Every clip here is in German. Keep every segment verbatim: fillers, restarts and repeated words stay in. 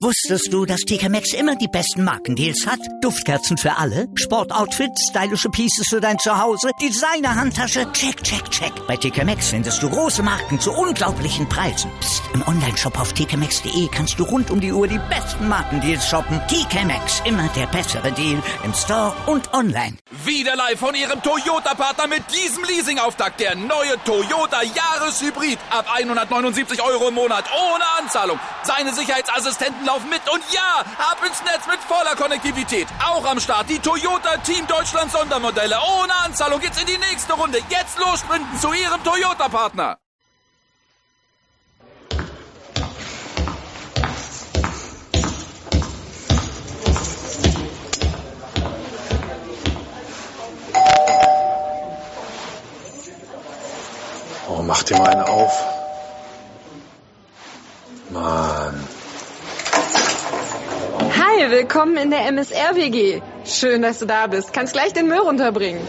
Wusstest du, dass T K Maxx immer die besten Markendeals hat? Duftkerzen für alle, Sportoutfits, stylische Pieces für dein Zuhause, Designer-Handtasche, check, check, check. Bei T K Maxx findest du große Marken zu unglaublichen Preisen. Psst. Im Onlineshop auf t k maxx punkt de kannst du rund um die Uhr die besten Markendeals shoppen. T K Maxx, immer der bessere Deal im Store und online. Wieder live von Ihrem Toyota-Partner mit diesem Leasing-Auftakt. Der neue Toyota Jahreshybrid. Ab hundertneunundsiebzig Euro im Monat ohne Anzahlung. Seine Sicherheitsassistenten laufen mit und ja, ab ins Netz mit voller Konnektivität. Auch am Start die Toyota Team Deutschland Sondermodelle. Ohne Anzahlung geht's in die nächste Runde. Jetzt los sprinten zu Ihrem Toyota-Partner. Oh, mach dir mal eine auf. Mann. Hi, willkommen in der M S R W G. Schön, dass du da bist. Kannst gleich den Müll runterbringen.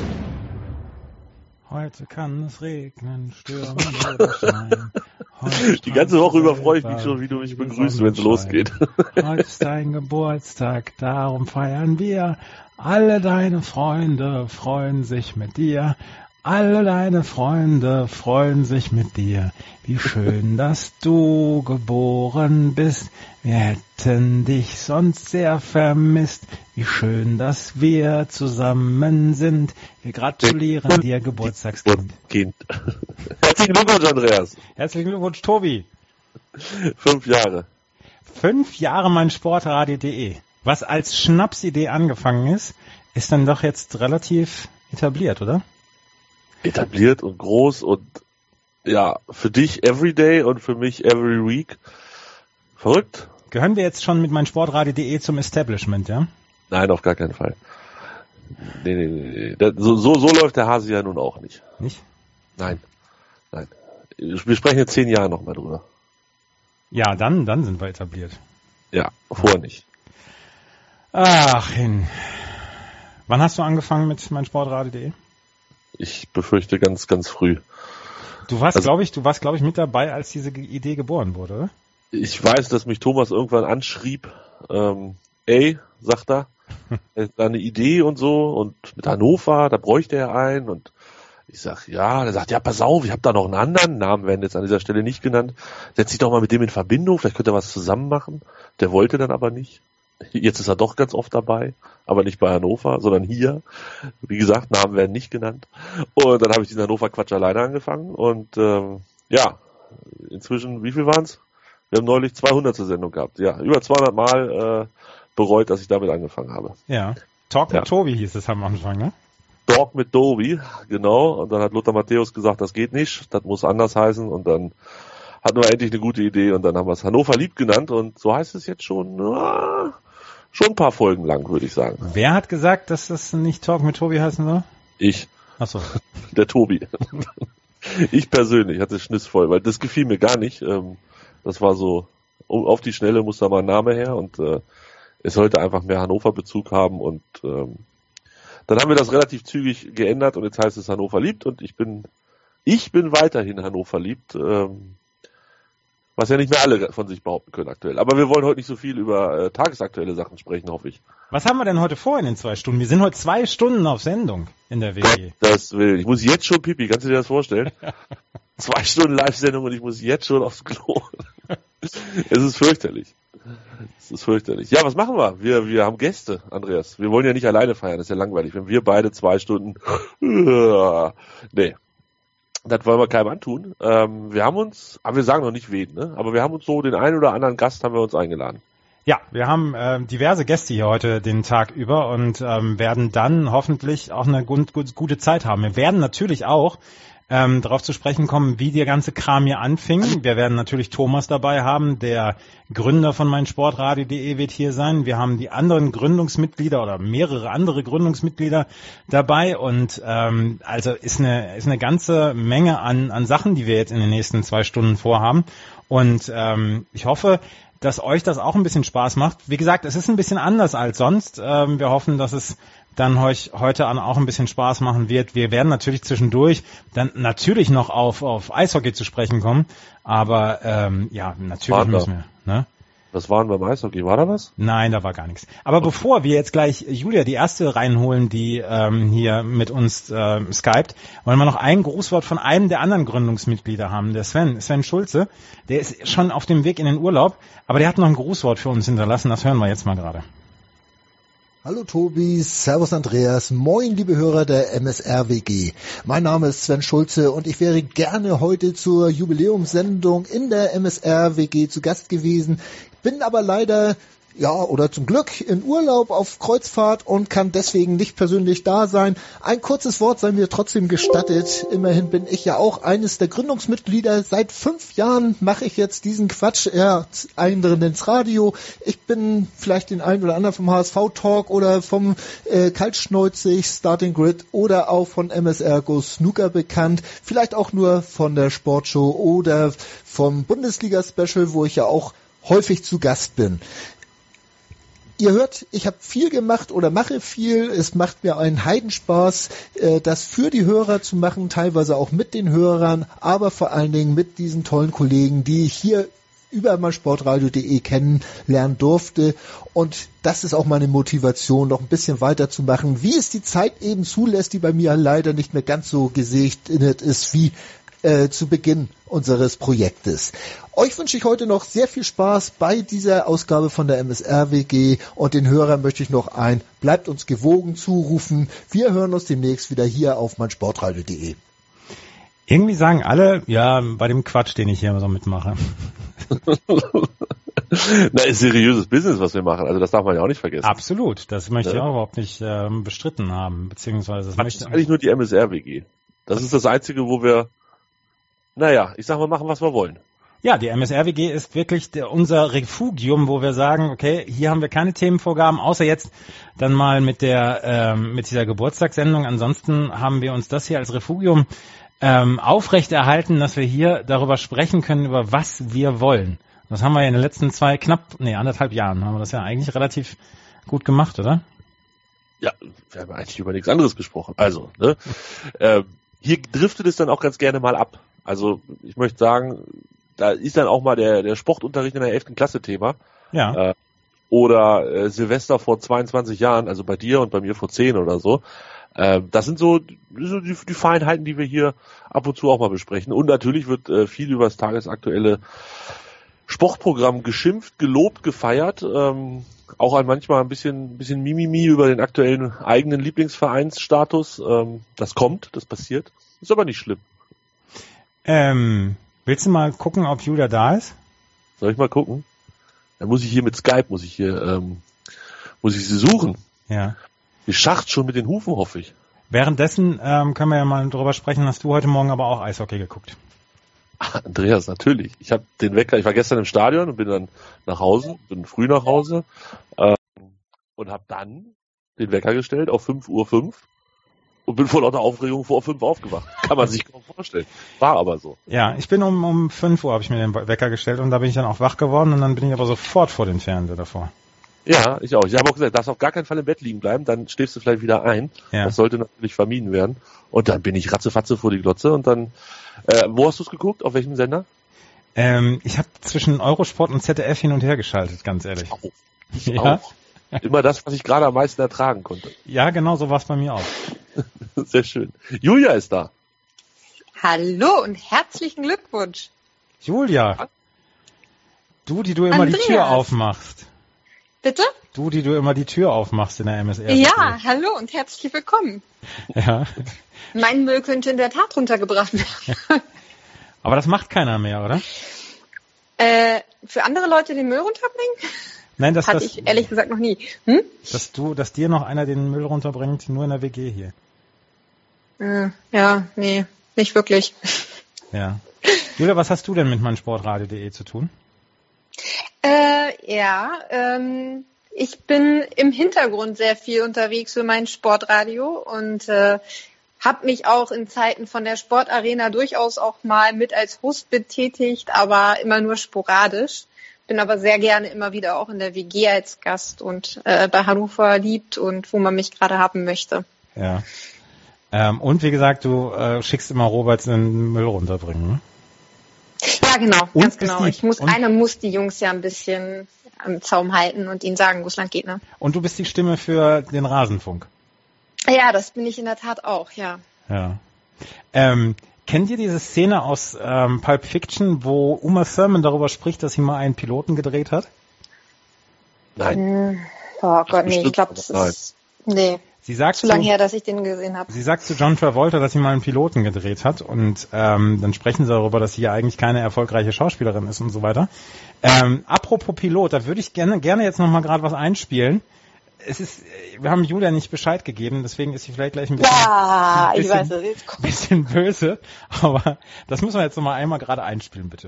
Heute kann es regnen, stürmen oder schneien. Die ganze Woche über freue ich mich schon, wie du mich begrüßt, wenn es losgeht. Heute ist dein Geburtstag, darum feiern wir. Alle deine Freunde freuen sich mit dir. Alle deine Freunde freuen sich mit dir. Wie schön, dass du geboren bist. Wir hätten dich sonst sehr vermisst. Wie schön, dass wir zusammen sind. Wir gratulieren dir, Geburtstagskind. Kind. Herzlichen Glückwunsch, Andreas. Herzlichen Glückwunsch, Tobi. Fünf Jahre. Fünf Jahre mein Sportradio punkt de. Was als Schnapsidee angefangen ist, ist dann doch jetzt relativ etabliert, oder? Etabliert und groß und ja, für dich everyday und für mich every week. Verrückt. Gehören wir jetzt schon mit mein Sportradio punkt de zum Establishment, ja? Nein, auf gar keinen Fall. Nee, nee, nee. nee. So, so, so läuft der Hase ja nun auch nicht. Nicht? Nein. Nein. Wir sprechen jetzt zehn Jahre nochmal drüber. Ja, dann, dann sind wir etabliert. Ja, vorher nicht. Ach, hin. Wann hast du angefangen mit mein Sportradio punkt de? Ich befürchte ganz, ganz früh. Du warst, also, glaube ich, du warst, glaube ich, mit dabei, als diese Idee geboren wurde, oder? Ich weiß, dass mich Thomas irgendwann anschrieb, ähm, ey, sagt er, er hat da eine Idee und so und mit Hannover, da bräuchte er einen und ich sag, ja, der sagt, ja, pass auf, ich habe da noch einen anderen, Namen werden jetzt an dieser Stelle nicht genannt, setz dich doch mal mit dem in Verbindung, vielleicht könnt ihr was zusammen machen. Der wollte dann aber nicht. Jetzt ist er doch ganz oft dabei, aber nicht bei Hannover, sondern hier. Wie gesagt, Namen werden nicht genannt. Und dann habe ich diesen Hannover-Quatsch alleine angefangen. Und ähm, ja, inzwischen, wie viel waren's? Wir haben neulich zweihundertste Sendung gehabt. Ja, über zweihundert Mal äh, bereut, dass ich damit angefangen habe. Ja, Talk ja. mit Tobi hieß es am Anfang, ne? Talk mit Tobi, genau. Und dann hat Lothar Matthäus gesagt, das geht nicht, das muss anders heißen. Und dann hatten wir endlich eine gute Idee und dann haben wir es Hannover Lieb genannt. Und so heißt es jetzt schon... Ah, schon ein paar Folgen lang, würde ich sagen. Wer hat gesagt, dass das nicht Talk mit Tobi heißen soll? Ich. Ach so. Der Tobi. Ich persönlich hatte Schniss voll, weil das gefiel mir gar nicht. Das war so, auf die Schnelle muss da mal ein Name her und es sollte einfach mehr Hannover-Bezug haben und dann haben wir das relativ zügig geändert und jetzt heißt es Hannover liebt und ich bin, ich bin weiterhin Hannover liebt. Was ja nicht mehr alle von sich behaupten können aktuell. Aber wir wollen heute nicht so viel über äh, tagesaktuelle Sachen sprechen, hoffe ich. Was haben wir denn heute vor in den zwei Stunden? Wir sind heute zwei Stunden auf Sendung in der W G. Das will. Ich muss jetzt schon pipi, kannst du dir das vorstellen? Zwei Stunden Live-Sendung und ich muss jetzt schon aufs Klo. Es ist fürchterlich. Es ist fürchterlich. Ja, was machen wir? Wir, wir haben Gäste, Andreas. Wir wollen ja nicht alleine feiern, das ist ja langweilig. Wenn wir beide zwei Stunden... Nee. Das wollen wir keinem antun. Ähm, wir haben uns, aber wir sagen noch nicht wen, ne? Aber wir haben uns so den einen oder anderen Gast haben wir uns eingeladen. Ja, wir haben äh, diverse Gäste hier heute den Tag über und ähm, werden dann hoffentlich auch eine gut, gut, gute Zeit haben. Wir werden natürlich auch ähm, darauf zu sprechen kommen, wie der ganze Kram hier anfing. Wir werden natürlich Thomas dabei haben, der Gründer von mein Sportradio punkt de wird hier sein. Wir haben die anderen Gründungsmitglieder oder mehrere andere Gründungsmitglieder dabei und ähm, also ist eine ist eine ganze Menge an an Sachen, die wir jetzt in den nächsten zwei Stunden vorhaben. Und ähm, ich hoffe, dass euch das auch ein bisschen Spaß macht. Wie gesagt, es ist ein bisschen anders als sonst. Ähm, wir hoffen, dass es dann euch heute an auch ein bisschen Spaß machen wird. Wir werden natürlich zwischendurch dann natürlich noch auf auf Eishockey zu sprechen kommen, aber ähm, ja, natürlich Vater. müssen wir. Ne? Was waren beim Eishockey? War da was? Nein, da war gar nichts. Aber okay. Bevor wir jetzt gleich Julia, die erste, reinholen, die ähm, hier mit uns äh, skypt, wollen wir noch ein Grußwort von einem der anderen Gründungsmitglieder haben, der Sven, Sven Schulze. Der ist schon auf dem Weg in den Urlaub, aber der hat noch ein Grußwort für uns hinterlassen. Das hören wir jetzt mal gerade. Hallo Tobi, Servus Andreas, moin liebe Hörer der M S R W G. Mein Name ist Sven Schulze und ich wäre gerne heute zur Jubiläumssendung in der M S R W G zu Gast gewesen, bin aber leider, ja, oder zum Glück in Urlaub auf Kreuzfahrt und kann deswegen nicht persönlich da sein. Ein kurzes Wort sei mir trotzdem gestattet. Immerhin bin ich ja auch eines der Gründungsmitglieder. Seit fünf Jahren mache ich jetzt diesen Quatsch, ja, anderen ins Radio. Ich bin vielleicht den einen oder anderen vom H S V-Talk oder vom äh, Kaltschneuzig, Starting Grid oder auch von M S R Go Snooker bekannt. Vielleicht auch nur von der Sportshow oder vom Bundesliga-Special, wo ich ja auch häufig zu Gast bin. Ihr hört, ich habe viel gemacht oder mache viel. Es macht mir einen Heidenspaß, das für die Hörer zu machen, teilweise auch mit den Hörern, aber vor allen Dingen mit diesen tollen Kollegen, die ich hier über meinsportradio punkt de kennenlernen durfte. Und das ist auch meine Motivation, noch ein bisschen weiterzumachen, wie es die Zeit eben zulässt, die bei mir leider nicht mehr ganz so gesegnet ist wie äh, zu Beginn unseres Projektes. Euch wünsche ich heute noch sehr viel Spaß bei dieser Ausgabe von der M S R W G und den Hörern möchte ich noch ein, bleibt uns gewogen zurufen. Wir hören uns demnächst wieder hier auf meinsportradio punkt de. Irgendwie sagen alle, ja, bei dem Quatsch, den ich hier so mitmache. Na, ist seriöses Business, was wir machen, also das darf man ja auch nicht vergessen. Absolut, das möchte ja. ich auch überhaupt nicht ähm, bestritten haben, beziehungsweise das, das möchte ist eigentlich nur die M S R W G. Das ist das Einzige, wo wir, naja, ich sag mal, machen, was wir wollen. Ja, die M S R W G ist wirklich der, unser Refugium, wo wir sagen, okay, hier haben wir keine Themenvorgaben, außer jetzt dann mal mit der ähm, mit dieser Geburtstagssendung. Ansonsten haben wir uns das hier als Refugium ähm, aufrechterhalten, dass wir hier darüber sprechen können, über was wir wollen. Das haben wir ja in den letzten zwei, knapp, nee, anderthalb Jahren, haben wir das ja eigentlich relativ gut gemacht, oder? Ja, wir haben eigentlich über nichts anderes gesprochen. Also, ne, äh, hier driftet es dann auch ganz gerne mal ab. Also, ich möchte sagen, da ist dann auch mal der, der Sportunterricht in der elften Klasse Thema. Ja. Äh, oder äh, Silvester vor zweiundzwanzig Jahren, also bei dir und bei mir vor zehn oder so. Äh, das sind so, so die, die Feinheiten, die wir hier ab und zu auch mal besprechen. Und natürlich wird äh, viel über das tagesaktuelle Sportprogramm geschimpft, gelobt, gefeiert. Ähm, auch ein manchmal ein bisschen, ein bisschen Mimimi über den aktuellen eigenen Lieblingsvereinsstatus. Ähm, das kommt, das passiert. Ist aber nicht schlimm. Ähm... Willst du mal gucken, ob Julia da ist? Soll ich mal gucken? Dann muss ich hier mit Skype, muss ich hier, ähm, muss ich sie suchen. Ja. Die schacht schon mit den Hufen, hoffe ich. Währenddessen ähm, können wir ja mal drüber sprechen, hast du heute Morgen aber auch Eishockey geguckt? Ach, Andreas, natürlich. Ich habe den Wecker, ich war gestern im Stadion und bin dann nach Hause, bin früh nach Hause ähm, und habe dann den Wecker gestellt auf fünf Uhr fünf. Und bin vor lauter Aufregung vor fünf aufgewacht. Kann man sich kaum vorstellen. War aber so. Ja, ich bin um, um fünf Uhr habe ich mir den Wecker gestellt und da bin ich dann auch wach geworden und dann bin ich aber sofort vor den Fernseher davor. Ja, ich auch. Ich habe auch gesagt, darfst auf gar keinen Fall im Bett liegen bleiben, dann schläfst du vielleicht wieder ein. Ja. Das sollte natürlich vermieden werden. Und dann bin ich ratzefatze vor die Glotze und dann, äh, wo hast du es geguckt? Auf welchem Sender? Ähm, ich habe zwischen Eurosport und Z D F hin und her geschaltet, ganz ehrlich. Auch. Ich ja. auch. Immer das, was ich gerade am meisten ertragen konnte. Ja, genau so war es bei mir auch. Sehr schön. Julia ist da. Hallo und herzlichen Glückwunsch. Julia. Du, die du immer Andreas. die Tür aufmachst. Bitte? Du, die du immer die Tür aufmachst in der M S R. Ja, hallo und herzlich willkommen. Ja. Mein Müll könnte in der Tat runtergebracht werden. Aber das macht keiner mehr, oder? Äh, für andere Leute den Müll runterbringen? Nein, das hatte das, ich ehrlich gesagt noch nie. Hm? Dass du, dass dir noch einer den Müll runterbringt, nur in der W G hier. Äh, ja, nee, nicht wirklich. Ja. Julia, was hast du denn mit meinsportradio punkt de zu tun? Äh, ja, ähm, ich bin im Hintergrund sehr viel unterwegs für mein Sportradio und äh, habe mich auch in Zeiten von der Sportarena durchaus auch mal mit als Host betätigt, aber immer nur sporadisch. Bin aber sehr gerne immer wieder auch in der W G als Gast und äh, bei Hannover liebt und wo man mich gerade haben möchte. Ja. Ähm, und wie gesagt, du äh, schickst immer Robert den Müll runterbringen, ne? Ja, genau, Und ganz bist genau. die- Ich muss, und- einer muss die Jungs ja ein bisschen am Zaum halten und ihnen sagen, wo es lang geht, ne? Und du bist die Stimme für den Rasenfunk. Ja, das bin ich in der Tat auch, ja. Ja. Ähm, kennt ihr diese Szene aus ähm, Pulp Fiction, wo Uma Thurman darüber spricht, dass sie mal einen Piloten gedreht hat? Nein. Hm, Oh Gott, nee, ich bestimmt, glaube, das nein. ist, nee, Sie sagt zu lange so- her, dass ich den gesehen habe. Sie sagt zu John Travolta, dass sie mal einen Piloten gedreht hat und ähm, dann sprechen sie darüber, dass sie ja eigentlich keine erfolgreiche Schauspielerin ist und so weiter. Ähm, apropos Pilot, da würde ich gerne gerne jetzt nochmal gerade was einspielen. Es ist, wir haben Julia nicht Bescheid gegeben, deswegen ist sie vielleicht gleich ein bisschen, Ja, ein ich bisschen, weiß es. Jetzt kommt. bisschen böse, aber das müssen wir jetzt nochmal einmal gerade einspielen, bitte.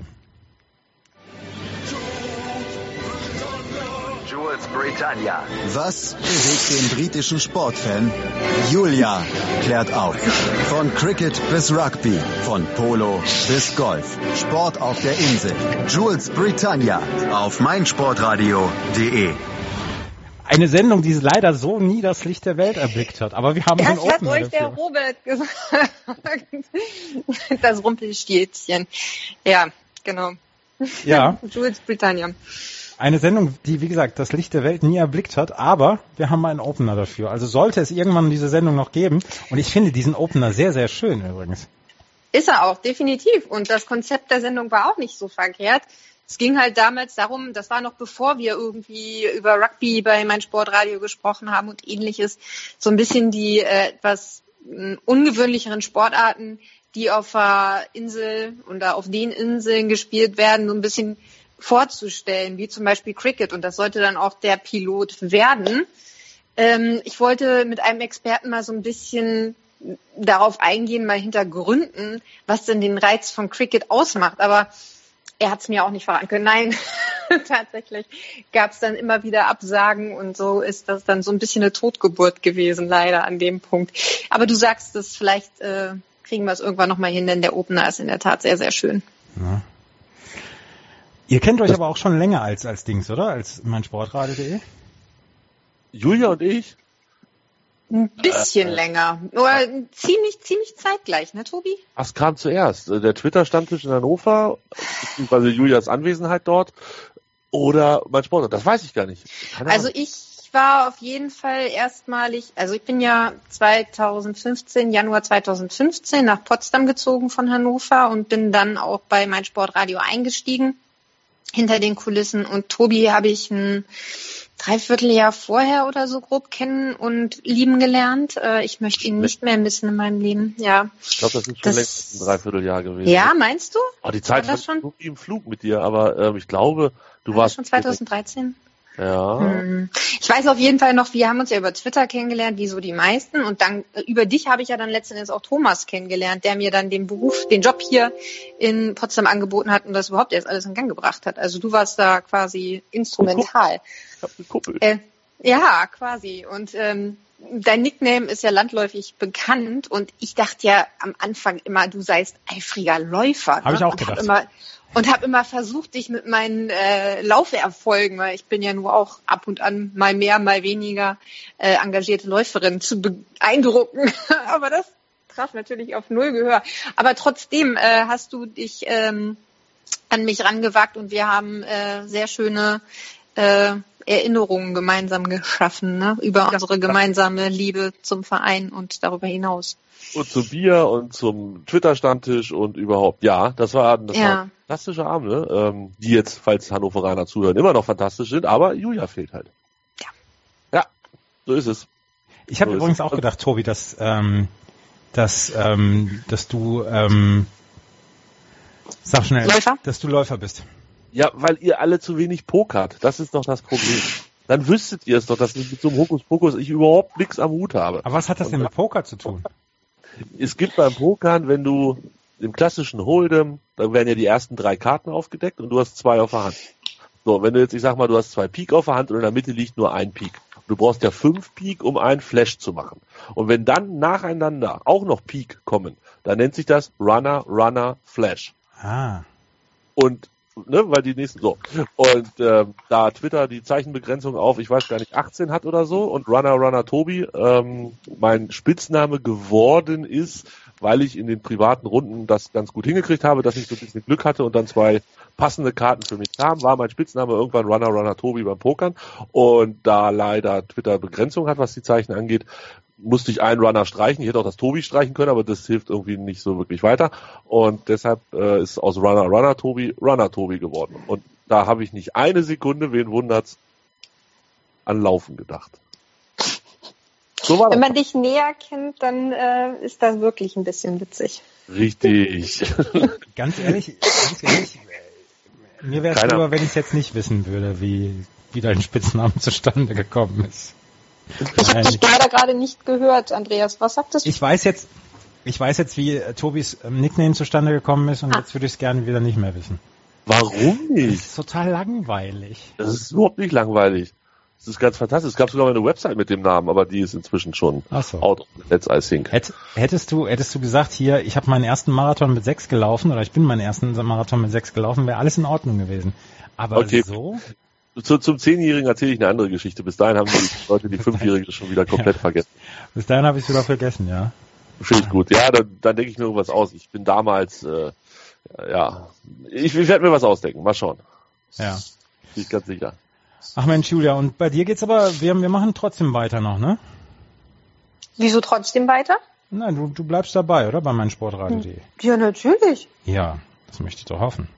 Jules Britannia. Was bewegt den britischen Sportfan? Julia klärt auf. Von Cricket bis Rugby, von Polo bis Golf. Sport auf der Insel. Jules Britannia auf meinsportradio punkt de. Eine Sendung, die leider so nie das Licht der Welt erblickt hat, aber wir haben einen Das hat Opener euch der dafür. Robert gesagt. Das Rumpelstilzchen. Ja, genau. Ja. Jules Britannia. Eine Sendung, die, wie gesagt, das Licht der Welt nie erblickt hat, aber wir haben einen Opener dafür. Also sollte es irgendwann diese Sendung noch geben. Und ich finde diesen Opener sehr, sehr schön übrigens. Ist er auch, definitiv. Und das Konzept der Sendung war auch nicht so verkehrt. Es ging halt damals darum, das war noch bevor wir irgendwie über Rugby bei Mein Sportradio gesprochen haben und ähnliches, so ein bisschen die äh, etwas äh, ungewöhnlicheren Sportarten, die auf der Insel oder auf den Inseln gespielt werden, so ein bisschen vorzustellen, wie zum Beispiel Cricket. Und das sollte dann auch der Pilot werden. Ähm, ich wollte mit einem Experten mal so ein bisschen darauf eingehen, mal hintergründen, was denn den Reiz von Cricket ausmacht. Aber er hat es mir auch nicht verraten können. Nein, tatsächlich gab es dann immer wieder Absagen und so ist das dann so ein bisschen eine Totgeburt gewesen, leider an dem Punkt. Aber du sagst es, vielleicht äh, kriegen wir es irgendwann nochmal hin, denn der Opener ist in der Tat sehr, sehr schön. Ja. Ihr kennt euch aber auch schon länger als als Dings, oder? Als meinsportradio punkt de? Julia und ich? Ein bisschen äh, länger. Oder ziemlich, ziemlich zeitgleich, ne, Tobi? Was kam zuerst? Der Twitter-Stammtisch in Hannover, beziehungsweise Julias Anwesenheit dort, oder mein Sport? Das weiß ich gar nicht. Keine also Ahnung. ich war auf jeden Fall erstmalig, also ich bin ja zweitausendfünfzehn, Januar zweitausendfünfzehn nach Potsdam gezogen von Hannover und bin dann auch bei Mein Sportradio eingestiegen, hinter den Kulissen. Und Tobi habe ich ein Dreivierteljahr vorher oder so grob kennen und lieben gelernt. Ich möchte ihn nicht mehr missen in meinem Leben. Ja. Ich glaube, das ist schon das, längst ein Dreivierteljahr gewesen. Ja, meinst du? Oh, die Zeit war das war schon? wie im Flug mit dir, aber ähm, ich glaube, du war warst das schon zweitausenddreizehn? Ja. Hm. Ich weiß auf jeden Fall noch, wir haben uns ja über Twitter kennengelernt, wie so die meisten. Und dann über dich habe ich ja dann letzten Endes auch Thomas kennengelernt, der mir dann den Beruf, den Job hier in Potsdam angeboten hat und das überhaupt erst alles in Gang gebracht hat. Also du warst da quasi instrumental. Ich hab gekuppelt. Äh, ja, quasi. Und ähm, dein Nickname ist ja landläufig bekannt. Und ich dachte ja am Anfang immer, du seist eifriger Läufer. Habe ne? ich auch und gedacht. Hab immer, und habe immer versucht, dich mit meinen äh, Lauferfolgen, weil ich bin ja nur auch ab und an mal mehr, mal weniger äh, engagierte Läuferin, zu beeindrucken. Aber das traf natürlich auf null Gehör. Aber trotzdem äh, hast du dich ähm, an mich rangewagt und wir haben äh, sehr schöne äh, Erinnerungen gemeinsam geschaffen, ne? Über unsere gemeinsame Liebe zum Verein und darüber hinaus. Und zum Bier und zum Twitter-Stammtisch und überhaupt. Ja, das war das Ja. war fantastische Abende, ähm, die jetzt, falls Hannoveraner zuhören, immer noch fantastisch sind, aber Julia fehlt halt. Ja. Ja, so ist es. Ich habe So ist übrigens es. auch gedacht, Tobi, dass, ähm, dass, ähm, dass du, ähm, sag schnell, Läufer? dass du Läufer bist. Ja, weil ihr alle zu wenig pokert. Das ist doch das Problem. Dann wüsstet ihr es doch, dass mit so einem Hokuspokus ich überhaupt nichts am Hut habe. Aber was hat das denn mit Poker zu tun? Es gibt beim Pokern, wenn du im klassischen Hold'em, dann werden ja die ersten drei Karten aufgedeckt und du hast zwei auf der Hand. So, wenn du jetzt, ich sag mal, du hast zwei Pik auf der Hand und in der Mitte liegt nur ein Pik. Du brauchst ja fünf Pik, um einen Flash zu machen. Und wenn dann nacheinander auch noch Pik kommen, dann nennt sich das Runner, Runner, Flash. Ah. Und ne, weil die nächsten so. Und ähm, da Twitter die Zeichenbegrenzung auf, ich weiß gar nicht, achtzehn hat oder so und Runner Runner Tobi ähm, mein Spitzname geworden ist, weil ich in den privaten Runden das ganz gut hingekriegt habe, dass ich so ein bisschen Glück hatte und dann zwei passende Karten für mich kamen, war mein Spitzname irgendwann Runner Runner Tobi beim Pokern. Und da leider Twitter Begrenzung hat, was die Zeichen angeht, musste ich einen Runner streichen. Ich hätte auch das Tobi streichen können, aber das hilft irgendwie nicht so wirklich weiter. Und deshalb äh, ist aus Runner Runner Tobi Runner Tobi geworden. Und da habe ich nicht eine Sekunde, wen wundert's, an Laufen gedacht. So war das. Wenn man dich näher kennt, dann äh, ist das wirklich ein bisschen witzig. Richtig. Ganz ehrlich, ganz ehrlich, mir wäre es lieber, wenn ich jetzt nicht wissen würde, wie, wie dein Spitzname zustande gekommen ist. Ich habe dich leider gerade nicht gehört, Andreas. Was sagtest du? Ich weiß jetzt, ich weiß jetzt, wie äh, Tobis ähm, Nickname zustande gekommen ist und ah. jetzt würde ich es gerne wieder nicht mehr wissen. Warum nicht? Das ist total langweilig. Das ist überhaupt nicht langweilig. Das ist ganz fantastisch. Es gab sogar mal eine Website mit dem Namen, aber die ist inzwischen schon so. out of the Netz, I think. Hätt, hättest du, hättest du gesagt, hier, ich habe meinen ersten Marathon mit sechs gelaufen oder ich bin meinen ersten Marathon mit sechs gelaufen, wäre alles in Ordnung gewesen. Aber okay. so? Zu, zum Zehnjährigen erzähle ich eine andere Geschichte. Bis dahin haben die Leute die Fünfjährige schon wieder komplett ja. vergessen. Bis dahin habe ich es wieder vergessen, ja. Finde ich gut. Ja, dann, dann denke ich mir irgendwas aus. Ich bin damals, äh, ja, ich, ich werde mir was ausdenken. Mal schauen. Ja. Bin ich ganz sicher. Ach Mensch, Julia, und bei dir geht's aber, wir, wir machen trotzdem weiter noch, ne? Wieso trotzdem weiter? Nein, du, du bleibst dabei, oder? Bei meinsportradio punkt de. Ja, natürlich. Ja, das möchte ich doch hoffen.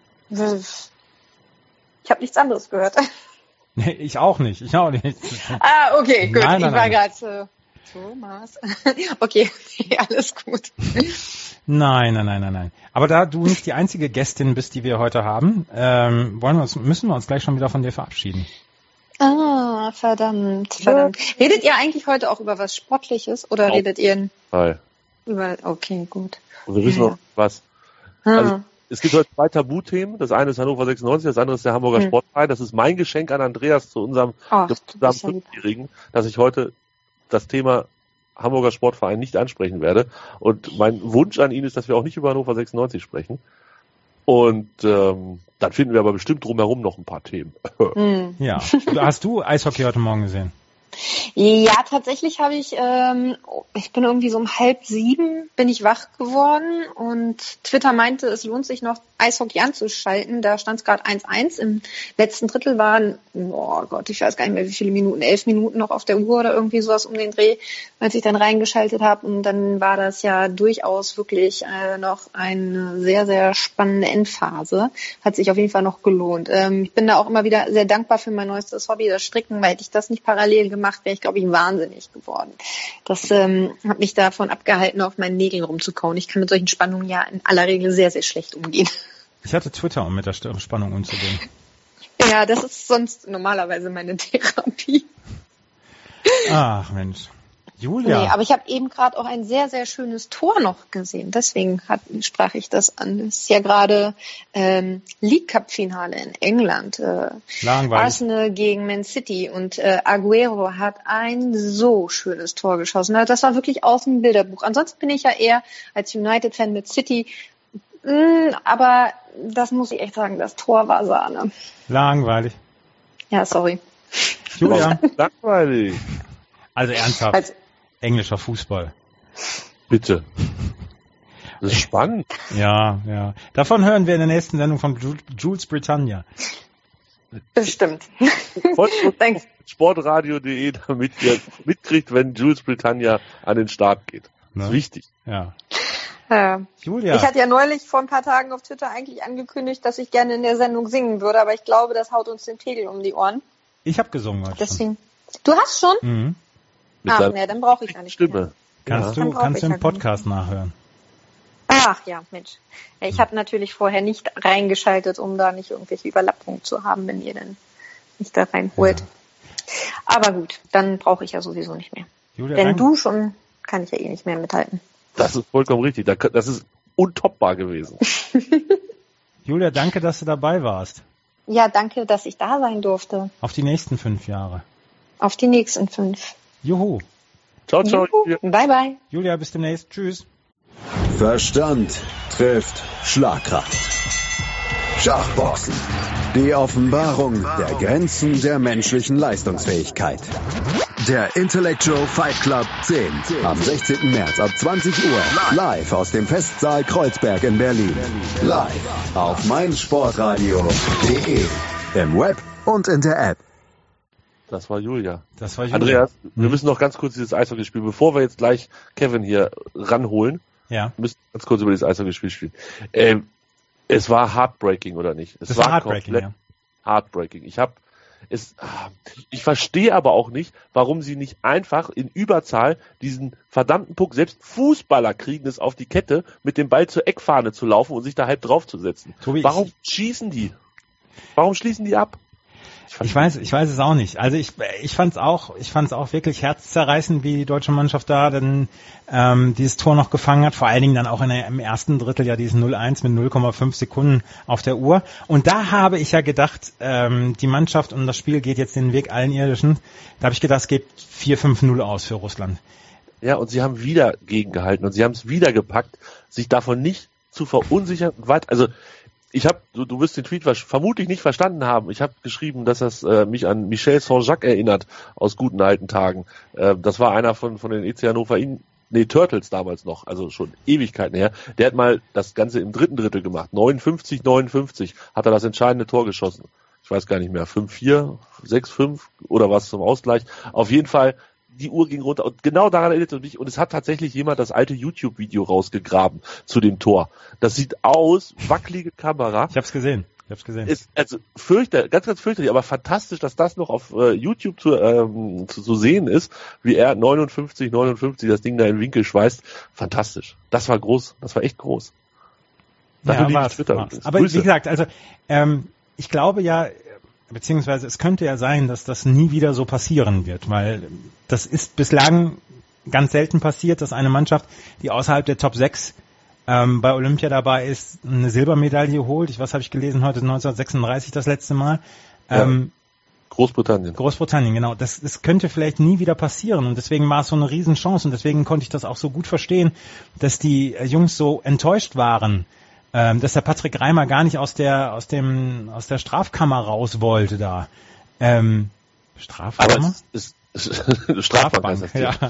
Ich habe nichts anderes gehört. Nee, ich auch nicht, ich auch nicht. Ah, okay, gut. Nein, nein, ich war nein. gerade äh, Thomas. Okay, alles gut. Nein, nein, nein, nein, nein. Aber da du nicht die einzige Gästin bist, die wir heute haben, ähm, wollen wir uns, müssen wir uns gleich schon wieder von dir verabschieden. Ah, verdammt, verdammt. Redet ihr eigentlich heute auch über was Sportliches oder oh. redet ihr Hi. über, okay, gut. Und wir wissen ja. noch was. Ah. Also, es gibt heute zwei Tabuthemen. Das eine ist Hannover sechsundneunzig, das andere ist der Hamburger hm. Sportverein. Das ist mein Geschenk an Andreas zu unserem gemeinsamen Fünfjährigen, dass ich heute das Thema Hamburger Sportverein nicht ansprechen werde. Und mein Wunsch an ihn ist, dass wir auch nicht über Hannover sechsundneunzig sprechen. Und ähm, dann finden wir aber bestimmt drumherum noch ein paar Themen. Hm. Ja. Hast du Eishockey heute Morgen gesehen? Ja, tatsächlich habe ich, ähm, ich bin irgendwie so um halb sieben bin ich wach geworden und Twitter meinte, es lohnt sich noch Eishockey anzuschalten. Da stand es gerade eins eins. Im letzten Drittel waren, oh Gott, ich weiß gar nicht mehr, wie viele Minuten, elf Minuten noch auf der Uhr oder irgendwie sowas um den Dreh, als ich dann reingeschaltet habe. Und dann war das ja durchaus wirklich äh, noch eine sehr, sehr spannende Endphase. Hat sich auf jeden Fall noch gelohnt. Ähm, ich bin da auch immer wieder sehr dankbar für mein neuestes Hobby, das Stricken, weil hätte ich das nicht parallel gemacht, wäre ich, glaube ich, wahnsinnig geworden. Das ähm, hat mich davon abgehalten, auf meinen Nägeln rumzukauen. Ich kann mit solchen Spannungen ja in aller Regel sehr, sehr schlecht umgehen. Ich hatte Twitter, um mit der Spannung umzugehen. Ja, das ist sonst normalerweise meine Therapie. Ach Mensch. Julia. Nee, aber ich habe eben gerade auch ein sehr, sehr schönes Tor noch gesehen. Deswegen hat, sprach ich das an. Es ist ja gerade ähm, League Cup Finale in England. Äh, Arsenal gegen Man City und äh, Aguero hat ein so schönes Tor geschossen. Das war wirklich aus dem Bilderbuch. Ansonsten bin ich ja eher als United-Fan mit City. Mh, aber das muss ich echt sagen, das Tor war Sahne. Langweilig. Ja, sorry. Julia. Langweilig. Also ernsthaft. Also, englischer Fußball. Bitte. Das ist spannend. Ja, ja. Davon hören wir in der nächsten Sendung von Jules Britannia. Bestimmt. sportradio punkt de, damit ihr mitkriegt, wenn Jules Britannia an den Start geht. Das ist ne? wichtig. Ja. Ja. Julia. Ich hatte ja neulich vor ein paar Tagen auf Twitter eigentlich angekündigt, dass ich gerne in der Sendung singen würde, aber ich glaube, das haut uns den Tegel um die Ohren. Ich habe gesungen heute Deswegen. Schon. Du hast schon? Mhm. Ach, ne, dann brauche ich gar nicht Stimme. Mehr. Kannst ja. du, kannst du im Podcast nachhören. Ach ja, Mensch. Ich habe natürlich vorher nicht reingeschaltet, um da nicht irgendwelche Überlappungen zu haben, wenn ihr dann nicht da reinholt. Ja. Aber gut, dann brauche ich ja sowieso nicht mehr. Julia, Denn danke. du schon, kann ich ja eh nicht mehr mithalten. Das ist vollkommen richtig. Das ist untoppbar gewesen. Julia, danke, dass du dabei warst. Ja, danke, dass ich da sein durfte. Auf die nächsten fünf Jahre. Auf die nächsten fünf. Juhu. Ciao, ciao. Juhu. Bye, bye. Julia, bis demnächst. Tschüss. Verstand trifft Schlagkraft. Schachboxen. Die Offenbarung der Grenzen der menschlichen Leistungsfähigkeit. Der Intellectual Fight Club zehn. Am sechzehnten März ab zwanzig Uhr. Live aus dem Festsaal Kreuzberg in Berlin. Live auf meinsportradio punkt de. Im Web und in der App. Das war Julia. Das war Julia. Andreas, wir müssen noch ganz kurz dieses Eishockey spielen, bevor wir jetzt gleich Kevin hier ranholen. Ja. Wir müssen ganz kurz über dieses Eishockey-Spiel spielen. Ähm, es war heartbreaking, oder nicht? Es das war war heartbreaking, ja. Heartbreaking. Ich habe es, ich verstehe aber auch nicht, warum sie nicht einfach in Überzahl diesen verdammten Puck, selbst Fußballer kriegen es auf die Kette, mit dem Ball zur Eckfahne zu laufen und sich da halb draufzusetzen. Tobi, warum ich, schießen die? Warum schließen die ab? Ich weiß, ich weiß es auch nicht. Also ich, ich fand's auch, ich fand's auch wirklich herzzerreißend, wie die deutsche Mannschaft da dann ähm, dieses Tor noch gefangen hat. Vor allen Dingen dann auch in der, im ersten Drittel ja diesen null eins mit null Komma fünf Sekunden auf der Uhr. Und da habe ich ja gedacht, ähm, die Mannschaft und das Spiel geht jetzt den Weg allen Irdischen. Da habe ich gedacht, es geht vier fünf null aus für Russland. Ja, und sie haben wieder gegengehalten und sie haben es wieder gepackt, sich davon nicht zu verunsichern. Also ich habe, du, du wirst den Tweet vermutlich nicht verstanden haben. Ich habe geschrieben, dass das äh, mich an Michel Saint-Jacques erinnert aus guten alten Tagen. Äh, das war einer von von den E C Hannover in, nee, Turtles damals noch, also schon Ewigkeiten her. Der hat mal das Ganze im dritten Drittel gemacht. neunundfünfzig neunundfünfzig hat er das entscheidende Tor geschossen. Ich weiß gar nicht mehr, fünf vier, sechs fünf oder was zum Ausgleich. Auf jeden Fall, die Uhr ging runter und genau daran erinnert es mich und es hat tatsächlich jemand das alte YouTube-Video rausgegraben zu dem Tor. Das sieht aus, wackelige Kamera. Ich hab's gesehen, ich hab's gesehen. Ist also fürchterlich, ganz, ganz fürchterlich, aber fantastisch, dass das noch auf äh, YouTube zu, ähm, zu, zu sehen ist, wie er neunundfünfzig neunundfünfzig das Ding da in den Winkel schweißt. Fantastisch. Das war groß, das war echt groß. Dafür ja, war's, Twitter war's. Aber Grüße. Wie gesagt, also ähm, ich glaube ja, beziehungsweise es könnte ja sein, dass das nie wieder so passieren wird, weil das ist bislang ganz selten passiert, dass eine Mannschaft, die außerhalb der Top sechs ähm, bei Olympia dabei ist, eine Silbermedaille holt. Ich, was habe ich gelesen heute? neunzehnhundertsechsunddreißig das letzte Mal. Ähm, ja. Großbritannien. Großbritannien, genau. Das, das könnte vielleicht nie wieder passieren und deswegen war es so eine Riesenchance und deswegen konnte ich das auch so gut verstehen, dass die Jungs so enttäuscht waren, ähm, dass der Patrick Reimer gar nicht aus der aus dem aus der Strafkammer raus wollte da. Ähm, Strafkammer? Aber es ist Strafbank heißt das. Ja.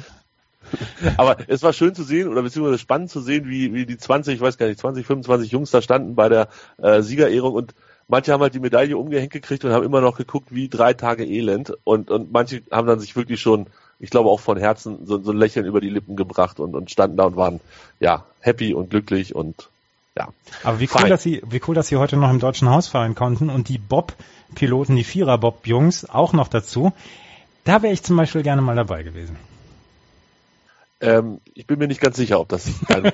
Aber es war schön zu sehen oder beziehungsweise spannend zu sehen, wie wie die zwanzig, ich weiß gar nicht, zwanzig, fünfundzwanzig Jungs da standen bei der äh, Siegerehrung und manche haben halt die Medaille umgehängt gekriegt und haben immer noch geguckt wie drei Tage Elend und und manche haben dann sich wirklich schon, ich glaube auch von Herzen, so, so ein Lächeln über die Lippen gebracht und und standen da und waren ja happy und glücklich und ja. Aber wie cool, Fein. dass sie, wie cool, dass sie heute noch im Deutschen Haus fahren konnten und die Bob-Piloten, die Vierer-Bob-Jungs auch noch dazu. Da wäre ich zum Beispiel gerne mal dabei gewesen. Ähm, ich bin mir nicht ganz sicher, ob das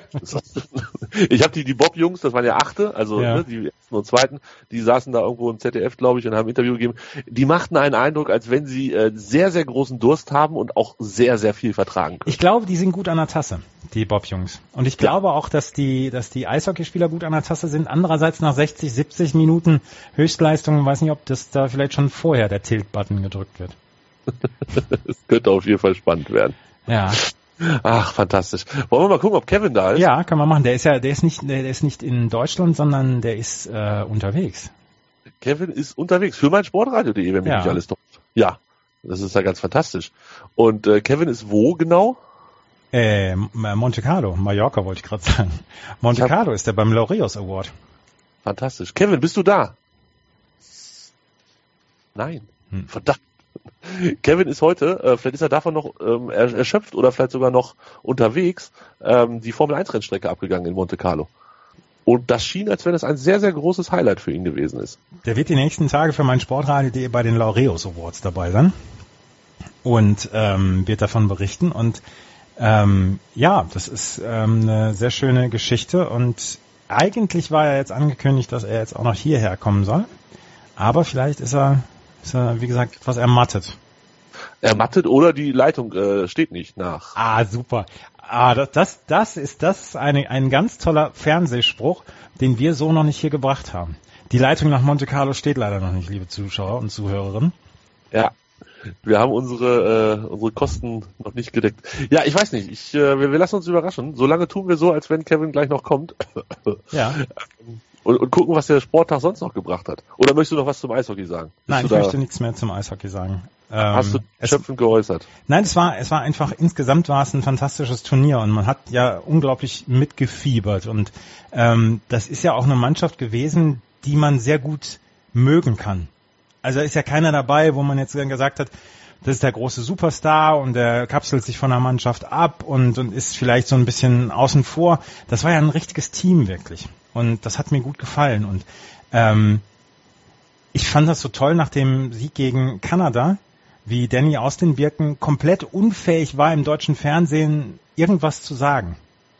ich habe die, die Bob-Jungs, das waren ja Achte, also ja. ne, die ersten und zweiten, die saßen da irgendwo im Z D F, glaube ich, und haben ein Interview gegeben. Die machten einen Eindruck, als wenn sie äh, sehr, sehr großen Durst haben und auch sehr, sehr viel vertragen können. Ich glaube, die sind gut an der Tasse, die Bob-Jungs. Und ich glaube ja. auch, dass die, dass die Eishockeyspieler gut an der Tasse sind. Andererseits nach sechzig, siebzig Minuten Höchstleistung, weiß nicht, ob das da vielleicht schon vorher der Tilt-Button gedrückt wird. Es könnte auf jeden Fall spannend werden. Ja. Ach, fantastisch. Wollen wir mal gucken, ob Kevin da ist? Ja, kann man machen. Der ist ja, der ist nicht, der ist nicht in Deutschland, sondern der ist äh, unterwegs. Kevin ist unterwegs für mein Sportradio punkt de, wenn mich ja. nicht alles täuscht. Ja, das ist ja ganz fantastisch. Und äh, Kevin ist wo genau? Äh, Monte Carlo, Mallorca wollte ich gerade sagen. Monte hab... Carlo ist der beim Laureus Award. Fantastisch. Kevin, bist du da? Nein. Hm. Verdammt. Kevin ist heute, äh, vielleicht ist er davon noch ähm, erschöpft oder vielleicht sogar noch unterwegs, ähm, die Formel eins Rennstrecke abgegangen in Monte Carlo. Und das schien, als wenn es ein sehr, sehr großes Highlight für ihn gewesen ist. Der wird die nächsten Tage für mein Sportradio punkt de bei den Laureus Awards dabei sein und ähm, wird davon berichten. Und ähm, ja, das ist ähm, eine sehr schöne Geschichte und eigentlich war er jetzt angekündigt, dass er jetzt auch noch hierher kommen soll. Aber vielleicht ist er Ist er, wie gesagt, etwas ermattet. Ermattet oder die Leitung äh, steht nicht nach. Ah, super. Ah, das, das, das ist das ist eine, ein ganz toller Fernsehspruch, den wir so noch nicht hier gebracht haben. Die Leitung nach Monte Carlo steht leider noch nicht, liebe Zuschauer und Zuhörerinnen. Ja, wir haben unsere äh, unsere Kosten noch nicht gedeckt. Ja, ich weiß nicht. Ich, äh, wir, wir lassen uns überraschen. Solange tun wir so, als wenn Kevin gleich noch kommt. Ja. und, und gucken, was der Sporttag sonst noch gebracht hat. Oder möchtest du noch was zum Eishockey sagen? Bist Nein, ich da, möchte nichts mehr zum Eishockey sagen. Ähm, hast du schöpfend geäußert? Nein, es war, es war einfach, insgesamt war es ein fantastisches Turnier und man hat ja unglaublich mitgefiebert und ähm, das ist ja auch eine Mannschaft gewesen, die man sehr gut mögen kann. Also ist ja keiner dabei, wo man jetzt gesagt hat, das ist der große Superstar und der kapselt sich von der Mannschaft ab und, und ist vielleicht so ein bisschen außen vor. Das war ja ein richtiges Team wirklich und das hat mir gut gefallen und ähm, ich fand das so toll nach dem Sieg gegen Kanada, wie Danny aus den Birken komplett unfähig war, im deutschen Fernsehen irgendwas zu sagen.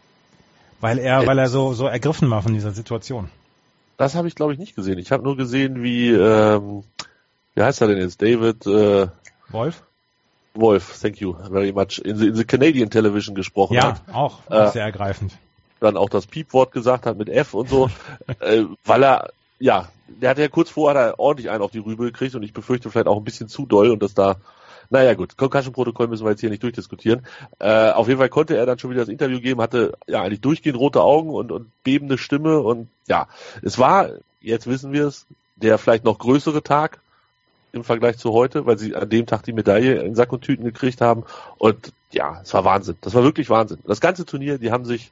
Weil er, weil er so, so ergriffen war von dieser Situation. Das habe ich, glaube ich, nicht gesehen. Ich habe nur gesehen, wie, ähm, wie heißt er denn jetzt? David, äh, Wolf? Wolf, thank you very much. In the, in the Canadian Television gesprochen ja, hat. Ja, auch, auch äh, sehr ergreifend. Dann auch das Piepwort gesagt hat mit F und so, äh, weil er, ja, der hatte ja kurz vorher hat er ordentlich einen auf die Rübe gekriegt und ich befürchte vielleicht auch ein bisschen zu doll und dass da, naja gut, Concussion-Protokoll müssen wir jetzt hier nicht durchdiskutieren. Äh, auf jeden Fall konnte er dann schon wieder das Interview geben, hatte ja eigentlich durchgehend rote Augen und, und bebende Stimme und ja, es war, jetzt wissen wir es, der vielleicht noch größere Tag im Vergleich zu heute, weil sie an dem Tag die Medaille in Sack und Tüten gekriegt haben und ja, es war Wahnsinn, das war wirklich Wahnsinn. Das ganze Turnier, die haben sich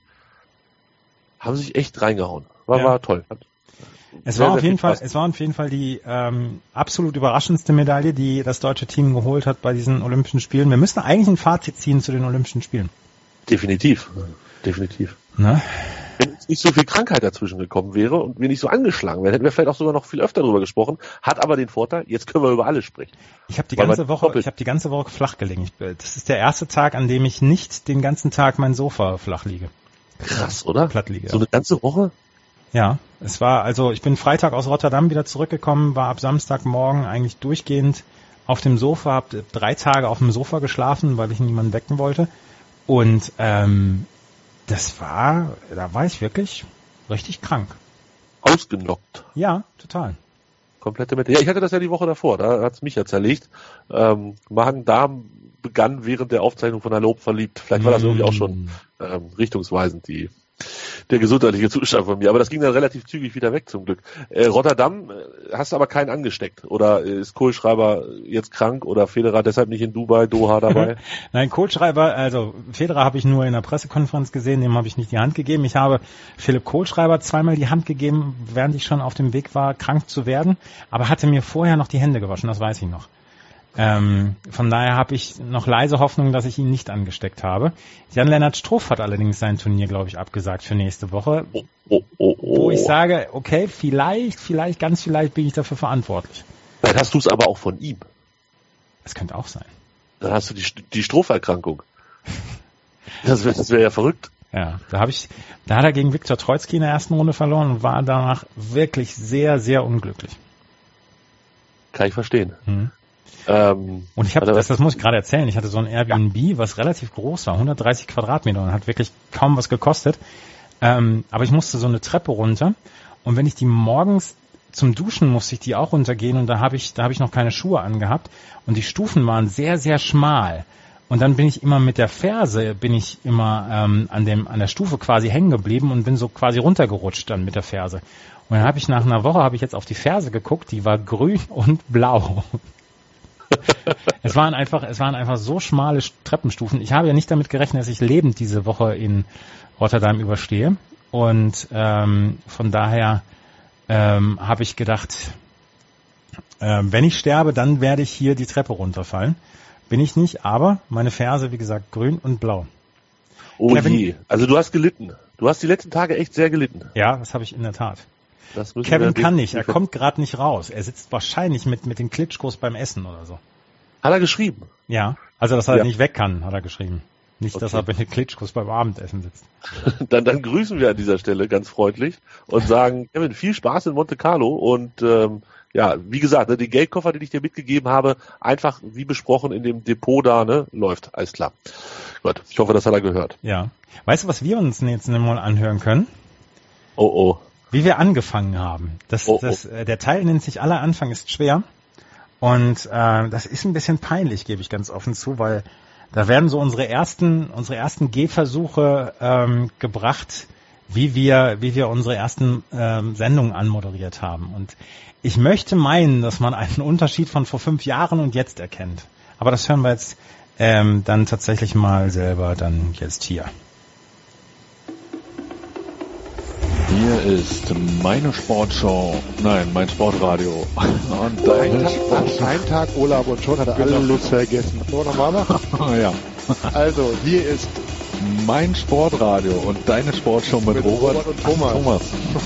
haben sich echt reingehauen. War, ja. war toll. Hat Es sehr, war auf sehr jeden Fall, Spaß. es war auf jeden Fall die ähm, absolut überraschendste Medaille, die das deutsche Team geholt hat bei diesen Olympischen Spielen. Wir müssen eigentlich ein Fazit ziehen zu den Olympischen Spielen. Definitiv, definitiv. Ne? Wenn nicht so viel Krankheit dazwischen gekommen wäre und wir nicht so angeschlagen wären, hätten wir vielleicht auch sogar noch viel öfter darüber gesprochen. Hat aber den Vorteil, jetzt können wir über alles sprechen. Ich habe die Weil ganze man Woche, doppelt- ich habe die ganze Woche flach gelegen. Ich, das ist der erste Tag, an dem ich nicht den ganzen Tag mein Sofa flach liege. Krass, oder? Platt liege. So eine ganze Woche? Ja, es war, also ich bin Freitag aus Rotterdam wieder zurückgekommen, war ab Samstagmorgen eigentlich durchgehend auf dem Sofa, habe drei Tage auf dem Sofa geschlafen, weil ich niemanden wecken wollte. Und ähm, das war, da war ich wirklich richtig krank. Ausgenockt. Ja, total. Komplette Mitte. Ja, ich hatte das ja die Woche davor, da hat's mich ja zerlegt. Ähm, Magen-Darm begann während der Aufzeichnung von Hallo verliebt. Vielleicht war das irgendwie auch schon ähm, richtungsweisend, die der gesundheitliche Zustand von mir. Aber das ging dann relativ zügig wieder weg, zum Glück. Äh, Rotterdam, äh, hast du aber keinen angesteckt? Oder ist Kohlschreiber jetzt krank oder Federer deshalb nicht in Dubai, Doha dabei? Nein, Kohlschreiber, also Federer habe ich nur in der Pressekonferenz gesehen, dem habe ich nicht die Hand gegeben. Ich habe Philipp Kohlschreiber zweimal die Hand gegeben, während ich schon auf dem Weg war, krank zu werden, aber hatte mir vorher noch die Hände gewaschen, das weiß ich noch. Ähm, von daher habe ich noch leise Hoffnung, dass ich ihn nicht angesteckt habe. Jan-Lennart Struff hat allerdings sein Turnier, glaube ich, abgesagt für nächste Woche. Oh, oh, oh, oh. Wo ich sage, okay, vielleicht, vielleicht, ganz vielleicht bin ich dafür verantwortlich. Dann hast du es aber auch von ihm. Das könnte auch sein. Dann hast du die, die Stropherkrankung. Das wäre das wär ja verrückt. Ja, da habe ich, da hat er gegen Viktor Troicki in der ersten Runde verloren und war danach wirklich sehr, sehr unglücklich. Kann ich verstehen. Hm. Ähm, Und ich habe, also, das, das muss ich gerade erzählen, ich hatte so ein Airbnb, was relativ groß war, hundertdreißig Quadratmeter und hat wirklich kaum was gekostet. Ähm, aber ich musste so eine Treppe runter und wenn ich die morgens zum Duschen musste ich die auch runtergehen und da habe ich, da habe ich noch keine Schuhe angehabt und die Stufen waren sehr, sehr schmal. Und dann bin ich immer mit der Ferse, bin ich immer ähm, an dem an der Stufe quasi hängen geblieben und bin so quasi runtergerutscht dann mit der Ferse. Und dann habe ich nach einer Woche, habe ich jetzt auf die Ferse geguckt, die war grün und blau. Es waren einfach, es waren einfach so schmale Treppenstufen. Ich habe ja nicht damit gerechnet, dass ich lebend diese Woche in Rotterdam überstehe. Und ähm, von daher ähm, habe ich gedacht, äh, wenn ich sterbe, dann werde ich hier die Treppe runterfallen. Bin ich nicht, aber meine Ferse, wie gesagt, grün und blau. oh Kevin, je. Also du hast gelitten. Du hast die letzten Tage echt sehr gelitten. Ja, das habe ich in der Tat. Das müssen Kevin wir kann nicht, er kommt gerade nicht raus. Er sitzt wahrscheinlich mit mit den Klitschkos beim Essen oder so. Hat er geschrieben? Ja, also dass er Ja. nicht weg kann, hat er geschrieben. Nicht, dass Okay. er mit den Klitschkos beim Abendessen sitzt. Dann, dann grüßen wir an dieser Stelle ganz freundlich und sagen, Kevin, viel Spaß in Monte Carlo und ähm, ja, wie gesagt, ne, die Geldkoffer, den ich dir mitgegeben habe, einfach wie besprochen in dem Depot da, ne, läuft, alles klar. Gut, ich hoffe, das hat er gehört. Ja. Weißt du, was wir uns jetzt mal anhören können? Oh, oh. Wie wir angefangen haben. Das, Oh, oh. das, äh, der Teil nennt sich Aller Anfang ist schwer. Und äh, das ist ein bisschen peinlich, gebe ich ganz offen zu, weil da werden so unsere ersten, unsere ersten Gehversuche ähm, gebracht, wie wir, wie wir unsere ersten ähm, Sendungen anmoderiert haben. Und ich möchte meinen, dass man einen Unterschied von vor fünf Jahren und jetzt erkennt. Aber das hören wir jetzt ähm, dann tatsächlich mal selber dann jetzt hier. Hier ist meine Sportshow, nein, mein Sportradio. Und ein, Tag, ein Tag Urlaub und schon hat er genau. alles vergessen. Wollen wir nochmal machen? Ja. Also, hier ist mein Sportradio und deine Sportshow mit, mit Robert, Robert und Thomas. Thomas.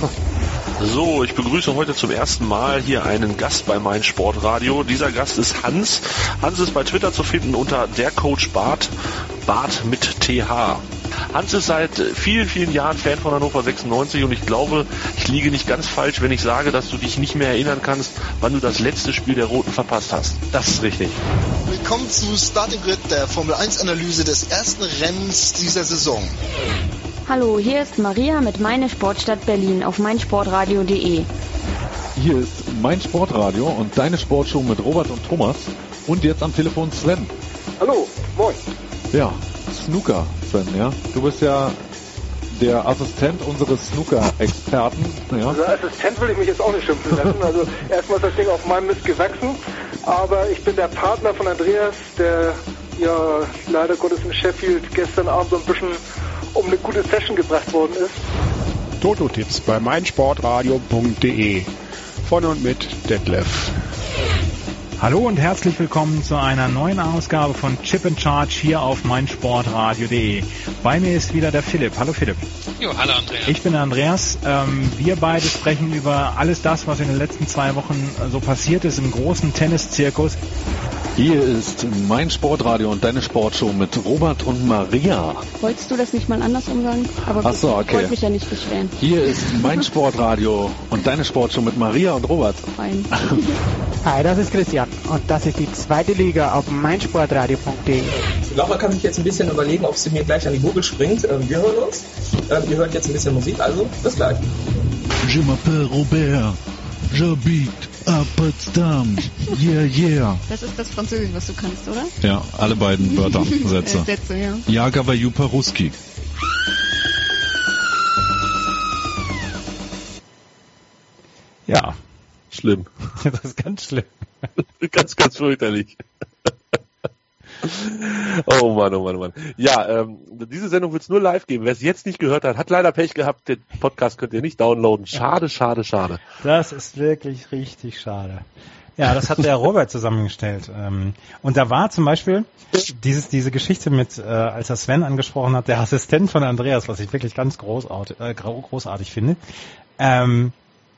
So, ich begrüße heute zum ersten Mal hier einen Gast bei mein Sportradio. Dieser Gast ist Hans. Hans ist bei Twitter zu finden unter der Coach Bart, Bart mit T H. Hans ist seit vielen, vielen Jahren Fan von Hannover sechsundneunzig und ich glaube, ich liege nicht ganz falsch, wenn ich sage, dass du dich nicht mehr erinnern kannst, wann du das letzte Spiel der Roten verpasst hast. Das ist richtig. Willkommen zu Starting Grid, der Formel eins Analyse des ersten Rennens dieser Saison. Hallo, hier ist Maria mit Meine Sportstadt Berlin auf meinsportradio punkt de. Hier ist mein Sportradio und deine Sportshow mit Robert und Thomas und jetzt am Telefon Sven. Hallo, moin. Ja, Snooker, Sven, ja. Du bist ja der Assistent unseres Snooker-Experten. Ja. Also Assistent will ich mich jetzt auch nicht schimpfen lassen. Also erstmal ist das Ding auf meinem Mist gewachsen, aber ich bin der Partner von Andreas, der ja leider Gottes in Sheffield gestern Abend so ein bisschen um eine gute Session gebracht worden ist. Toto-Tipps bei meinsportradio punkt de von und mit Detlef. Hallo und herzlich willkommen zu einer neuen Ausgabe von Chip and Charge hier auf meinsportradio punkt de. Bei mir ist wieder der Philipp. Hallo Philipp. Jo, hallo Andreas. Ich bin der Andreas. Ähm, wir beide sprechen über alles das, was in den letzten zwei Wochen so passiert ist im großen Tenniszirkus. Hier ist mein Sportradio und deine Sportshow mit Robert und Maria. Wolltest du das nicht mal andersrum sagen? Aber Ach so, okay. Ich wollte mich ja nicht beschweren. Hier ist mein Sportradio und deine Sportshow mit Maria und Robert. Fein. Hi, das ist Christian und das ist die zweite Liga auf meinsportradio punkt de. Ich glaube, man kann sich jetzt ein bisschen überlegen, ob sie mir gleich an die Gurgel springt. Wir hören uns. Ihr hört jetzt ein bisschen Musik, also bis gleich. Je m'appelle Robert. J'habite à Potsdam. Yeah, yeah. Das ist das Französisch, was du kannst, oder? Ja, alle beiden Wörter, Sätze. äh, Sätze, ja. Ja, Gavaju Paruski. Ja. Schlimm. Das ist ganz schlimm. ganz, ganz fürchterlich. Oh Mann, oh Mann, oh Mann. Ja, ähm, diese Sendung wird es nur live geben. Wer es jetzt nicht gehört hat, hat leider Pech gehabt. Den Podcast könnt ihr nicht downloaden. Schade, schade, schade. Das ist wirklich richtig schade. Ja, das hat der Robert zusammengestellt. Und da war zum Beispiel dieses, diese Geschichte mit, als er Sven angesprochen hat, der Assistent von Andreas, was ich wirklich ganz großartig, äh, großartig finde. Ähm,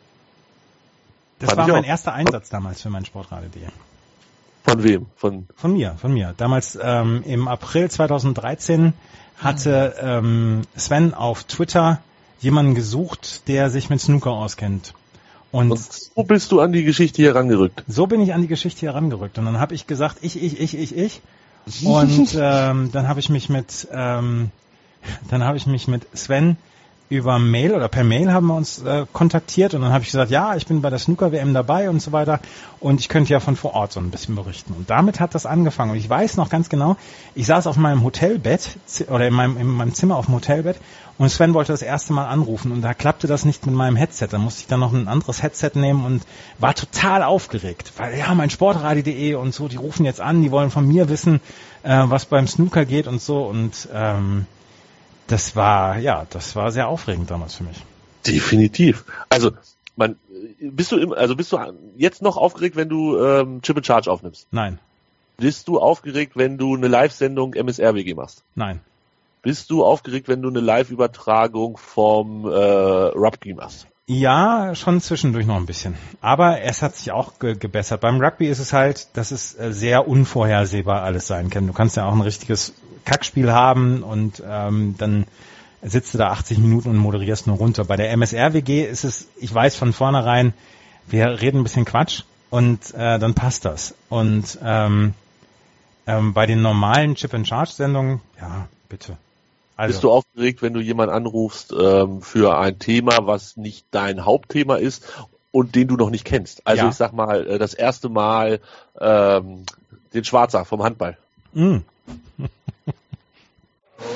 das Fand war mein auch. erster Einsatz damals für mein Sportradio punkt de. Von wem? Von von mir, von mir. Damals ähm, im April zweitausenddreizehn hatte ähm, Sven auf Twitter jemanden gesucht, der sich mit Snooker auskennt. Und, Und so bist du an die Geschichte hier rangerückt? So bin ich an die Geschichte hier rangerückt. Und dann habe ich gesagt, ich, ich, ich, ich, ich. Und ähm, dann habe ich mich mit, ähm, dann habe ich mich mit Sven über Mail oder per Mail haben wir uns äh, kontaktiert und dann habe ich gesagt, ja, ich bin bei der Snooker-W M dabei und so weiter und ich könnte ja von vor Ort so ein bisschen berichten. Und damit hat das angefangen. Und ich weiß noch ganz genau, ich saß auf meinem Hotelbett oder in meinem, in meinem Zimmer auf dem Hotelbett und Sven wollte das erste Mal anrufen und da klappte das nicht mit meinem Headset. Da musste ich dann noch ein anderes Headset nehmen und war total aufgeregt, weil ja, mein Sportradio punkt de und so, die rufen jetzt an, die wollen von mir wissen, äh, was beim Snooker geht und so und ähm, Das war, ja, das war sehr aufregend damals für mich. Definitiv. Also, man, bist du im, also bist du jetzt noch aufgeregt, wenn du ähm, Chip and Charge aufnimmst? Nein. Bist du aufgeregt, wenn du eine Live-Sendung M S R W G machst? Nein. Bist du aufgeregt, wenn du eine Live-Übertragung vom äh, Rugby machst? Ja, schon zwischendurch noch ein bisschen. Aber es hat sich auch ge- gebessert. Beim Rugby ist es halt, dass es äh, sehr unvorhersehbar alles sein kann. Du kannst ja auch ein richtiges Kackspiel haben und ähm, dann sitzt du da achtzig Minuten und moderierst nur runter. Bei der M S R W G ist es, ich weiß von vornherein, wir reden ein bisschen Quatsch und äh, dann passt das. Und ähm, ähm, bei den normalen Chip-and-Charge-Sendungen, ja, bitte. Also. Bist du aufgeregt, wenn du jemanden anrufst ähm, für ein Thema, was nicht dein Hauptthema ist und den du noch nicht kennst? Also ja. Ich sag mal, äh, das erste Mal ähm, den Schwarzer vom Handball. Mm.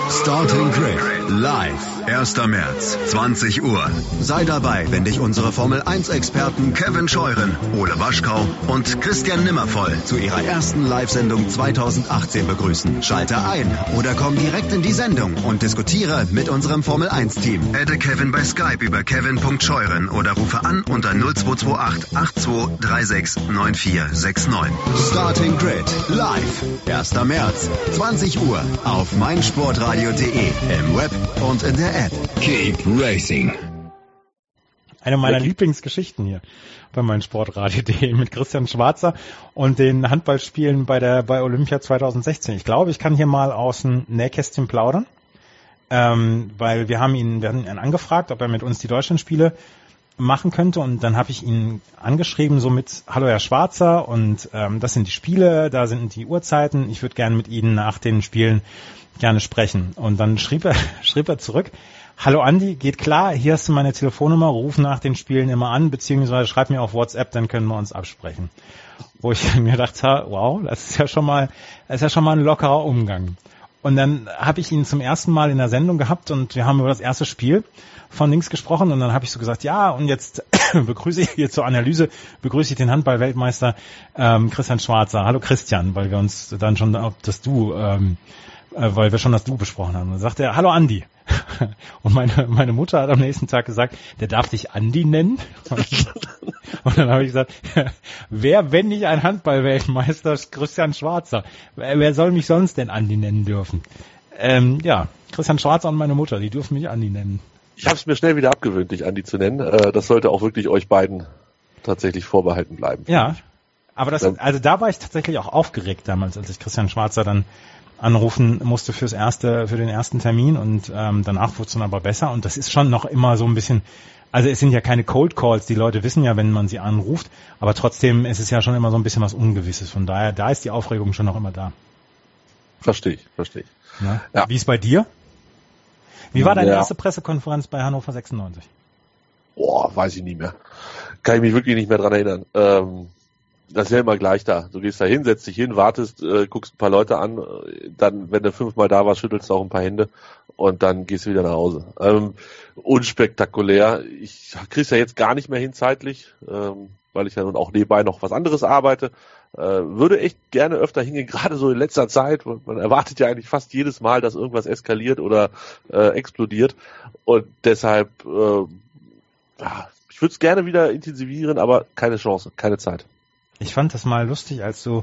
Starting Grid live, erster März, zwanzig Uhr. Sei dabei, wenn dich unsere Formel eins Experten Kevin Scheuren, Ole Waschkau und Christian Nimmervoll zu ihrer ersten Live-Sendung zweitausendachtzehn begrüßen. Schalte ein oder komm direkt in die Sendung und diskutiere mit unserem Formel eins Team. Adde Kevin bei Skype über kevin punkt scheuren oder rufe an unter null zwei zwei acht acht zwei drei sechs neun vier sechs neun. Starting Grid live, erster März, zwanzig Uhr auf meinsportradio punkt de, im Web und in der App. Keep Racing. Eine meiner okay. Lieblingsgeschichten hier bei meinsportradio punkt de mit Christian Schwarzer und den Handballspielen bei der bei Olympia zweitausendsechzehn. Ich glaube, ich kann hier mal aus dem Nähkästchen plaudern, ähm, weil wir haben ihn, wir haben ihn angefragt, ob er mit uns die Deutschlandspiele machen könnte, und dann habe ich ihn angeschrieben, so mit: Hallo Herr Schwarzer, und ähm, das sind die Spiele, da sind die Uhrzeiten, ich würde gerne mit Ihnen nach den Spielen gerne sprechen. Und dann schrieb er, schrieb er zurück: Hallo Andi, geht klar, hier hast du meine Telefonnummer, ruf nach den Spielen immer an, beziehungsweise schreib mir auf WhatsApp, dann können wir uns absprechen. Wo ich mir dachte, wow, das ist ja schon mal, das ist ja schon mal ein lockerer Umgang. Und dann habe ich ihn zum ersten Mal in der Sendung gehabt und wir haben über das erste Spiel von links gesprochen, und dann habe ich so gesagt, ja, und jetzt begrüße ich hier zur Analyse, begrüße ich den Handball-Weltmeister ähm, Christian Schwarzer. Hallo Christian, weil wir uns dann schon auf das Du, ähm, äh, weil wir schon das Du besprochen haben. Und dann sagt er: Hallo Andi. Und meine meine Mutter hat am nächsten Tag gesagt, der darf dich Andi nennen. Und dann habe ich gesagt, wer, wenn nicht ein Handball-Weltmeister, ist Christian Schwarzer. Wer soll mich sonst denn Andi nennen dürfen? Ähm, ja, Christian Schwarzer und meine Mutter, die dürfen mich Andi nennen. Ich habe es mir schnell wieder abgewöhnt, dich Andi zu nennen. Das sollte auch wirklich euch beiden tatsächlich vorbehalten bleiben. Ja, aber das, also da war ich tatsächlich auch aufgeregt damals, als ich Christian Schwarzer dann anrufen musste fürs erste, für den ersten Termin, und ähm, danach wurde es dann aber besser, und das ist schon noch immer so ein bisschen, also es sind ja keine Cold Calls, die Leute wissen ja, wenn man sie anruft, aber trotzdem ist es ja schon immer so ein bisschen was Ungewisses, von daher, da ist die Aufregung schon noch immer da. Verstehe ich, verstehe ich. Ja. Ja. Wie ist bei dir? Wie war deine ja. erste Pressekonferenz bei Hannover sechsundneunzig? Boah, weiß ich nicht mehr. Kann ich mich wirklich nicht mehr dran erinnern. Ähm, das ist ja immer gleich da. Du gehst da hin, setzt dich hin, wartest, äh, guckst ein paar Leute an, dann, wenn du fünfmal da warst, schüttelst du auch ein paar Hände und dann gehst du wieder nach Hause. Ähm, unspektakulär. Ich krieg's ja jetzt gar nicht mehr hin zeitlich, ähm, weil ich ja nun auch nebenbei noch was anderes arbeite. Äh, würde echt gerne öfter hingehen, gerade so in letzter Zeit. Man erwartet ja eigentlich fast jedes Mal, dass irgendwas eskaliert oder äh, explodiert. Und deshalb, äh, ja, ich würde es gerne wieder intensivieren, aber keine Chance, keine Zeit. Ich fand das mal lustig, als du,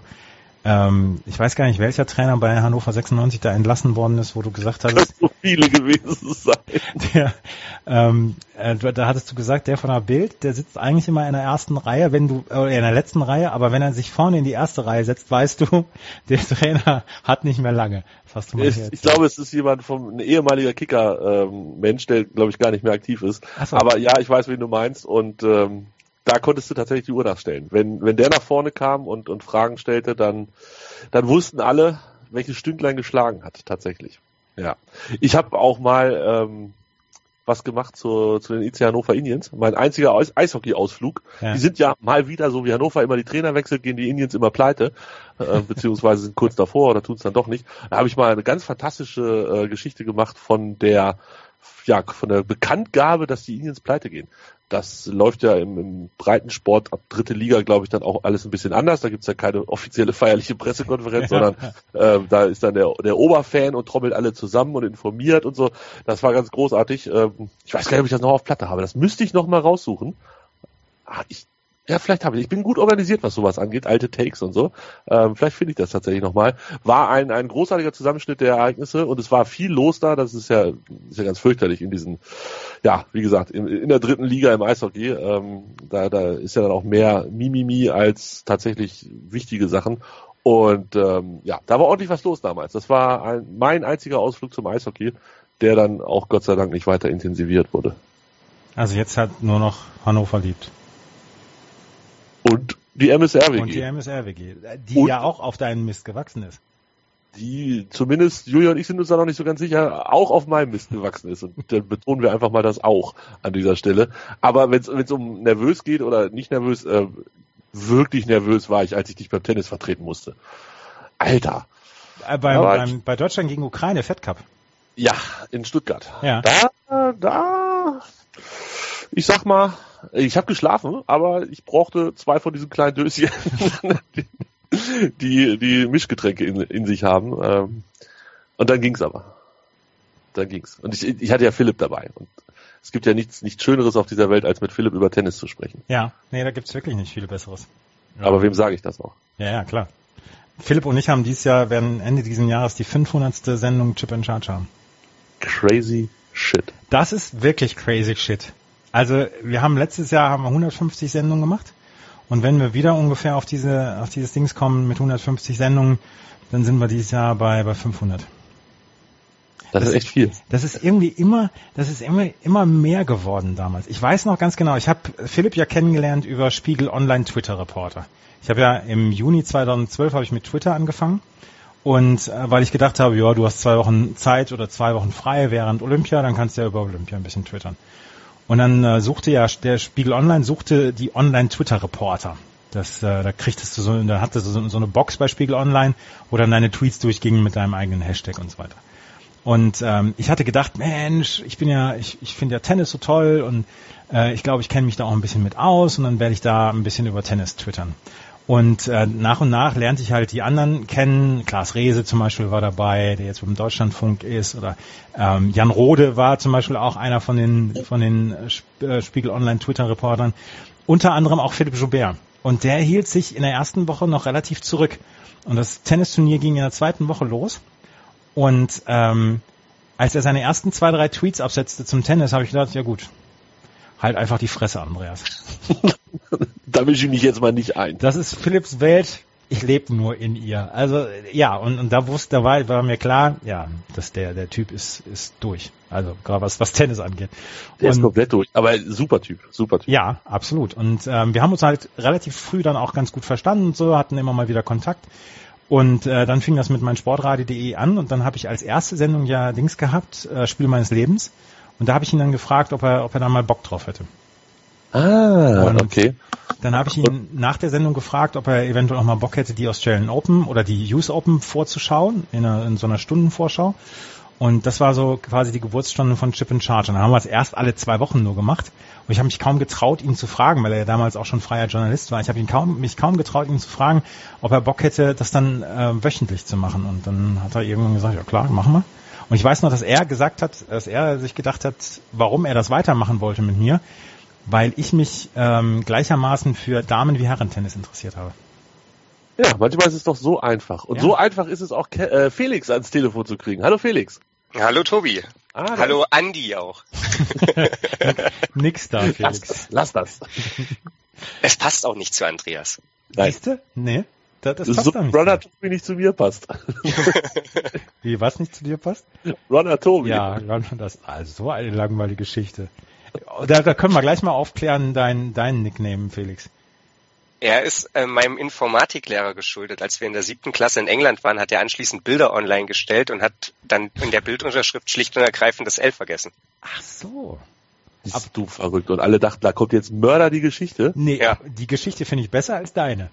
ähm, ich weiß gar nicht, welcher Trainer bei Hannover sechsundneunzig da entlassen worden ist, wo du gesagt hast, das so viele gewesen sein. Der, ähm, äh, da hattest du gesagt, der von der Bild, der sitzt eigentlich immer in der ersten Reihe, wenn du, oder in der letzten Reihe, aber wenn er sich vorne in die erste Reihe setzt, weißt du, der Trainer hat nicht mehr lange. Das hast du mal ich, ich glaube, es ist jemand vom, ein ehemaliger Kicker-Mensch, ähm, der, glaube ich, gar nicht mehr aktiv ist. Ach so. Aber ja, ich weiß, wen du meinst, und ähm, da konntest du tatsächlich die Uhr nachstellen. Wenn, wenn der nach vorne kam und, und Fragen stellte, dann, dann wussten alle, welches Stündlein geschlagen hat, tatsächlich. Ja. Ich habe auch mal ähm, was gemacht zu, zu den I C Hannover Indians. Mein einziger Eis- Eishockey-Ausflug. Ja. Die sind ja mal wieder, so wie Hannover immer die Trainer wechselt, gehen die Indians immer pleite, äh, beziehungsweise sind kurz davor oder tun es dann doch nicht. Da habe ich mal eine ganz fantastische äh, Geschichte gemacht von der, ja, von der Bekanntgabe, dass die Indians pleite gehen. Das läuft ja im, im Breitensport ab dritte Liga, glaube ich, dann auch alles ein bisschen anders. Da gibt's ja keine offizielle feierliche Pressekonferenz, ja. sondern äh, da ist dann der, der Oberfan und trommelt alle zusammen und informiert und so. Das war ganz großartig. Ähm, ich weiß gar nicht, ob ich das noch auf Platte habe. Das müsste ich noch mal raussuchen. Ah, ich, ja, vielleicht habe ich. Ich bin gut organisiert, was sowas angeht, alte Takes und so. Ähm, vielleicht finde ich das tatsächlich nochmal. War ein ein großartiger Zusammenschnitt der Ereignisse, und es war viel los da. Das ist ja, ist ja ganz fürchterlich in diesen, ja, wie gesagt, in, in der dritten Liga im Eishockey. Ähm, da, da ist ja dann auch mehr Mimimi als tatsächlich wichtige Sachen. Und ähm, ja, da war ordentlich was los damals. Das war ein, mein einziger Ausflug zum Eishockey, der dann auch Gott sei Dank nicht weiter intensiviert wurde. Also jetzt hat nur noch Hannover liebt. Und die M S R W G. Und die M S R W G, die und ja auch auf deinen Mist gewachsen ist. Die zumindest, Julia und ich sind uns da noch nicht so ganz sicher, auch auf meinem Mist gewachsen ist. Und dann betonen wir einfach mal das auch an dieser Stelle. Aber wenn es um nervös geht oder nicht nervös, äh, wirklich nervös war ich, als ich dich beim Tennis vertreten musste. Alter. Äh, beim, beim, bei Deutschland gegen Ukraine, Fed Cup. Ja, in Stuttgart. Ja. Da, da, ich sag mal, ich habe geschlafen, aber ich brauchte zwei von diesen kleinen Döschen, die die Mischgetränke in, in sich haben. Und dann ging's aber. Dann ging's. Und ich, ich hatte ja Philipp dabei. Und es gibt ja nichts, nichts Schöneres auf dieser Welt, als mit Philipp über Tennis zu sprechen. Ja, nee, da gibt's wirklich nicht viel Besseres. Ja. Aber wem sage ich das noch? Ja, ja, klar. Philipp und ich haben dieses Jahr, werden Ende dieses Jahres die fünfhundertste Sendung Chip and Charge haben. Crazy shit. Das ist wirklich crazy shit. Also wir haben letztes Jahr haben wir hundertfünfzig Sendungen gemacht und wenn wir wieder ungefähr auf diese auf dieses Dings kommen mit hundertfünfzig Sendungen, dann sind wir dieses Jahr bei bei fünfhundert. Das, das ist echt viel. Das ist irgendwie immer, das ist immer immer mehr geworden damals. Ich weiß noch ganz genau, ich habe Philipp ja kennengelernt über Spiegel Online Twitter Reporter. Ich habe ja im Juni zweitausendzwölf habe ich mit Twitter angefangen. Und äh, weil ich gedacht habe, ja, du hast zwei Wochen Zeit oder zwei Wochen frei während Olympia, dann kannst du ja über Olympia ein bisschen twittern. Und dann äh, suchte ja der Spiegel Online suchte die Online-Twitter-Reporter. Das, äh, da kriegtest du so, da hattest du so, so eine Box bei Spiegel Online, wo dann deine Tweets durchgingen mit deinem eigenen Hashtag und so weiter. Und ähm, ich hatte gedacht, Mensch, ich bin ja, ich, ich finde ja Tennis so toll und äh, ich glaube, ich kenne mich da auch ein bisschen mit aus und dann werde ich da ein bisschen über Tennis twittern. Und äh, nach und nach lernte ich halt die anderen kennen. Klaas Rehse zum Beispiel war dabei, der jetzt beim Deutschlandfunk ist. Oder ähm, Jan Rode war zum Beispiel auch einer von den von den äh, Spiegel Online Twitter-Reportern. Unter anderem auch Philipp Joubert. Und der hielt sich in der ersten Woche noch relativ zurück. Und das Tennisturnier ging in der zweiten Woche los. Und ähm, als er seine ersten zwei, drei Tweets absetzte zum Tennis, habe ich gedacht, ja gut, halt einfach die Fresse, Andreas. Da mische ich mich jetzt mal nicht ein. Das ist Philipps Welt, ich lebe nur in ihr. Also ja, und, und da wusste, da war, war mir klar, ja, dass der der Typ ist ist durch. Also gerade was was Tennis angeht. Der und, ist komplett durch, aber super Typ, super Typ. Ja, absolut. Und ähm, wir haben uns halt relativ früh dann auch ganz gut verstanden und so, hatten immer mal wieder Kontakt. Und äh, dann fing das mit meinsportradio punkt de an und dann habe ich als erste Sendung ja Dings gehabt, äh, Spiel meines Lebens. Und da habe ich ihn dann gefragt, ob er ob er da mal Bock drauf hätte. Ah, und okay. Dann habe ich ihn nach der Sendung gefragt, ob er eventuell auch mal Bock hätte, die Australian Open oder die U S Open vorzuschauen, in, einer, in so einer Stundenvorschau. Und das war so quasi die Geburtsstunde von Chip and Charge. Und dann haben wir es erst alle zwei Wochen nur gemacht. Und ich habe mich kaum getraut, ihn zu fragen, weil er ja damals auch schon freier Journalist war. Ich habe ihn kaum, mich kaum getraut, ihn zu fragen, ob er Bock hätte, das dann äh, wöchentlich zu machen. Und dann hat er irgendwann gesagt, ja klar, machen wir. Und ich weiß noch, dass er gesagt hat, dass er sich gedacht hat, warum er das weitermachen wollte mit mir, weil ich mich ähm, gleichermaßen für Damen- wie Herrentennis interessiert habe. Ja, manchmal ist es doch so einfach. Und ja. so einfach ist es auch, Ke- äh, Felix ans Telefon zu kriegen. Hallo Felix. Hallo Tobi. Ah, Hallo Andi auch. Nix da, Felix. Lass das. Lass das. Es passt auch nicht zu Andreas. Siehst du? Nee. Das, das passt so doch nicht. Runner Tobi nicht zu mir passt. Wie, was nicht zu dir passt? Runner Tobi. Ja, Runner, das, also so eine langweilige Geschichte. Da, da können wir gleich mal aufklären, dein, dein Nickname, Felix. Er ist äh, meinem Informatiklehrer geschuldet. Als wir in der siebten Klasse in England waren, hat er anschließend Bilder online gestellt und hat dann in der Bildunterschrift schlicht und ergreifend das L vergessen. Ach so. Bist du verrückt. Und alle dachten, da kommt jetzt Mörder die Geschichte. Nee, ja. Die Geschichte finde ich besser als deine.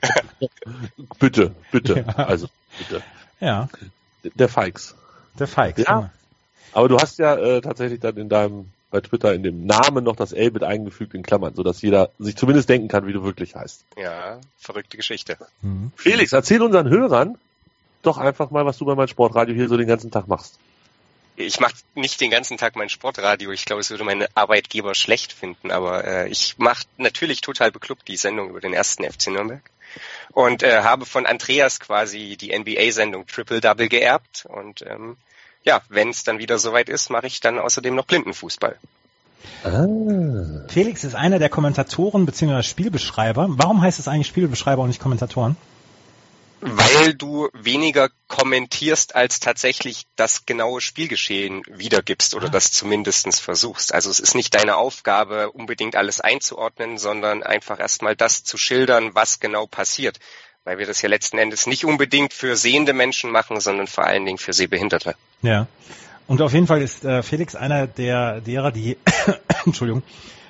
Bitte, bitte. Ja. Also, bitte. Ja. Der Feix. Der Feix. Ja. Immer. Aber du hast ja äh, tatsächlich dann in deinem bei Twitter in dem Namen noch das L mit eingefügt in Klammern, sodass jeder sich zumindest denken kann, wie du wirklich heißt. Ja, verrückte Geschichte. Mhm. Felix, erzähl unseren Hörern doch einfach mal, was du bei meinem Sportradio hier so den ganzen Tag machst. Ich mache nicht den ganzen Tag mein Sportradio. Ich glaube, es würde meine Arbeitgeber schlecht finden, aber äh, ich mache natürlich total beklubbt die Sendung über den ersten F C Nürnberg und äh, habe von Andreas quasi die N B A-Sendung Triple Double geerbt und ähm, ja, wenn es dann wieder soweit ist, mache ich dann außerdem noch Blindenfußball. Ah. Felix ist einer der Kommentatoren bzw. Spielbeschreiber. Warum heißt es eigentlich Spielbeschreiber und nicht Kommentatoren? Weil du weniger kommentierst, als tatsächlich das genaue Spielgeschehen wiedergibst oder ah. das zumindestens versuchst. Also es ist nicht deine Aufgabe, unbedingt alles einzuordnen, sondern einfach erstmal das zu schildern, was genau passiert. Weil wir das ja letzten Endes nicht unbedingt für sehende Menschen machen, sondern vor allen Dingen für Sehbehinderte. Ja, und auf jeden Fall ist äh, Felix einer der derer, die Entschuldigung,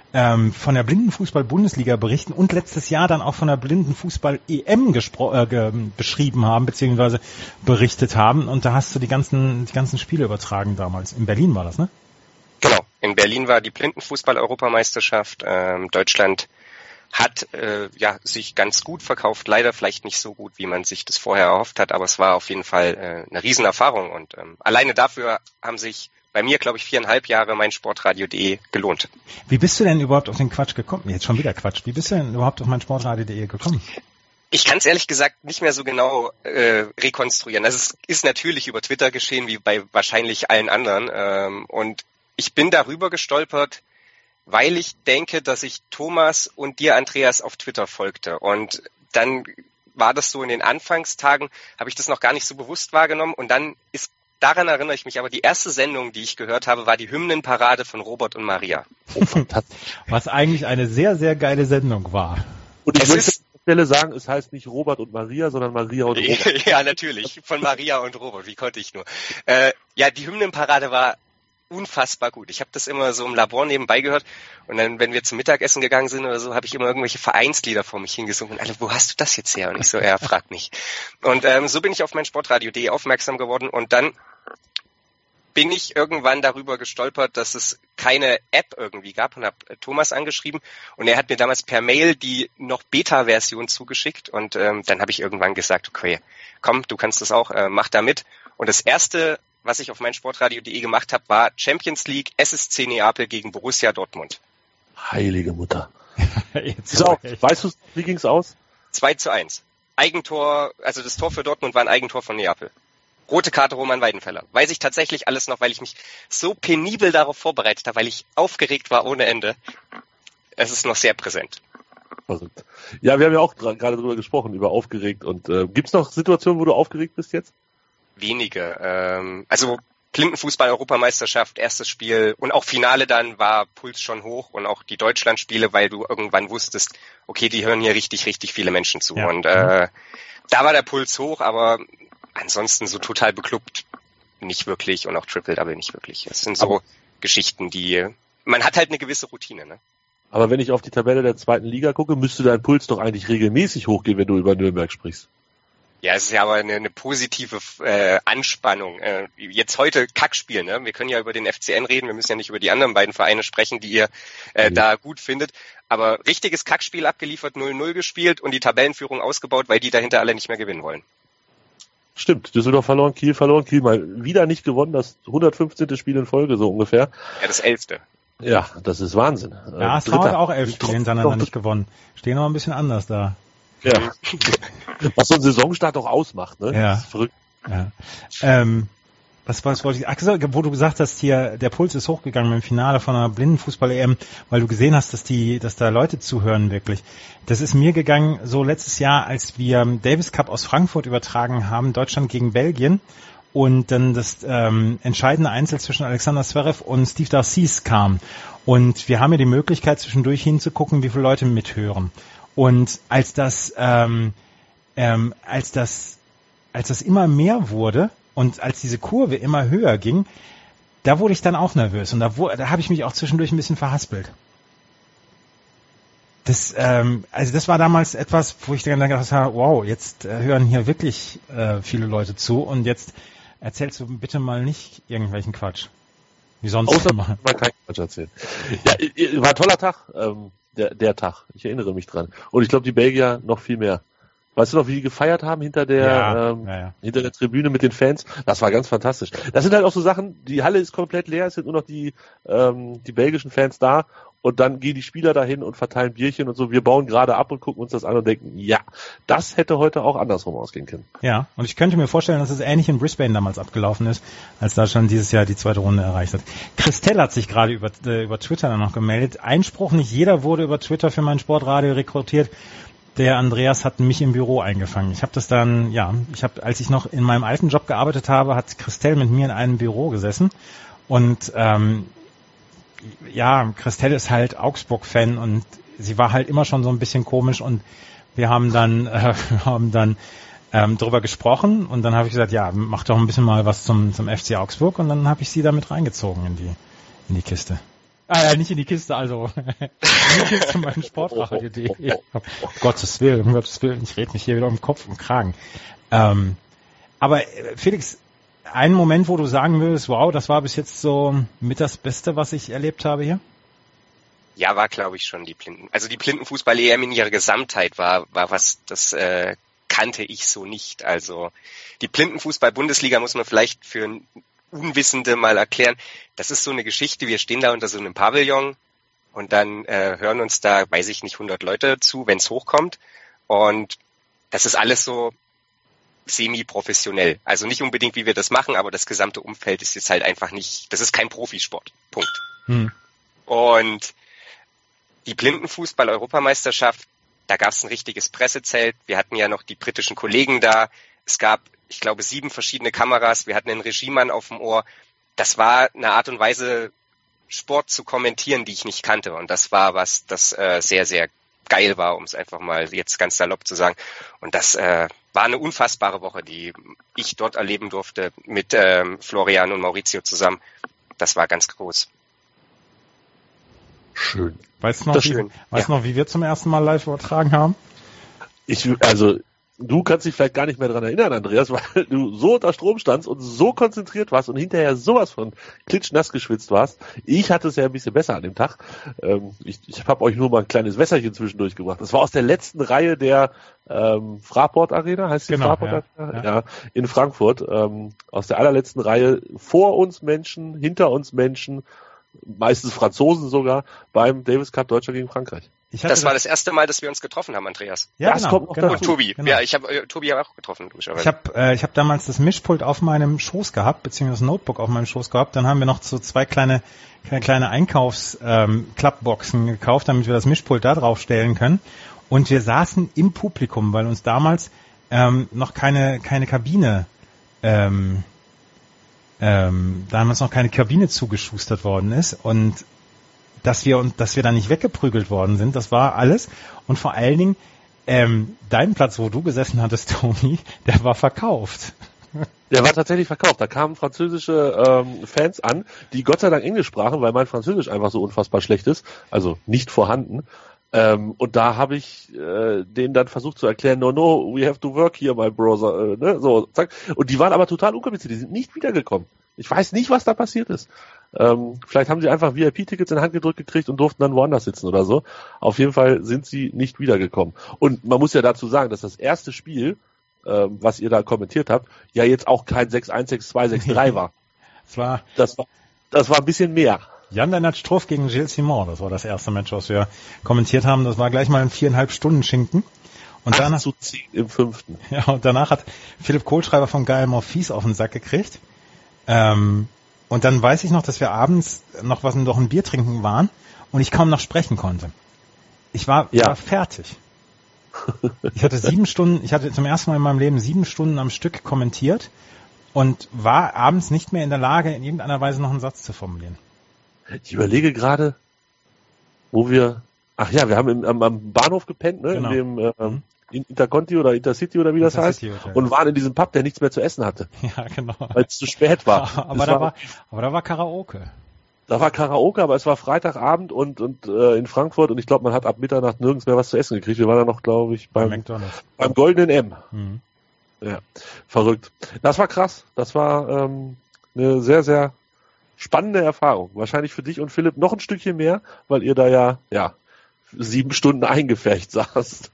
ähm, von der Blindenfußball-Bundesliga berichten und letztes Jahr dann auch von der Blindenfußball-E M gespro- äh, ge- beschrieben haben, beziehungsweise berichtet haben. Und da hast du die ganzen, die ganzen Spiele übertragen damals. In Berlin war das, ne? Genau. In Berlin war die Blindenfußball-Europameisterschaft. Ähm, Deutschland hat äh, ja sich ganz gut verkauft, leider vielleicht nicht so gut, wie man sich das vorher erhofft hat, aber es war auf jeden Fall äh, eine Riesenerfahrung und ähm, alleine dafür haben sich bei mir, glaube ich, viereinhalb Jahre mein Sportradio punkt de gelohnt. Wie bist du denn überhaupt auf den Quatsch gekommen? Jetzt schon wieder Quatsch. Wie bist du denn überhaupt auf mein Sportradio punkt de gekommen? Ich kann es ehrlich gesagt nicht mehr so genau äh, rekonstruieren. Also es ist natürlich über Twitter geschehen, wie bei wahrscheinlich allen anderen ähm, und ich bin darüber gestolpert, weil ich denke, dass ich Thomas und dir, Andreas, auf Twitter folgte. Und dann war das so in den Anfangstagen, habe ich das noch gar nicht so bewusst wahrgenommen. Und dann ist, daran erinnere ich mich, aber die erste Sendung, die ich gehört habe, war die Hymnenparade von Robert und Maria. Oh, fantastisch. Was eigentlich eine sehr, sehr geile Sendung war. Und ich es möchte ist, an der Stelle sagen, es heißt nicht Robert und Maria, sondern Maria und Robert. Ja, natürlich. Von Maria und Robert. Wie konnte ich nur? Äh, ja, die Hymnenparade war unfassbar gut. Ich habe das immer so im Labor nebenbei gehört und dann, wenn wir zum Mittagessen gegangen sind oder so, habe ich immer irgendwelche Vereinslieder vor mich hingesungen und alle, wo hast du das jetzt her? Und ich so, ja, frag mich. Und ähm, so bin ich auf mein Sportradio punkt de aufmerksam geworden und dann bin ich irgendwann darüber gestolpert, dass es keine App irgendwie gab und habe Thomas angeschrieben und er hat mir damals per Mail die noch Beta-Version zugeschickt und ähm, dann habe ich irgendwann gesagt, okay, komm, du kannst das auch, äh, mach da mit. Und das erste, was ich auf mein Sportradio punkt de gemacht habe, war Champions League S S C Neapel gegen Borussia Dortmund. Heilige Mutter. Jetzt so, weißt du, wie ging's aus? zwei zu eins. Eigentor, also das Tor für Dortmund war ein Eigentor von Neapel. Rote Karte Roman Weidenfeller. Weiß ich tatsächlich alles noch, weil ich mich so penibel darauf vorbereitet habe, weil ich aufgeregt war ohne Ende. Es ist noch sehr präsent. Verrückt. Ja, wir haben ja auch dra- gerade drüber gesprochen, über aufgeregt. Und äh, gibt's noch Situationen, wo du aufgeregt bist jetzt? Wenige. Ähm, also Blindenfußball-Europameisterschaft, erstes Spiel und auch Finale dann war Puls schon hoch und auch die Deutschlandspiele, weil du irgendwann wusstest, okay, die hören hier richtig, richtig viele Menschen zu. Ja. Und äh, da war der Puls hoch, aber ansonsten so total beklubbt nicht wirklich und auch Triple-Double nicht wirklich. Es sind so aber Geschichten, die, man hat halt eine gewisse Routine, ne? Aber wenn ich auf die Tabelle der zweiten Liga gucke, müsste dein Puls doch eigentlich regelmäßig hochgehen, wenn du über Nürnberg sprichst. Ja, es ist ja aber eine, eine positive äh, Anspannung. Äh, jetzt heute Kackspiel, ne? Wir können ja über den F C N reden, wir müssen ja nicht über die anderen beiden Vereine sprechen, die ihr äh, mhm. da gut findet. Aber richtiges Kackspiel abgeliefert, null null gespielt und die Tabellenführung ausgebaut, weil die dahinter alle nicht mehr gewinnen wollen. Stimmt, Düsseldorf verloren, Kiel verloren, Kiel mal wieder nicht gewonnen, das hundertfünfzehnte Spiel in Folge so ungefähr. Ja, das elfte. Ja, das ist Wahnsinn. Ja, A S V hat auch elf Spiele hintereinander nicht gewonnen. Stehen aber ein bisschen anders da. Ja. Was so ein Saisonstart auch ausmacht, ne? Ja. Das ist verrückt. Ja. Ähm, was, was wollte ich, ach, wo du gesagt hast, hier, der Puls ist hochgegangen beim Finale von einer Blindenfußball-E M, weil du gesehen hast, dass die, dass da Leute zuhören, wirklich. Das ist mir gegangen, so letztes Jahr, als wir Davis Cup aus Frankfurt übertragen haben, Deutschland gegen Belgien, und dann das ähm, entscheidende Einzel zwischen Alexander Zverev und Steve Darcis kam. Und wir haben ja die Möglichkeit, zwischendurch hinzugucken, wie viele Leute mithören. Und als das, ähm, ähm, als das, als das immer mehr wurde und als diese Kurve immer höher ging, da wurde ich dann auch nervös und da, da habe ich mich auch zwischendurch ein bisschen verhaspelt. Das, ähm, also das war damals etwas, wo ich dann gedacht habe, wow, jetzt äh, hören hier wirklich äh, viele Leute zu und jetzt erzählst du bitte mal nicht irgendwelchen Quatsch. Wie sonst Außer immer. Man kann Quatsch erzählen. Ja, war ein toller Tag. Ähm, Der, der Tag. Ich erinnere mich dran. Und ich glaube, die Belgier noch viel mehr. Weißt du noch, wie die gefeiert haben hinter der, ja, ähm, ja, ja. hinter der Tribüne mit den Fans? Das war ganz fantastisch. Das sind halt auch so Sachen, die Halle ist komplett leer, es sind nur noch die, ähm, die belgischen Fans da und dann gehen die Spieler dahin und verteilen Bierchen und so. Wir bauen gerade ab und gucken uns das an und denken, ja, das hätte heute auch andersrum ausgehen können. Ja, und ich könnte mir vorstellen, dass es ähnlich in Brisbane damals abgelaufen ist, als Deutschland dieses Jahr die zweite Runde erreicht hat. Christelle hat sich gerade über, äh, über Twitter dann noch gemeldet. Einspruch, nicht jeder wurde über Twitter für mein Sportradio rekrutiert. Der Andreas hat mich im Büro eingefangen. Ich habe das dann, ja, ich habe, als ich noch in meinem alten Job gearbeitet habe, hat Christelle mit mir in einem Büro gesessen und ähm, ja, Christelle ist halt Augsburg-Fan und sie war halt immer schon so ein bisschen komisch und wir haben dann, äh, haben dann ähm, drüber gesprochen und dann habe ich gesagt, ja, mach doch ein bisschen mal was zum zum F C Augsburg und dann habe ich sie damit reingezogen in die in die Kiste. Ah ja, nicht in die Kiste, also in die Kiste mein Sportradio punkt de. Um Gottes Willen, um Gottes Willen, ich rede mich hier wieder um Kopf und Kragen. Ähm, aber Felix, ein Moment, wo du sagen würdest, wow, das war bis jetzt so mit das Beste, was ich erlebt habe hier? Ja, war, glaube ich, schon die Blinden. Also die Blindenfußball-E M in ihrer Gesamtheit war, war was, das äh, kannte ich so nicht. Also die Blindenfußball-Bundesliga muss man vielleicht für Unwissende mal erklären. Das ist so eine Geschichte, wir stehen da unter so einem Pavillon und dann äh, hören uns da, weiß ich nicht, hundert Leute zu, wenn es hochkommt. Und das ist alles so semi-professionell. Also nicht unbedingt, wie wir das machen, aber das gesamte Umfeld ist jetzt halt einfach nicht, das ist kein Profisport. Punkt. Hm. Und die Blindenfußball-Europameisterschaft, da gab es ein richtiges Pressezelt. Wir hatten ja noch die britischen Kollegen da. Es gab, ich glaube, sieben verschiedene Kameras. Wir hatten einen Regiemann auf dem Ohr. Das war eine Art und Weise, Sport zu kommentieren, die ich nicht kannte. Und das war was, das äh, sehr, sehr geil war, um es einfach mal jetzt ganz salopp zu sagen. Und das äh, war eine unfassbare Woche, die ich dort erleben durfte mit ähm, Florian und Maurizio zusammen. Das war ganz groß. Schön. Weißt du noch, wie, schön. weißt Ja. noch, wie wir zum ersten Mal live übertragen haben? Ich, also, du kannst dich vielleicht gar nicht mehr dran erinnern, Andreas, weil du so unter Strom standst und so konzentriert warst und hinterher sowas von klitschnass geschwitzt warst. Ich hatte es ja ein bisschen besser an dem Tag. Ähm, ich ich habe euch nur mal ein kleines Wässerchen zwischendurch gebracht. Das war aus der letzten Reihe der ähm, Fraport Arena, heißt die Genau, Fraport ja, Arena? ja. Ja, in Frankfurt. Ähm, aus der allerletzten Reihe, vor uns Menschen, hinter uns Menschen, meistens Franzosen sogar, beim Davis Cup Deutschland gegen Frankreich. Ich hatte Das war das erste Mal, dass wir uns getroffen haben, Andreas. Ja, das genau, kommt noch genau. Und Tobi. Genau. Ja, ich habe äh, Tobi auch getroffen, logischerweise. Ich habe äh, ich hab damals das Mischpult auf meinem Schoß gehabt, beziehungsweise das Notebook auf meinem Schoß gehabt. Dann haben wir noch so zwei kleine kleine, kleine Einkaufs-Klappboxen ähm, gekauft, damit wir das Mischpult da drauf stellen können. Und wir saßen im Publikum, weil uns damals ähm, noch keine keine Kabine ähm, ähm, damals noch keine Kabine zugeschustert worden ist. Und dass wir und dass wir da nicht weggeprügelt worden sind, das war alles. Und vor allen Dingen, ähm, dein Platz, wo du gesessen hattest, Tobi, der war verkauft. Der war tatsächlich verkauft. Da kamen französische ähm, Fans an, die Gott sei Dank Englisch sprachen, weil mein Französisch einfach so unfassbar schlecht ist, also nicht vorhanden. Ähm, und da habe ich äh, denen dann versucht zu erklären, no, no, we have to work here, my brother. Äh, ne? So, zack. Und die waren aber total unkompliziert, die sind nicht wiedergekommen. Ich weiß nicht, was da passiert ist. Ähm, vielleicht haben sie einfach V I P-Tickets in die Hand gedrückt gekriegt und durften dann woanders sitzen oder so. Auf jeden Fall sind sie nicht wiedergekommen. Und man muss ja dazu sagen, dass das erste Spiel, ähm, was ihr da kommentiert habt, ja jetzt auch kein sechs eins, sechs zwei, sechs drei war. Das war, das war. Das war ein bisschen mehr. Jan-Lennart Struff gegen Gilles Simon, das war das erste Match, was wir kommentiert haben. Das war gleich mal ein viereinhalb Stunden Schinken. Und danach, acht zu zehn im fünften. Ja, und danach hat Philipp Kohlschreiber von Gael Morphis auf den Sack gekriegt. Ähm, und dann weiß ich noch, dass wir abends noch was noch ein Bier trinken waren und ich kaum noch sprechen konnte. Ich war, ja. war fertig. Ich hatte sieben Stunden, ich hatte zum ersten Mal in meinem Leben sieben Stunden am Stück kommentiert und war abends nicht mehr in der Lage, in irgendeiner Weise noch einen Satz zu formulieren. Ich überlege gerade, wo wir, ach ja, wir haben im, am, am Bahnhof gepennt, ne, Genau. in dem ähm, Interconti oder Intercity oder wie das Intercity heißt, Hotel. und waren in diesem Pub, der nichts mehr zu essen hatte, Ja, genau. weil es zu spät war. Aber da war, aber da war Karaoke. Da war Karaoke, aber es war Freitagabend und und äh, in Frankfurt und ich glaube, man hat ab Mitternacht nirgends mehr was zu essen gekriegt. Wir waren da noch, glaube ich, beim, Bei McDonald's. beim Goldenen M. Mhm. Ja, verrückt. Das war krass. Das war ähm, eine sehr, sehr spannende Erfahrung. Wahrscheinlich für dich und Philipp noch ein Stückchen mehr, weil ihr da ja, ja, sieben Stunden eingefärbt saßt.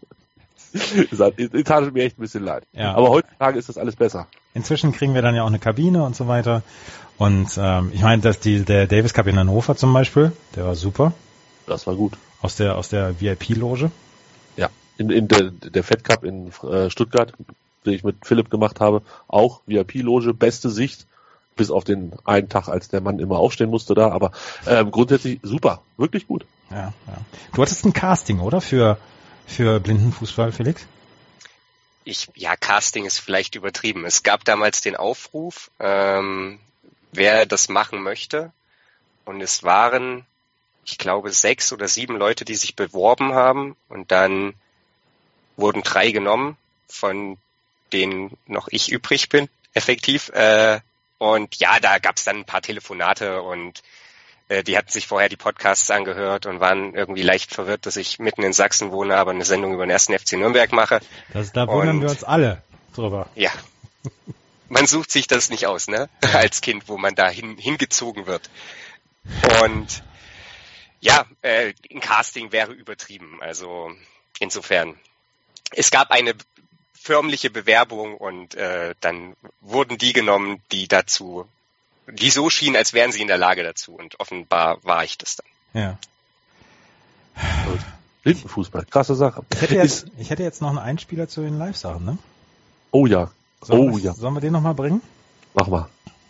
Es tat mir echt ein bisschen leid. Ja. Aber heutzutage ist das alles besser. Inzwischen kriegen wir dann ja auch eine Kabine und so weiter. Und ähm, ich meine, dass die der Davis Cup in Hannover zum Beispiel, der war super. Das war gut. Aus der aus der V I P-Loge. Ja, in, in der, der Fed Cup in äh, Stuttgart, den ich mit Philipp gemacht habe, auch V I P-Loge, beste Sicht, bis auf den einen Tag, als der Mann immer aufstehen musste da. Aber ähm, grundsätzlich super, wirklich gut. Ja, ja. Du hattest ein Casting, oder? Für für Blindenfußball, Felix? Ich, ja, Casting ist vielleicht übertrieben. Es gab damals den Aufruf, ähm, wer das machen möchte. Und es waren, ich glaube, sechs oder sieben Leute, die sich beworben haben. Und dann wurden drei genommen, von denen noch ich übrig bin, effektiv. Äh, und ja, da gab es dann ein paar Telefonate und Äh, die hatten sich vorher die Podcasts angehört und waren irgendwie leicht verwirrt, dass ich mitten in Sachsen wohne, aber eine Sendung über den ersten F C Nürnberg mache. Das, da wundern und, wir uns alle drüber. Ja. Man sucht sich das nicht aus, ne? Als Kind, wo man da hin, hingezogen wird. Und ja, äh, ein Casting wäre übertrieben. Also insofern. Es gab eine förmliche Bewerbung und äh, dann wurden die genommen, die dazu, die so schienen, als wären sie in der Lage dazu. Und offenbar war ich das dann. Ja. Blindenfußball, krasse Sache. Ich hätte jetzt, ich hätte jetzt noch einen Einspieler zu den Live-Sachen, ne? Oh ja. Sollen oh wir, ja. Sollen wir den nochmal bringen? Mach mal.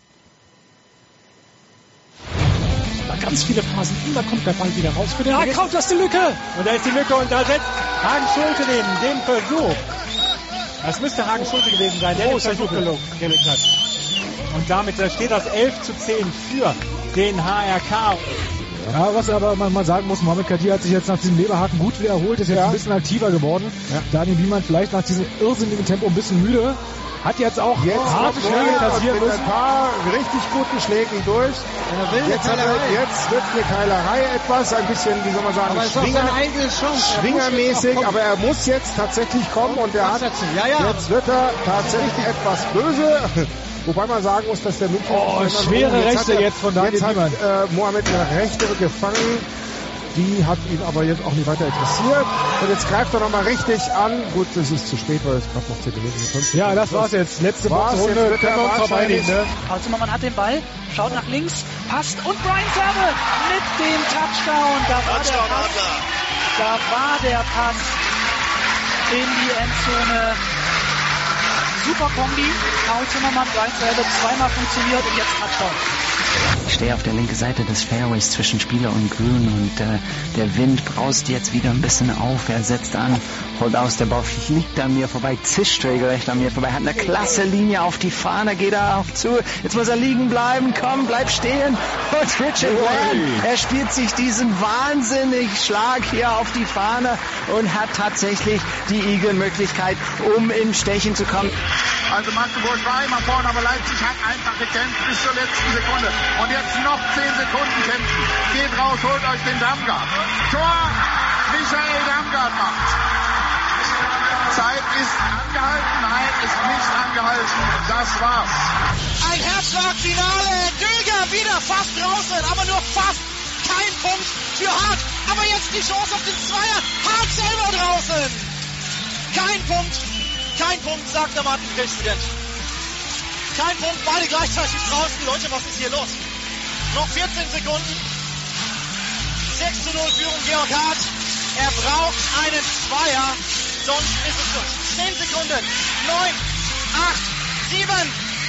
Da ganz viele Phasen, immer kommt der Ball wieder raus für den Haken. Das ist die Lücke! Und da ist die Lücke und da setzt Hagen Schulte den, den Versuch. Das müsste Hagen Schulte gewesen sein, der oh, den Versuch gelungen hat. Und damit steht das elf zu zehn für den H R K. Ja, was aber man mal sagen muss, Mohamed Kadir hat sich jetzt nach diesem Leberhaken gut wieder erholt, ist jetzt ja. ein bisschen aktiver geworden. Ja. Daniel Wiemann vielleicht nach diesem irrsinnigen Tempo ein bisschen müde. Hat jetzt auch jetzt harte Schläge kassieren müssen. Ein paar richtig guten Schlägen durch. Jetzt, hat er, jetzt wird eine Keilerei etwas, ein bisschen, wie soll man sagen, Schwinger, schwingermäßig, aber er muss jetzt tatsächlich kommen und er hat, ja, ja. jetzt wird er tatsächlich etwas böse. Wobei man sagen muss, dass der München... Oh, schwere Rechte er, jetzt von Daniel Wiemann. Jetzt hat äh, Mohamed eine Rechte gefangen. Die hat ihn aber jetzt auch nicht weiter interessiert. Und jetzt greift er nochmal richtig an. Gut, das ist zu spät, weil es gerade noch zehn Minuten sind. Ja, das war's jetzt. Letzte Boxrunde. Können wir uns verteidigen, ne? Paul Zimmermann hat den Ball, schaut nach links, passt und Brian Serve mit dem Touchdown. Da war der Pass, da war der Pass in die Endzone. Super Kombi. Paul Zimmermann, Brian Serve, zweimal funktioniert und jetzt Touchdown. Ich stehe auf der linken Seite des Fairways zwischen Spieler und Grün und äh, der Wind braust jetzt wieder ein bisschen auf. Er setzt an, holt aus, der Ball fliegt an mir vorbei, zischt regelrecht an mir vorbei, hat eine klasse Linie auf die Fahne, geht er auf zu. Jetzt muss er liegen bleiben, komm, bleib stehen. Und Richard Webb, er spielt sich diesen wahnsinnigen Schlag hier auf die Fahne und hat tatsächlich die Eagle-Möglichkeit, um in Stechen zu kommen. Also Magdeburg war immer vorne, aber Leipzig hat einfach gekämpft bis zur letzten Sekunde. Und jetzt noch zehn Sekunden kämpfen. Geht raus, holt euch den Damgard. Tor! Michael Damgard macht. Zeit ist angehalten. Nein, ist nicht angehalten. Das war's. Ein Herzschlagfinale. Düger wieder fast draußen, aber nur fast. Kein Punkt für Hart. Aber jetzt die Chance auf den Zweier. Hart selber draußen. Kein Punkt. Kein Punkt, sagt der Martin-Präsident. Kein Punkt, beide gleichzeitig draußen. Leute, was ist hier los? Noch vierzehn Sekunden. sechs zu null Führung Georg Hart. Er braucht einen Zweier, sonst ist es durch. zehn Sekunden. neun, acht, sieben.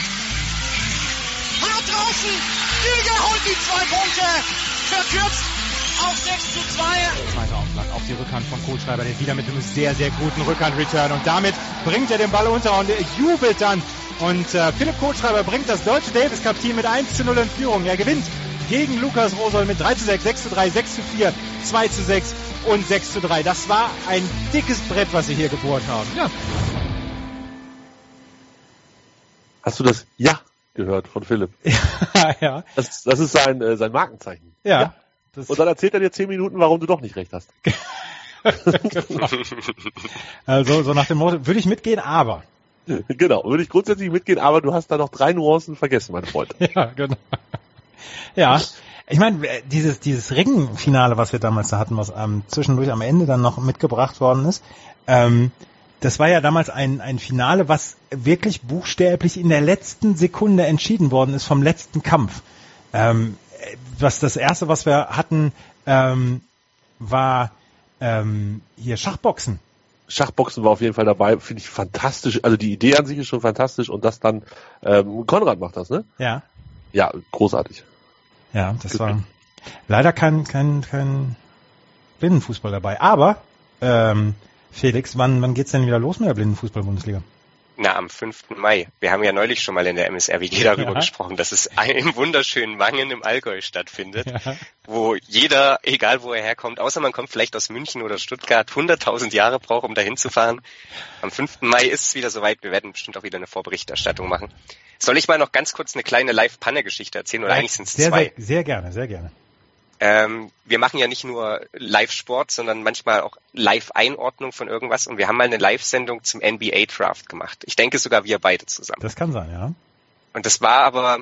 Hart draußen. Düger holt die zwei Punkte. Verkürzt auf sechs zu zwei. Zweiter Aufschlag auf die Rückhand von Kohlschreiber, der wieder mit einem sehr, sehr guten Rückhand-Return. Und damit bringt er den Ball unter und jubelt dann. Und äh, Philipp Kohlschreiber bringt das deutsche Davis Cup Team mit eins zu null in Führung. Er gewinnt gegen Lukas Rosol mit drei zu sechs, sechs zu drei, sechs zu vier, zwei zu sechs und sechs zu drei. Das war ein dickes Brett, was sie hier gebohrt haben. Ja. Hast du das Ja gehört von Philipp? Ja, ja. Das, das ist sein, äh, sein Markenzeichen. Ja. ja. Das und dann erzählt er dir zehn Minuten, warum du doch nicht recht hast. Genau. Also so nach dem Motto, würde ich mitgehen, aber. Genau, würde ich grundsätzlich mitgehen, aber du hast da noch drei Nuancen vergessen, mein Freund. Ja, genau. Ja, ich meine, dieses dieses Ringfinale, was wir damals da hatten, was ähm, zwischendurch am Ende dann noch mitgebracht worden ist, ähm, das war ja damals ein ein Finale, was wirklich buchstäblich in der letzten Sekunde entschieden worden ist vom letzten Kampf. Ähm, was das erste, was wir hatten, ähm, war ähm, hier Schachboxen. Schachboxen war auf jeden Fall dabei, finde ich fantastisch. Also die Idee an sich ist schon fantastisch und das dann, ähm, Konrad macht das, ne? Ja. Ja, großartig. Ja, das war leider kein kein kein Blindenfußball dabei. Aber ähm, Felix, wann wann geht's denn wieder los mit der Blindenfußball-Bundesliga? Na, am fünften Mai. Wir haben ja neulich schon mal in der M S R W G darüber ja. gesprochen, dass es im wunderschönen Wangen im Allgäu stattfindet, ja. wo jeder, egal wo er herkommt, außer man kommt vielleicht aus München oder Stuttgart, hunderttausend Jahre braucht, um dahin zu fahren. Am fünften Mai ist es wieder soweit. Wir werden bestimmt auch wieder eine Vorberichterstattung machen. Soll ich mal noch ganz kurz eine kleine Live-Panne-Geschichte erzählen? Oder ja, eigentlich sind es sehr, zwei? Sehr, sehr gerne, sehr gerne. Ähm, wir machen ja nicht nur Live-Sport, sondern manchmal auch Live-Einordnung von irgendwas. Und wir haben mal eine Live-Sendung zum N B A-Draft gemacht. Ich denke sogar wir beide zusammen. Das kann sein, ja. Und das war aber,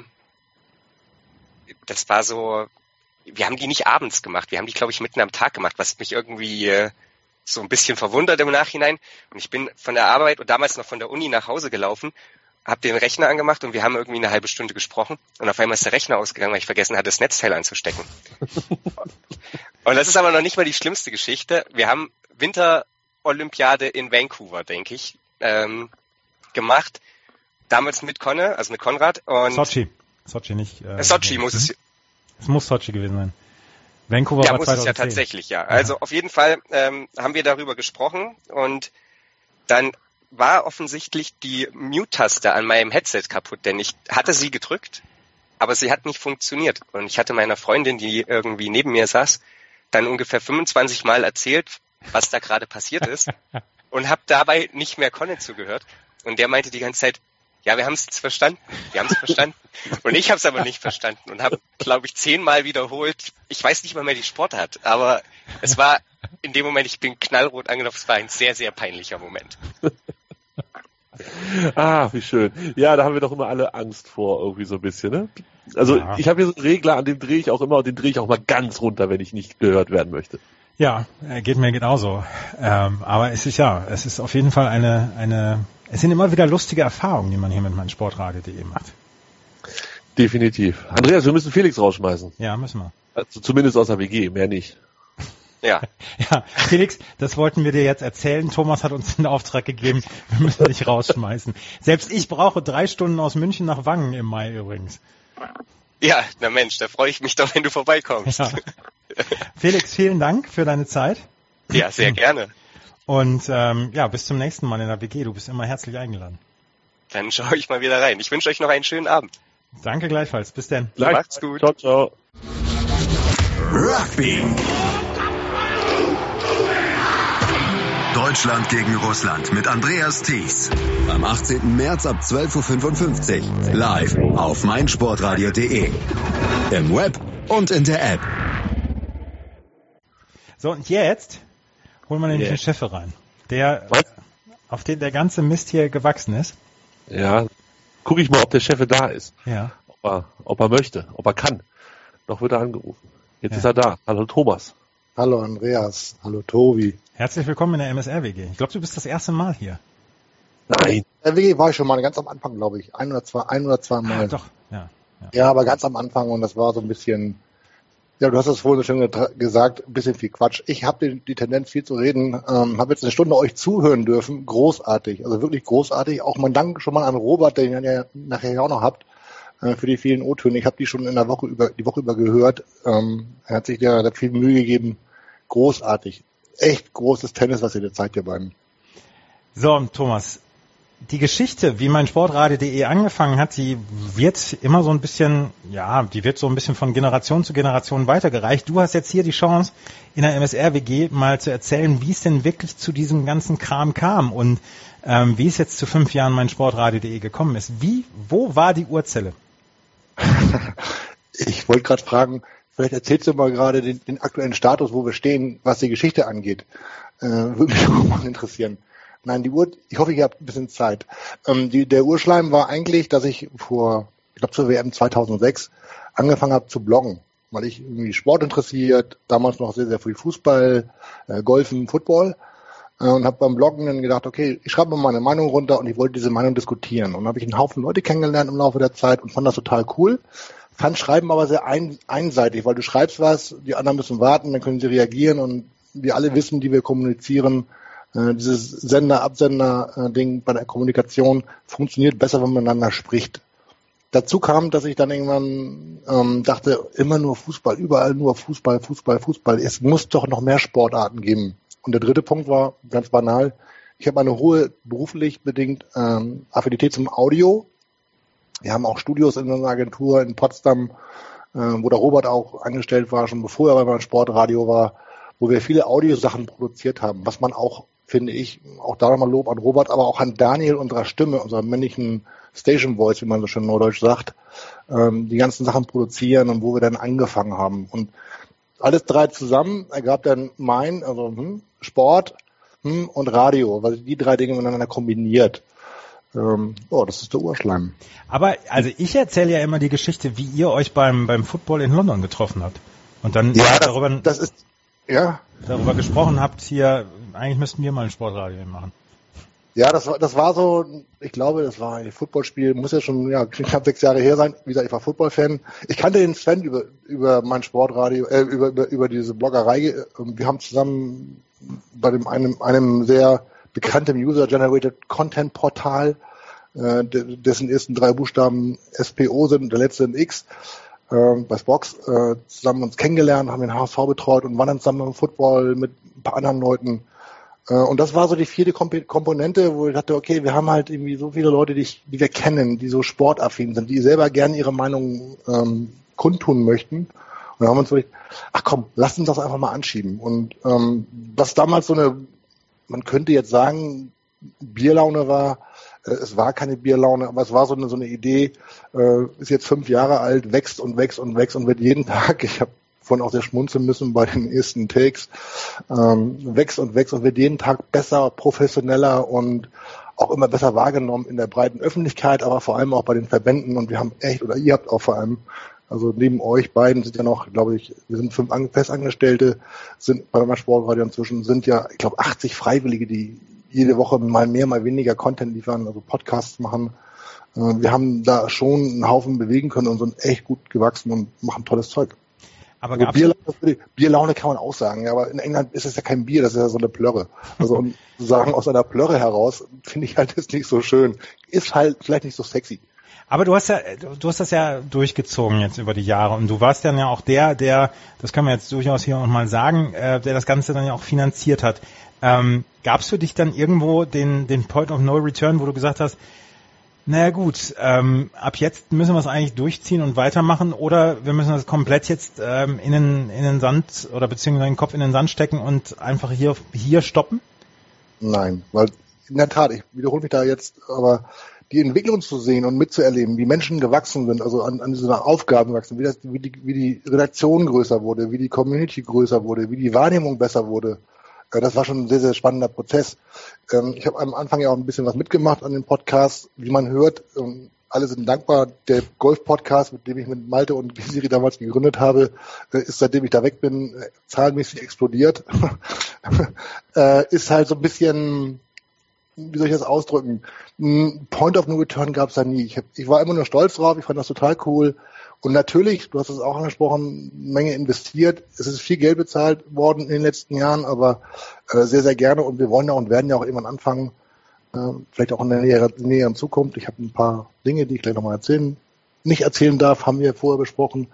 das war so, wir haben die nicht abends gemacht. Wir haben die, glaube ich, mitten am Tag gemacht, was mich irgendwie äh, so ein bisschen verwundert im Nachhinein. Und ich bin von der Arbeit und damals noch von der Uni nach Hause gelaufen, habe den Rechner angemacht und wir haben irgendwie eine halbe Stunde gesprochen und auf einmal ist der Rechner ausgegangen, weil ich vergessen hatte, das Netzteil anzustecken. Und das ist aber noch nicht mal die schlimmste Geschichte. Wir haben Winterolympiade in Vancouver, denke ich, ähm, gemacht. Damals mit Conne, also mit Konrad. Und Sochi. Sochi nicht. Äh, Sochi muss es. Es muss Sochi gewesen sein. Vancouver ja, war muss zweitausendzehn. Es ja tatsächlich, ja. Also ja. Auf jeden Fall ähm, haben wir darüber gesprochen und dann war offensichtlich die Mute-Taste an meinem Headset kaputt, denn ich hatte sie gedrückt, aber sie hat nicht funktioniert. Und ich hatte meiner Freundin, die irgendwie neben mir saß, dann ungefähr fünfundzwanzig Mal erzählt, was da gerade passiert ist und habe dabei nicht mehr Conne zugehört. Und der meinte die ganze Zeit, ja, wir haben es verstanden, wir haben es verstanden. Und ich habe es aber nicht verstanden und habe, glaube ich, zehnmal wiederholt. Ich weiß nicht mal mehr die Sportart, aber es war in dem Moment, ich bin knallrot angelaufen, es war ein sehr, sehr peinlicher Moment. Ah, wie schön. Ja, da haben wir doch immer alle Angst vor, irgendwie so ein bisschen, ne? Also ja. Ich habe hier so einen Regler, an dem drehe ich auch immer und den drehe ich auch mal ganz runter, wenn ich nicht gehört werden möchte. Ja, geht mir genauso. Ähm, aber es ist ja, es ist auf jeden Fall eine, eine, es sind immer wieder lustige Erfahrungen, die man hier mit meinsportradio punkt de macht. Definitiv. Andreas, wir müssen Felix rausschmeißen. Ja, müssen wir. Also zumindest aus der W G, mehr nicht. Ja. Ja, Felix, das wollten wir dir jetzt erzählen. Thomas hat uns den Auftrag gegeben, wir müssen dich rausschmeißen. Selbst ich brauche drei Stunden aus München nach Wangen im Mai übrigens. Ja, na Mensch, da freue ich mich doch, wenn du vorbeikommst. Ja. Felix, vielen Dank für deine Zeit. Ja, sehr gerne. Und ähm, ja, bis zum nächsten Mal in der W G. Du bist immer herzlich eingeladen. Dann schaue ich mal wieder rein. Ich wünsche euch noch einen schönen Abend. Danke gleichfalls. Bis dann. Macht's gut. Ciao, ciao. Rugby. Deutschland gegen Russland mit Andreas Thies. Am achtzehnten März ab zwölf Uhr fünfundfünfzig. Live auf meinsportradio punkt de. Im Web und in der App. So, und jetzt holen wir nämlich yeah. den Chef rein. Der, Was? auf den der ganze Mist hier gewachsen ist. Ja, gucke ich mal, ob der Chef da ist. Ja. Ob er, ob er möchte, ob er kann. Noch wird er angerufen. Jetzt ja. ist er da. Hallo Thomas. Hallo Andreas. Hallo Tobi. Herzlich willkommen in der M S R W G. Ich glaube, du bist das erste Mal hier. Nein. In der W G war ich schon mal ganz am Anfang, glaube ich. Ein oder zwei, ein oder zwei Mal. Ah, doch, ja, ja. Ja, aber ganz am Anfang und das war so ein bisschen, ja, du hast es vorhin so schön gesagt, ein bisschen viel Quatsch. Ich habe die, die Tendenz, viel zu reden, ähm, habe jetzt eine Stunde euch zuhören dürfen. Großartig, also wirklich großartig. Auch mein Dank schon mal an Robert, den ihr ja nachher auch noch habt, äh, für die vielen O-Töne. Ich habe die schon in der Woche über, die Woche über gehört. Ähm, er hat sich da, da viel Mühe gegeben. Großartig. Echt großes Tennis, was ihr da zeigt, ihr beiden. So, Thomas, die Geschichte, wie mein Sportradio punkt de angefangen hat, die wird immer so ein bisschen, ja, die wird so ein bisschen von Generation zu Generation weitergereicht. Du hast jetzt hier die Chance, in der M S R W G mal zu erzählen, wie es denn wirklich zu diesem ganzen Kram kam und ähm, wie es jetzt zu fünf Jahren mein Sportradio punkt de gekommen ist. Wie, wo war die Urzelle? Ich wollte gerade fragen, vielleicht erzählst du mal gerade den, den aktuellen Status, wo wir stehen, was die Geschichte angeht. Äh, würde mich auch mal interessieren. Nein, die Uhr, ich hoffe, ihr habt ein bisschen Zeit. Ähm, die, der Urschleim war eigentlich, dass ich vor, ich glaube zur W M zweitausendsechs angefangen habe zu bloggen, weil ich irgendwie Sport interessiert, damals noch sehr, sehr viel Fußball, äh, Golfen, Football äh, und habe beim Bloggen dann gedacht, okay, ich schreibe mal meine Meinung runter und ich wollte diese Meinung diskutieren. Und dann habe ich einen Haufen Leute kennengelernt im Laufe der Zeit und fand das total cool. Fand Schreiben aber sehr ein, einseitig, weil du schreibst was, die anderen müssen warten, dann können sie reagieren und wir alle wissen, die wir kommunizieren, äh, dieses Sender-Absender-Ding bei der Kommunikation funktioniert besser, wenn man miteinander spricht. Dazu kam, dass ich dann irgendwann ähm, dachte, immer nur Fußball, überall nur Fußball, Fußball, Fußball. Es muss doch noch mehr Sportarten geben. Und der dritte Punkt war ganz banal, ich habe eine hohe beruflich bedingt ähm, Affinität zum Audio. Wir haben auch Studios in einer Agentur in Potsdam, äh, wo der Robert auch angestellt war, schon bevor er beim Sportradio war, wo wir viele Audiosachen produziert haben, was man auch, finde ich, auch da nochmal Lob an Robert, aber auch an Daniel, unserer Stimme, unserer männlichen Station Voice, wie man so schön neudeutsch sagt, ähm, die ganzen Sachen produzieren und wo wir dann angefangen haben. Und alles drei zusammen ergab dann mein, also hm, Sport hm, und Radio, weil die drei Dinge miteinander kombiniert. Ähm, oh, das ist der Urschleim. Aber also ich erzähle ja immer die Geschichte, wie ihr euch beim beim Football in London getroffen habt und dann ja, darüber das, das ist ja darüber gesprochen habt hier. Eigentlich müssten wir mal ein Sportradio machen. Ja, das war das war so. Ich glaube, das war ein Footballspiel. Muss ja schon ja knapp sechs Jahre her sein. Wie gesagt, ich war Football-Fan. Ich kannte den Sven über über mein Sportradio, äh, über über über diese Bloggerei. Wir haben zusammen bei dem einem einem sehr bekannten User-Generated Content-Portal, äh, dessen ersten drei Buchstaben S P O sind und der letzte ein X, äh, bei Spox, äh, zusammen uns kennengelernt, haben den H S V betreut und waren dann zusammen im Football mit ein paar anderen Leuten. Äh, und das war so die vierte Komp- Komponente, wo ich dachte, okay, wir haben halt irgendwie so viele Leute, die, ich, die wir kennen, die so sportaffin sind, die selber gerne ihre Meinung ähm, kundtun möchten. Und dann haben wir uns so, ach komm, lass uns das einfach mal anschieben. Und ähm, was damals so eine, man könnte jetzt sagen, Bierlaune war, äh, es war keine Bierlaune, aber es war so eine, so eine Idee, äh, ist jetzt fünf Jahre alt, wächst und wächst und wächst und wird jeden Tag, ich habe vorhin auch sehr schmunzeln müssen bei den ersten Takes, ähm, wächst und wächst und wird jeden Tag besser, professioneller und auch immer besser wahrgenommen in der breiten Öffentlichkeit, aber vor allem auch bei den Verbänden. Und wir haben echt, oder ihr habt auch vor allem, also neben euch beiden sind ja noch, glaube ich, wir sind fünf Festangestellte, sind bei meinem Sportradio inzwischen, sind ja, ich glaube, achtzig Freiwillige, die jede Woche mal mehr, mal weniger Content liefern, also Podcasts machen. Wir haben da schon einen Haufen bewegen können und sind echt gut gewachsen und machen tolles Zeug. Aber also Bierlaune, Bierlaune kann man auch sagen, ja, aber in England ist es ja kein Bier, das ist ja so eine Plörre. Also um zu sagen, aus einer Plörre heraus, finde ich halt jetzt nicht so schön. Ist halt vielleicht nicht so sexy. Aber du hast ja, du hast das ja durchgezogen jetzt über die Jahre und du warst dann ja auch der, der, das kann man jetzt durchaus hier auch mal sagen, äh, der das Ganze dann ja auch finanziert hat. Ähm, Gab es für dich dann irgendwo den, den Point of No Return, wo du gesagt hast, naja gut, ähm, ab jetzt müssen wir es eigentlich durchziehen und weitermachen oder wir müssen das komplett jetzt ähm, in, den, in den Sand oder beziehungsweise den Kopf in den Sand stecken und einfach hier, hier stoppen? Nein, weil in der Tat, ich wiederhole mich da jetzt, aber die Entwicklung zu sehen und mitzuerleben, wie Menschen gewachsen sind, also an, an diesen Aufgaben gewachsen, wie, das, wie, die, wie die Redaktion größer wurde, wie die Community größer wurde, wie die Wahrnehmung besser wurde, äh, das war schon ein sehr, sehr spannender Prozess. Ähm, ich habe am Anfang ja auch ein bisschen was mitgemacht an dem Podcast, wie man hört. Ähm, alle sind dankbar. Der Golf-Podcast, mit dem ich mit Malte und Siri damals gegründet habe, äh, ist, seitdem ich da weg bin, äh, zahlenmäßig explodiert. äh, ist halt so ein bisschen, wie soll ich das ausdrücken? Point of No Return gab es da nie. Ich, hab, ich war immer nur stolz drauf, ich fand das total cool. Und natürlich, du hast es auch angesprochen, Menge investiert. Es ist viel Geld bezahlt worden in den letzten Jahren, aber äh, sehr, sehr gerne. Und wir wollen ja und werden ja auch irgendwann anfangen, äh, vielleicht auch in der näheren, näheren Zukunft. Ich habe ein paar Dinge, die ich gleich nochmal erzählen, nicht erzählen darf, haben wir vorher besprochen.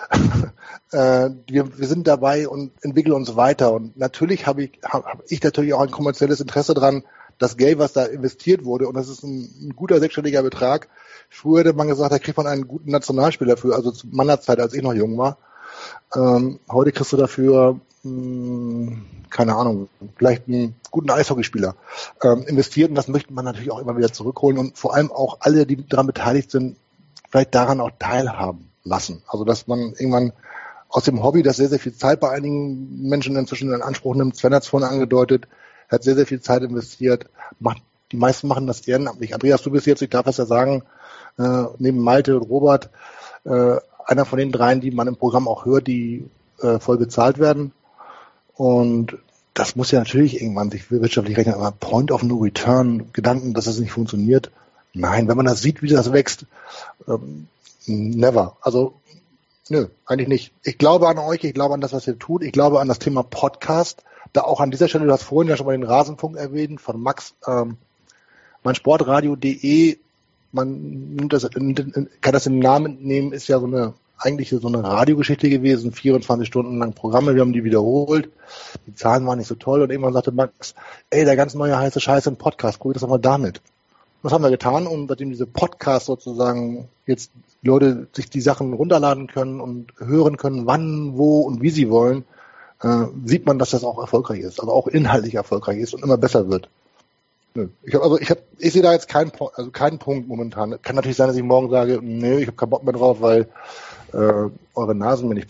äh, wir, wir sind dabei und entwickeln uns weiter. Und natürlich habe ich, hab, hab ich natürlich auch ein kommerzielles Interesse dran, das Geld, was da investiert wurde, und das ist ein, ein guter sechsstelliger Betrag. Früher hätte man gesagt, da kriegt man einen guten Nationalspieler für, also zu meiner Zeit, als ich noch jung war. Ähm, heute kriegst du dafür, mh, keine Ahnung, vielleicht einen guten Eishockeyspieler ähm, investiert, und das möchte man natürlich auch immer wieder zurückholen und vor allem auch alle, die daran beteiligt sind, vielleicht daran auch teilhaben lassen. Also dass man irgendwann aus dem Hobby, das sehr, sehr viel Zeit bei einigen Menschen inzwischen in Anspruch nimmt, Sven hat es vorhin angedeutet, hat sehr, sehr viel Zeit investiert, macht, die meisten machen das ehrenamtlich. Andreas, du bist jetzt, ich darf es ja sagen, äh, neben Malte und Robert, äh, einer von den dreien, die man im Programm auch hört, die äh, voll bezahlt werden. Und das muss ja natürlich irgendwann sich wirtschaftlich rechnen, aber Point of No Return, Gedanken, dass es nicht funktioniert, nein, wenn man das sieht, wie das wächst, ähm, never. Also, nö, eigentlich nicht. Ich glaube an euch, ich glaube an das, was ihr tut, ich glaube an das Thema Podcast. Da auch an dieser Stelle, du hast vorhin ja schon mal den Rasenfunk erwähnt, von Max, ähm, mein Sportradio punkt de, man nimmt das, kann das im Namen nehmen, ist ja so eine, eigentlich so eine Radiogeschichte gewesen, vierundzwanzig Stunden lang Programme, wir haben die wiederholt, die Zahlen waren nicht so toll und irgendwann sagte Max, ey, der ganz neue heiße Scheiße, ein Podcast, probier das doch mal damit. Das haben wir getan, und seitdem diese Podcasts sozusagen jetzt Leute sich die Sachen runterladen können und hören können, wann, wo und wie sie wollen, äh, sieht man, dass das auch erfolgreich ist, also auch inhaltlich erfolgreich ist und immer besser wird. Nö. Ich hab, also ich habe, ich sehe da jetzt keinen, also keinen Punkt momentan. Kann natürlich sein, dass ich morgen sage, nö, ich habe keinen Bock mehr drauf, weil äh, eure Nasen mir nicht passen.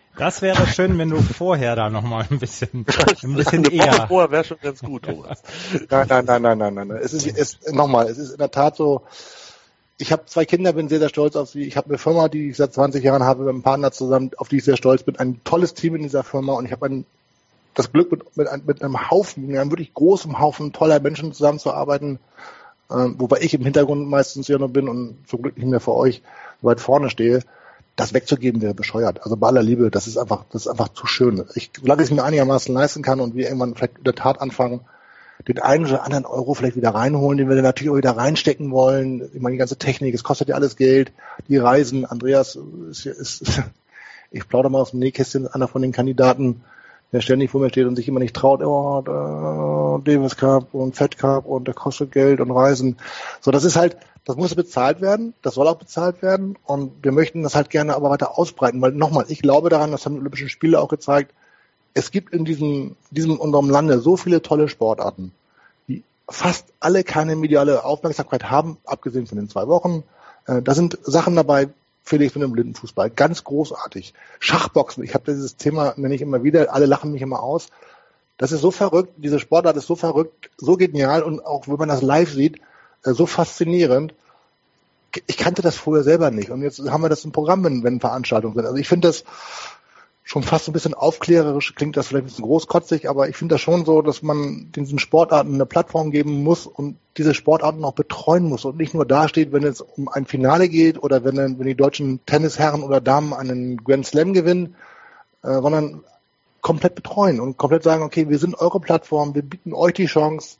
Das wäre schön, wenn du vorher da nochmal ein bisschen, ein bisschen eher. Vorher wäre schon ganz gut, Thomas. Nein, nein, nein, nein, nein, nein. Es ist, es, nochmal, es ist in der Tat so, ich habe zwei Kinder, bin sehr, sehr stolz auf sie. Ich habe eine Firma, die ich seit zwanzig Jahren habe, mit einem Partner zusammen, auf die ich sehr stolz bin. Ein tolles Team in dieser Firma und ich habe ein, das Glück, mit, mit, einem, mit einem Haufen, mit einem wirklich großen Haufen toller Menschen zusammenzuarbeiten, ähm, wobei ich im Hintergrund meistens ja nur bin und zum Glück nicht mehr für euch weit vorne stehe. Das wegzugeben wäre bescheuert. Also bei aller Liebe, das ist einfach, das ist einfach zu schön. Ich, solange ich es mir einigermaßen leisten kann und wir irgendwann vielleicht in der Tat anfangen, den einen oder anderen Euro vielleicht wieder reinholen, den wir dann natürlich auch wieder reinstecken wollen. Ich meine, die ganze Technik, es kostet ja alles Geld. Die Reisen, Andreas ist, ist ich plaudere mal aus dem Nähkästchen, einer von den Kandidaten, der ständig vor mir steht und sich immer nicht traut, oh, der Davis Cup und Fed Cup und der kostet Geld und Reisen. So, das ist halt, das muss bezahlt werden, das soll auch bezahlt werden und wir möchten das halt gerne aber weiter ausbreiten, weil nochmal, ich glaube daran, das haben die Olympischen Spiele auch gezeigt, es gibt in diesem, diesem unserem Lande so viele tolle Sportarten, die fast alle keine mediale Aufmerksamkeit haben, abgesehen von den zwei Wochen. Äh, da sind Sachen dabei, Felix mit dem Blindenfußball, ganz großartig. Schachboxen, ich habe dieses Thema, nenne ich immer wieder, alle lachen mich immer aus. Das ist so verrückt, diese Sportart ist so verrückt, so genial und auch wenn man das live sieht, äh, so faszinierend. Ich kannte das vorher selber nicht und jetzt haben wir das im Programm, wenn, wenn Veranstaltungen sind. Also ich finde das schon fast ein bisschen aufklärerisch, klingt das vielleicht ein bisschen großkotzig, aber ich finde das schon so, dass man diesen Sportarten eine Plattform geben muss und diese Sportarten auch betreuen muss und nicht nur dasteht, wenn es um ein Finale geht oder wenn, wenn die deutschen Tennisherren oder Damen einen Grand Slam gewinnen, äh, sondern komplett betreuen und komplett sagen, okay, wir sind eure Plattform, wir bieten euch die Chance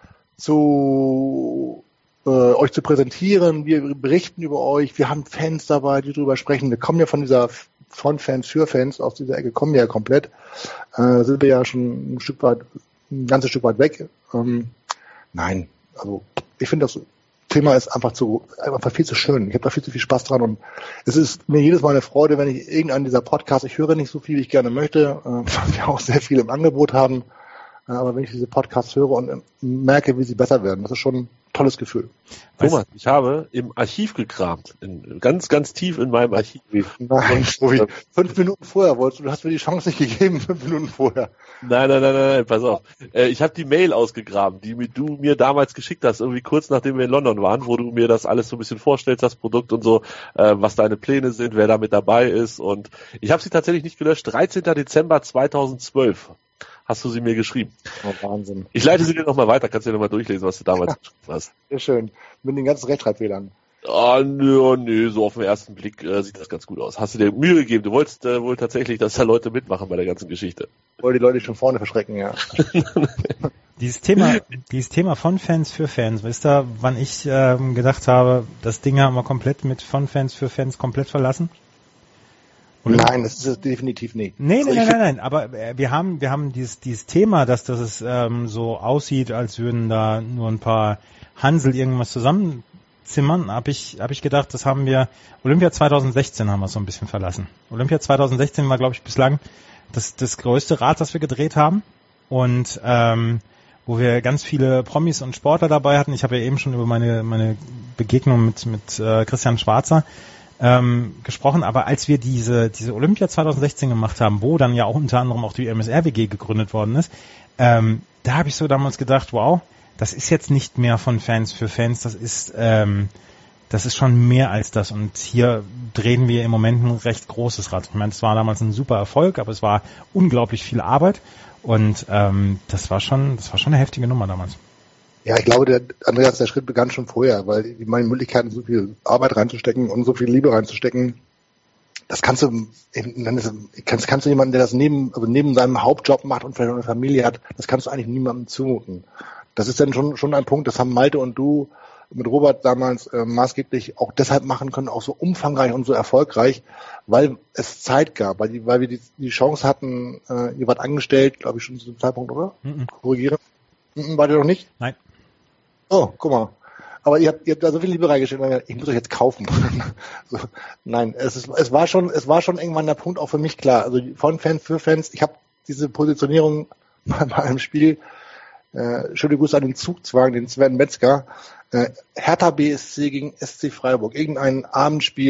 zu äh, euch zu präsentieren, wir berichten über euch, wir haben Fans dabei, die drüber sprechen, wir kommen ja von dieser von Fans für Fans, aus dieser Ecke kommen wir ja komplett, äh, sind wir ja schon ein Stück weit, ein ganzes Stück weit weg. Ähm, nein, also ich finde das Thema ist einfach zu, einfach viel zu schön. Ich habe da viel zu viel Spaß dran und es ist mir jedes Mal eine Freude, wenn ich irgendeinen dieser Podcasts, ich höre nicht so viel, wie ich gerne möchte, äh, weil wir auch sehr viel im Angebot haben, äh, aber wenn ich diese Podcasts höre und äh, merke, wie sie besser werden, das ist schon ein tolles Gefühl. Thomas, ich habe im Archiv gekramt, in, ganz, ganz tief in meinem Archiv. Nein, Tobi, fünf Minuten vorher wolltest du, du hast mir die Chance nicht gegeben, fünf Minuten vorher. Nein, nein, nein, nein, nein, pass auf. Äh, ich habe die Mail ausgegraben, die du mir damals geschickt hast, irgendwie kurz nachdem wir in London waren, wo du mir das alles so ein bisschen vorstellst, das Produkt und so, äh, was deine Pläne sind, wer da mit dabei ist und ich habe sie tatsächlich nicht gelöscht. dreizehnter Dezember zweitausendzwölf hast du sie mir geschrieben. Oh, Wahnsinn. Ich leite sie dir nochmal weiter, kannst du dir nochmal durchlesen, was du damals geschrieben hast. Sehr schön. Mit den ganzen Rechtschreibfehlern. Oh, nö, nö, so auf den ersten Blick äh, sieht das ganz gut aus. Hast du dir Mühe gegeben? Du wolltest äh, wohl tatsächlich, dass da Leute mitmachen bei der ganzen Geschichte. Wollte die Leute schon vorne verschrecken, ja. Dieses Thema, dieses Thema von Fans für Fans, wisst ihr, wann ich ähm, gedacht habe, das Ding haben wir komplett mit von Fans für Fans komplett verlassen? Und nein, das ist es definitiv nicht. Nee, also nee, nein, nein, nein, aber wir haben, wir haben dieses, dieses Thema, dass, dass es ähm, so aussieht, als würden da nur ein paar Hansel irgendwas zusammenzimmern, habe ich, hab ich gedacht, das haben wir, Olympia zweitausendsechzehn haben wir so ein bisschen verlassen. Olympia zweitausendsechzehn war, glaube ich, bislang das, das größte Rad, das wir gedreht haben und ähm, wo wir ganz viele Promis und Sportler dabei hatten. Ich habe ja eben schon über meine, meine Begegnung mit, mit äh, Christian Schwarzer Ähm, gesprochen, aber als wir diese diese Olympia zweitausendsechzehn gemacht haben, wo dann ja auch unter anderem auch die M S R W G gegründet worden ist, ähm, da habe ich so damals gedacht, wow, das ist jetzt nicht mehr von Fans für Fans, das ist ähm, das ist schon mehr als das und hier drehen wir im Moment ein recht großes Rad. Ich meine, es war damals ein super Erfolg, aber es war unglaublich viel Arbeit und ähm, das war schon das war schon eine heftige Nummer damals. Ja, ich glaube, der Andreas, der Schritt begann schon vorher, weil die meine Möglichkeiten, so viel Arbeit reinzustecken und so viel Liebe reinzustecken, das kannst du, kannst, kannst du jemanden, der das neben, also neben seinem Hauptjob macht und vielleicht auch eine Familie hat, das kannst du eigentlich niemandem zumuten. Das ist dann schon, schon ein Punkt, das haben Malte und du mit Robert damals äh, maßgeblich auch deshalb machen können, auch so umfangreich und so erfolgreich, weil es Zeit gab, weil, die, weil wir die, die Chance hatten, äh, ihr wart angestellt, glaube ich schon zu dem Zeitpunkt, oder? Mhm. Korrigiere. Mhm, wart ihr noch nicht? Nein. Oh, guck mal. Aber ihr habt, ihr habt da so viel Liebe reingestellt, ich muss euch jetzt kaufen. so, nein, es ist, es war schon, es war schon irgendwann der Punkt auch für mich klar. Also von Fans für Fans, ich habe diese Positionierung bei, bei einem Spiel, äh, schöne Grüße an den Zugzwang, den Sven Metzger, äh, Hertha B S C gegen S C Freiburg, irgendein Abendspiel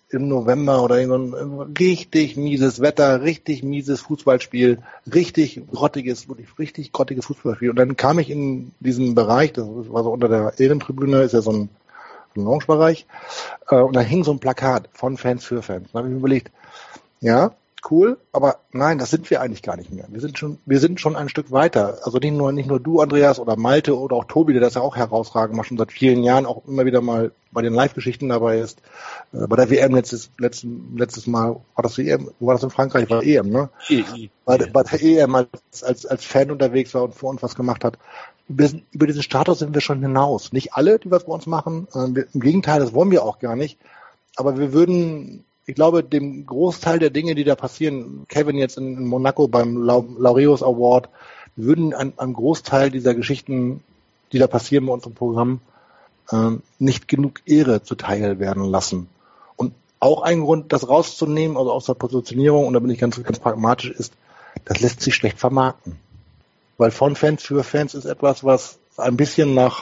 im November oder irgendwann richtig mieses Wetter, richtig mieses Fußballspiel, richtig grottiges, wirklich richtig grottiges Fußballspiel. Und dann kam ich in diesen Bereich, das war so unter der Ehrentribüne, ist ja so ein, so ein Lounge-Bereich, äh, und da hing so ein Plakat von Fans für Fans. Da habe ich mir überlegt, ja, cool, aber nein, das sind wir eigentlich gar nicht mehr. Wir sind schon, wir sind schon ein Stück weiter. Also nicht nur, nicht nur du, Andreas, oder Malte oder auch Tobi, der das ja auch herausragend macht, schon seit vielen Jahren auch immer wieder mal bei den Live-Geschichten dabei ist. Äh, bei der W M letztes, letztes, letztes Mal, war das W M, wo war das in Frankreich? War E M, ne? E I. Bei, bei der E M als, als, als Fan unterwegs war und für uns was gemacht hat. Wir sind, über diesen Status sind wir schon hinaus. Nicht alle, die was bei uns machen. Äh, wir, im Gegenteil, das wollen wir auch gar nicht. Aber wir würden, ich glaube, dem Großteil der Dinge, die da passieren, Kevin jetzt in, in Monaco beim Laureus Award, wir würden an, an Großteil dieser Geschichten, die da passieren bei uns im Programm, ähm, nicht genug Ehre zuteil werden lassen. Und auch ein Grund, das rauszunehmen, also aus der Positionierung, und da bin ich ganz, ganz pragmatisch, ist, das lässt sich schlecht vermarkten. Weil von Fans für Fans ist etwas, was ein bisschen nach,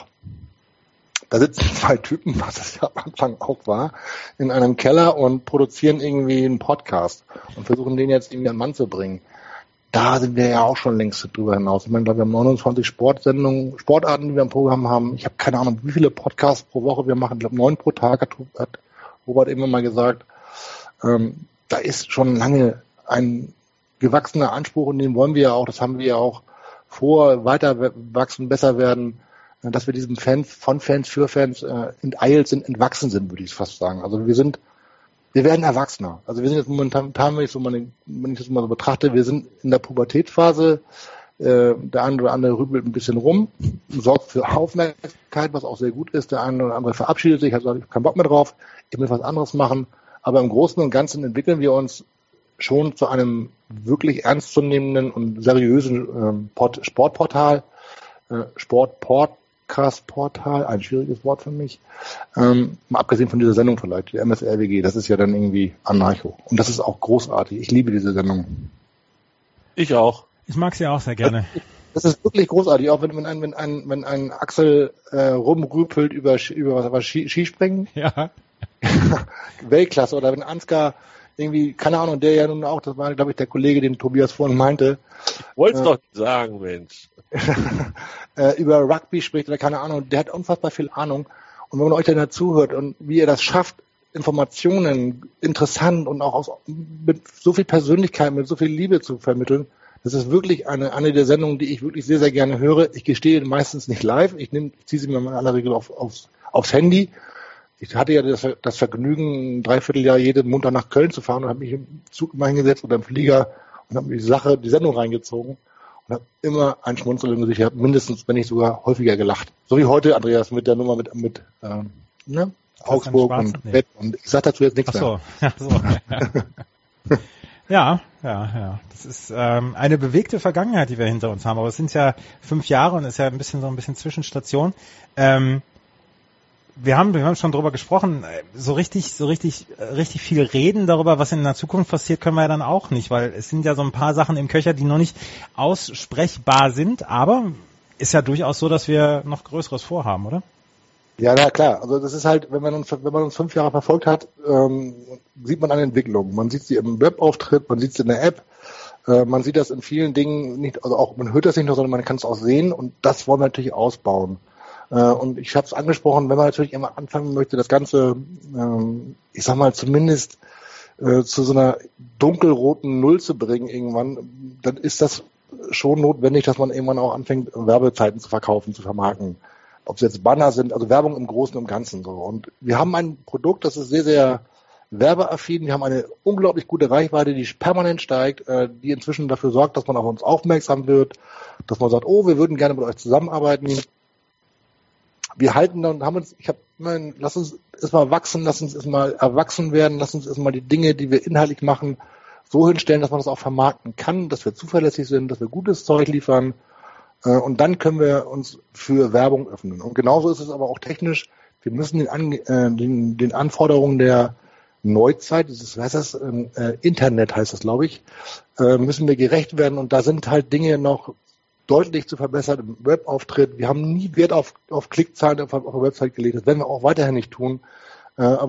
da sitzen zwei Typen, was es ja am Anfang auch war, in einem Keller und produzieren irgendwie einen Podcast und versuchen den jetzt irgendwie an den Mann zu bringen. Da sind wir ja auch schon längst drüber hinaus. Ich meine, wir haben neunundzwanzig Sportsendungen, Sportarten, die wir im Programm haben. Ich habe keine Ahnung, wie viele Podcasts pro Woche wir machen. Ich glaube, neun pro Tag, hat, hat Robert immer mal gesagt. Ähm, da ist schon lange ein gewachsener Anspruch, und den wollen wir ja auch, das haben wir ja auch vor, weiter wachsen, besser werden, dass wir diesem Fans, von Fans für Fans äh, enteilt sind, entwachsen sind, würde ich fast sagen. Also wir sind, wir werden erwachsener. Also wir sind jetzt momentan, wenn ich, so meine, wenn ich das mal so betrachte, wir sind in der Pubertätsphase, äh, der eine oder andere rübelt ein bisschen rum, sorgt für Aufmerksamkeit, was auch sehr gut ist, der eine oder andere verabschiedet sich, hat gesagt, ich habe keinen Bock mehr drauf, ich will was anderes machen, aber im Großen und Ganzen entwickeln wir uns schon zu einem wirklich ernstzunehmenden und seriösen ähm, Port- Sportportal, äh, Sportpodcast-Portal, ein schwieriges Wort für mich, ähm, mal abgesehen von dieser Sendung vielleicht, der M S R W G, das ist ja dann irgendwie Anarcho. Und das ist auch großartig. Ich liebe diese Sendung. Ich auch. Ich mag sie auch sehr gerne. Das ist wirklich großartig, auch wenn, wenn ein, wenn ein, wenn ein Axel äh, rumrüpelt über, über was war Ski, Skispringen. Ja. Weltklasse. Oder wenn Ansgar irgendwie, keine Ahnung, der ja nun auch, das war, glaube ich, der Kollege, den Tobias vorhin meinte. Wollt's äh, doch sagen, Mensch. äh, über Rugby spricht oder keine Ahnung, der hat unfassbar viel Ahnung. Und wenn man euch dann dazu hört und wie ihr das schafft, Informationen interessant und auch aus, mit so viel Persönlichkeit, mit so viel Liebe zu vermitteln, das ist wirklich eine, eine der Sendungen, die ich wirklich sehr, sehr gerne höre. Ich gestehe meistens nicht live, ich nehme, ich ziehe sie mir in aller Regel auf, aufs, aufs Handy. Ich hatte ja das, das Vergnügen, ein Dreivierteljahr jeden Montag nach Köln zu fahren und habe mich im Zug mal hingesetzt oder im Flieger und habe mir die Sache, die Sendung reingezogen und habe immer ein Schmunzeln im Gesicht. Ich habe mindestens, wenn nicht sogar häufiger gelacht. So wie heute, Andreas, mit der Nummer mit, mit ähm, ne? Augsburg und nee. Bett. Und ich sage dazu jetzt nichts Ach so. mehr. Ach so. Ja, ja, ja. Das ist ähm, eine bewegte Vergangenheit, die wir hinter uns haben. Aber es sind ja fünf Jahre und ist ja ein bisschen so ein bisschen Zwischenstation. Ähm, Wir haben, wir haben schon drüber gesprochen, so richtig, so richtig, richtig viel reden darüber, was in der Zukunft passiert, können wir ja dann auch nicht, weil es sind ja so ein paar Sachen im Köcher, die noch nicht aussprechbar sind, aber ist ja durchaus so, dass wir noch Größeres vorhaben, oder? Ja, na klar. Also das ist halt, wenn man uns, wenn man uns fünf Jahre verfolgt hat, ähm, sieht man eine Entwicklung. Man sieht sie im Webauftritt, man sieht sie in der App, äh, man sieht das in vielen Dingen nicht, also auch, man hört das nicht nur, sondern man kann es auch sehen, und das wollen wir natürlich ausbauen. Und ich habe es angesprochen, wenn man natürlich immer anfangen möchte, das Ganze, ähm, ich sag mal, zumindest äh, zu so einer dunkelroten Null zu bringen irgendwann, dann ist das schon notwendig, dass man irgendwann auch anfängt, Werbezeiten zu verkaufen, zu vermarkten. Ob es jetzt Banner sind, also Werbung im Großen und Ganzen so. Und wir haben ein Produkt, das ist sehr, sehr werbeaffin. Wir haben eine unglaublich gute Reichweite, die permanent steigt, äh, die inzwischen dafür sorgt, dass man auf uns aufmerksam wird, dass man sagt, oh, wir würden gerne mit euch zusammenarbeiten. Wir halten dann, haben uns, ich habe, lass uns erstmal wachsen, lass uns erstmal erwachsen werden, lass uns erstmal die Dinge, die wir inhaltlich machen, so hinstellen, dass man das auch vermarkten kann, dass wir zuverlässig sind, dass wir gutes Zeug liefern, äh, und dann können wir uns für Werbung öffnen. Und genauso ist es aber auch technisch. Wir müssen den, An äh, den, den Anforderungen der Neuzeit, dieses, was heißt das, äh, Internet heißt das, glaube ich, äh, müssen wir gerecht werden, und da sind halt Dinge noch deutlich zu verbessern im Webauftritt. Wir haben nie Wert auf, auf Klickzahlen auf, auf der Website gelegt. Das werden wir auch weiterhin nicht tun. Äh, aber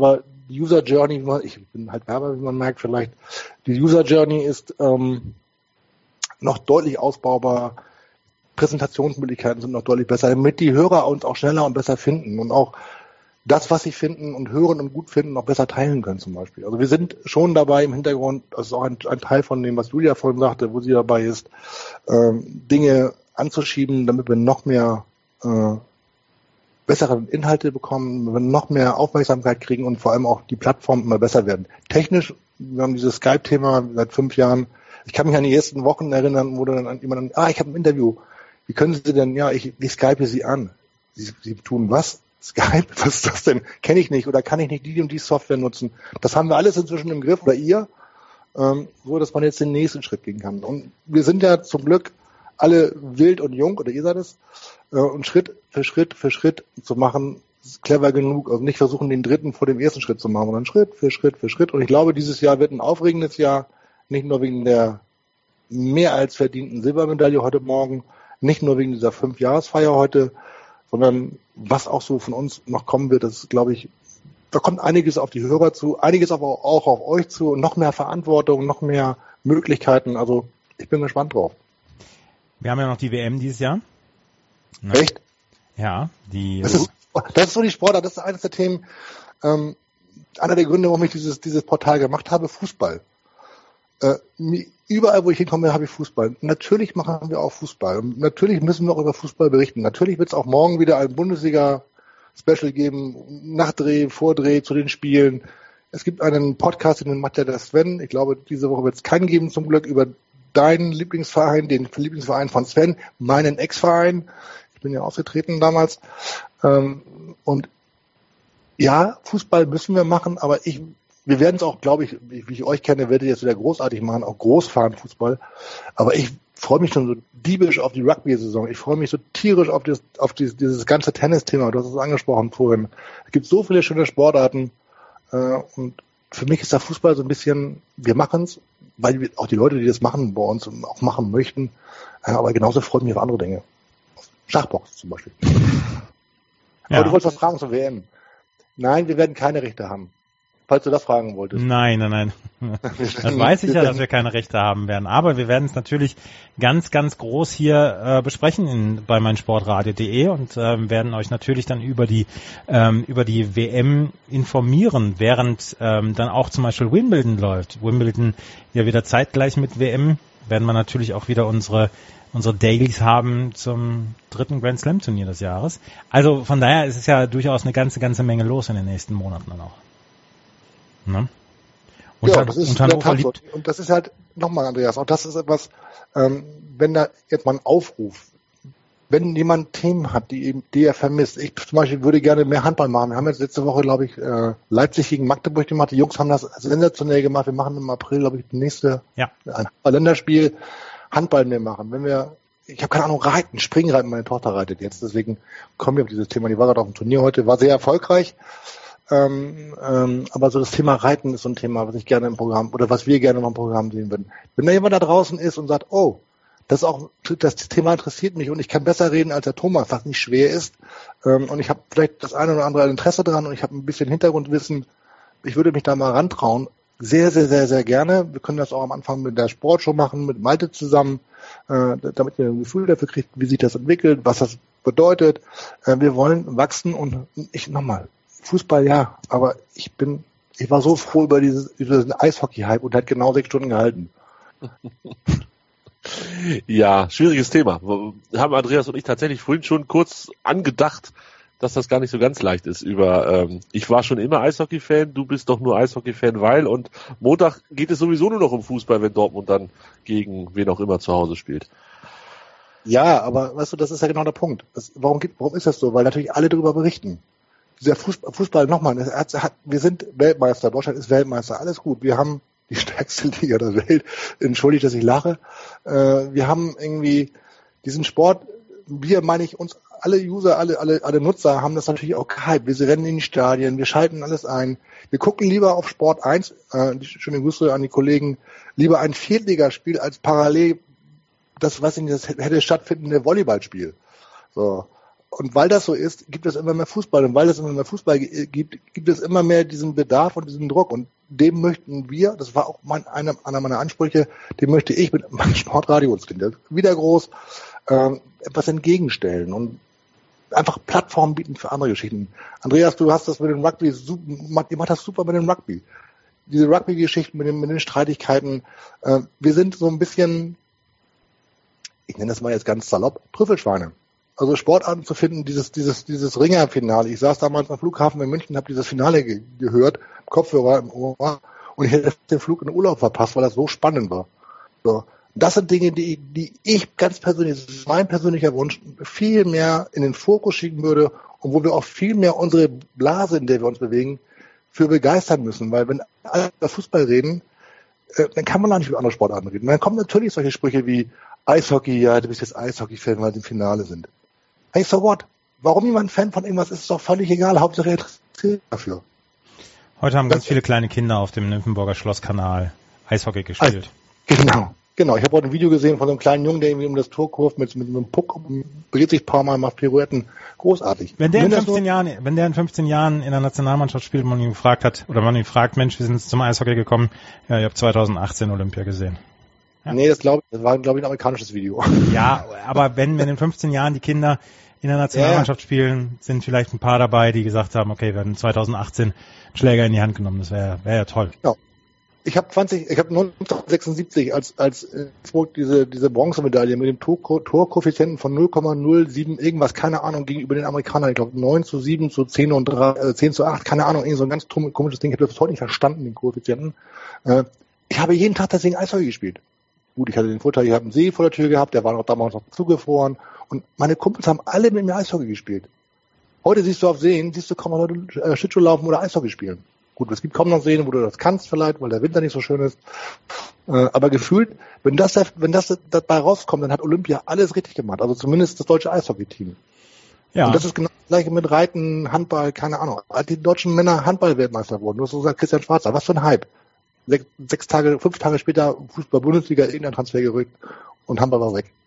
die User Journey, ich bin halt Werber, wie man merkt vielleicht, die User Journey ist ähm, noch deutlich ausbaubar, Präsentationsmöglichkeiten sind noch deutlich besser, damit die Hörer uns auch schneller und besser finden und auch das, was sie finden und hören und gut finden, noch besser teilen können zum Beispiel. Also wir sind schon dabei im Hintergrund, das ist auch ein, ein Teil von dem, was Julia vorhin sagte, wo sie dabei ist, ähm, Dinge anzuschieben, damit wir noch mehr äh, bessere Inhalte bekommen, damit wir noch mehr Aufmerksamkeit kriegen und vor allem auch die Plattformen immer besser werden. Technisch, wir haben dieses Skype-Thema seit fünf Jahren. Ich kann mich an die ersten Wochen erinnern, wo dann jemand, ah, ich habe ein Interview. Wie können Sie denn, ja, ich, ich skype Sie an. Sie, Sie tun was? Skype? Was ist das denn? Kenne ich nicht oder kann ich nicht die und die Software nutzen? Das haben wir alles inzwischen im Griff oder ihr, ähm, so dass man jetzt den nächsten Schritt gehen kann. Und wir sind ja zum Glück alle wild und jung, oder ihr seid es, äh, und Schritt für Schritt für Schritt zu machen, ist clever genug. Also nicht versuchen, den dritten vor dem ersten Schritt zu machen, sondern Schritt für Schritt für Schritt. Und ich glaube, dieses Jahr wird ein aufregendes Jahr, nicht nur wegen der mehr als verdienten Silbermedaille heute Morgen, nicht nur wegen dieser Fünfjahresfeier heute, sondern was auch so von uns noch kommen wird, das glaube ich, da kommt einiges auf die Hörer zu, einiges aber auch auf euch zu, noch mehr Verantwortung, noch mehr Möglichkeiten. Also ich bin gespannt drauf. Wir haben ja noch die W M dieses Jahr. Ne? Echt? Ja, die. Das ist, das ist so die Sportart, das ist eines der Themen, ähm, einer der Gründe, warum ich dieses, dieses Portal gemacht habe, Fußball. Äh, überall, wo ich hinkomme, habe ich Fußball. Natürlich machen wir auch Fußball. Und natürlich müssen wir auch über Fußball berichten. Natürlich wird es auch morgen wieder ein Bundesliga-Special geben, Nachdreh, Vordreh zu den Spielen. Es gibt einen Podcast, den macht ja der Sven. Ich glaube, diese Woche wird es keinen geben, zum Glück, über deinen Lieblingsverein, den Lieblingsverein von Sven, meinen Ex-Verein. Ich bin ja ausgetreten damals. Und ja, Fußball müssen wir machen, aber ich Wir werden es auch, glaube ich, wie ich euch kenne, werdet ihr jetzt wieder großartig machen, auch groß fahren Fußball. Aber ich freue mich schon so diebisch auf die Rugby-Saison. Ich freue mich so tierisch auf, das, auf dieses, dieses ganze Tennis-Thema. Du hast es angesprochen vorhin. Es gibt so viele schöne Sportarten. Äh, und für mich ist der Fußball so ein bisschen, wir machen es, weil wir, auch die Leute, die das machen, bei uns auch machen möchten. Äh, aber genauso freut mich auf andere Dinge. Schachbox zum Beispiel. Ja. Aber du wolltest was fragen zur W M. Nein, wir werden keine Rechte haben. Falls du das fragen wolltest. Nein, nein, nein. Das weiß ich ja, dass wir keine Rechte haben werden. Aber wir werden es natürlich ganz, ganz groß hier äh, besprechen in, bei meinsportradio punkt de und ähm, werden euch natürlich dann über die ähm, über die W M informieren, während ähm, dann auch zum Beispiel Wimbledon läuft. Wimbledon ja wieder zeitgleich mit W M, werden wir natürlich auch wieder unsere unsere Dailies haben zum dritten Grand Slam Turnier des Jahres. Also von daher ist es ja durchaus eine ganze, ganze Menge los in den nächsten Monaten dann auch. Ne? Und, ja, dann, das ist und, Hannover liebt. Und das ist halt, nochmal Andreas, auch das ist etwas, ähm, wenn da jetzt mal ein Aufruf, wenn jemand Themen hat, die eben, die er vermisst. Ich zum Beispiel würde gerne mehr Handball machen. Wir haben jetzt letzte Woche, glaube ich, äh, Leipzig gegen Magdeburg gemacht. Die Jungs haben das sensationell gemacht. Wir machen im April, glaube ich, das nächste ja. ein Länderspiel Handball mehr machen. Wenn wir, ich habe keine Ahnung, reiten, Springreiten, meine Tochter reitet jetzt, deswegen kommen wir auf dieses Thema. Die war gerade auf dem Turnier heute, war sehr erfolgreich. Ähm, ähm, aber so das Thema Reiten ist so ein Thema, was ich gerne im Programm oder was wir gerne noch im Programm sehen würden. Wenn da jemand da draußen ist und sagt, oh, das ist auch das Thema interessiert mich und ich kann besser reden als der Thomas, was nicht schwer ist, ähm, und ich habe vielleicht das eine oder andere Interesse dran und ich habe ein bisschen Hintergrundwissen, ich würde mich da mal rantrauen, sehr, sehr, sehr, sehr gerne. Wir können das auch am Anfang mit der Sportshow machen, mit Malte zusammen, äh, damit wir ein Gefühl dafür kriegen, wie sich das entwickelt, was das bedeutet. Äh, wir wollen wachsen und ich nochmal, Fußball ja, aber ich bin, ich war so froh über dieses, über diesen Eishockey-Hype und hat genau sechs Stunden gehalten. Ja, schwieriges Thema. Haben Andreas und ich tatsächlich vorhin schon kurz angedacht, dass das gar nicht so ganz leicht ist über, ähm, ich war schon immer Eishockey-Fan, du bist doch nur Eishockey-Fan, weil, und Montag geht es sowieso nur noch um Fußball, wenn Dortmund dann gegen wen auch immer zu Hause spielt. Ja, aber weißt du, das ist ja genau der Punkt. Das, warum, gibt, warum ist das so? Weil natürlich alle darüber berichten. Dieser Fußball, Fußball nochmal, wir sind Weltmeister, Deutschland ist Weltmeister, alles gut. Wir haben die stärkste Liga der Welt, entschuldigt, dass ich lache. Wir haben irgendwie diesen Sport, wir meine ich, uns alle User, alle, alle, alle Nutzer haben das natürlich auch gehypt. Wir rennen in die Stadien, wir schalten alles ein. Wir gucken lieber auf Sport eins, äh, schöne Grüße an die Kollegen, lieber ein Viertligaspiel als parallel das, was in das hätte stattfindende Volleyballspiel. So. und weil das so ist, gibt es immer mehr Fußball. Und weil es immer mehr Fußball gibt, gibt es immer mehr diesen Bedarf und diesen Druck. Und dem möchten wir, das war auch mein, einer, einer meiner Ansprüche, dem möchte ich mit meinem Sportradio, uns klingt wieder groß, ähm, etwas entgegenstellen und einfach Plattformen bieten für andere Geschichten. Andreas, du hast das mit dem Rugby, ihr macht das super mit dem Rugby. Diese Rugby-Geschichten mit den, mit den Streitigkeiten, äh, wir sind so ein bisschen, ich nenne das mal jetzt ganz salopp, Trüffelschweine. Also Sportarten zu finden, dieses dieses dieses Ringerfinale. Ich saß damals am Flughafen in München, habe dieses Finale ge- gehört, Kopfhörer im Ohr, und ich hätte den Flug in den Urlaub verpasst, weil das so spannend war. So. Das sind Dinge, die, die ich ganz persönlich, das ist mein persönlicher Wunsch, viel mehr in den Fokus schicken würde und wo wir auch viel mehr unsere Blase, in der wir uns bewegen, für begeistern müssen. Weil wenn alle über Fußball reden, äh, dann kann man auch nicht über andere Sportarten reden. Dann kommen natürlich solche Sprüche wie Eishockey, ja, du bist jetzt Eishockey-Fan, weil sie im Finale sind. Hey, so what? Warum jemand Fan von irgendwas ist, ist doch völlig egal. Hauptsache er interessiert dafür. Heute haben ganz viele kleine Kinder auf dem Nymphenburger Schlosskanal Eishockey gespielt. Genau, genau. Ich habe heute ein Video gesehen von so einem kleinen Jungen, der irgendwie um das Tor kurft mit, mit einem Puck, dreht sich ein paar Mal, macht Pirouetten. Großartig. Wenn der in fünfzehn Jahren, wenn der in fünfzehn Jahren in der Nationalmannschaft spielt, man ihn gefragt hat, oder man ihn fragt, Mensch, wir sind zum Eishockey gekommen, ja, ich habe zwanzig achtzehn Olympia gesehen. Ja. Nee, das glaube ich, das war, glaube ich, ein amerikanisches Video. Ja, aber wenn, wenn in fünfzehn Jahren die Kinder in der Nationalmannschaft ja, ja. spielen, sind vielleicht ein paar dabei, die gesagt haben, okay, wir haben zwanzig achtzehn einen Schläger in die Hand genommen. Das wäre wär ja toll. Ja. Ich habe zwanzig, ich habe neunzehnhundertsechsundsiebzig als als Innsbruck diese diese Bronzemedaille mit dem Tor, Torkoeffizienten von null Komma null sieben irgendwas, keine Ahnung, gegenüber den Amerikanern, ich glaube neun zu sieben zu zehn und drei, äh, zehn zu acht, keine Ahnung, irgend so ein ganz komisches Ding. Ich habe das heute nicht verstanden, den Koeffizienten. Äh, ich habe jeden Tag deswegen Eishockey gespielt. Gut, ich hatte den Vorteil, ich habe einen See vor der Tür gehabt, der war noch damals noch zugefroren und meine Kumpels haben alle mit mir Eishockey gespielt. Heute siehst du auf Seen, siehst du kaum noch Leute äh, Schlittschuh laufen oder Eishockey spielen. Gut, es gibt kaum noch Seen, wo du das kannst vielleicht, weil der Winter nicht so schön ist. Äh, aber gefühlt, wenn das, wenn das dabei rauskommt, dann hat Olympia alles richtig gemacht. Also zumindest das deutsche Eishockey-Team. Ja. Und das ist genau das gleiche mit Reiten, Handball, keine Ahnung. Als die deutschen Männer Handball-Weltmeister wurden, du hast so gesagt, Christian Schwarzer, was für ein Hype. Sech, sechs Tage, fünf Tage später Fußball-Bundesliga, irgendein Transfer gerückt und Handball war weg.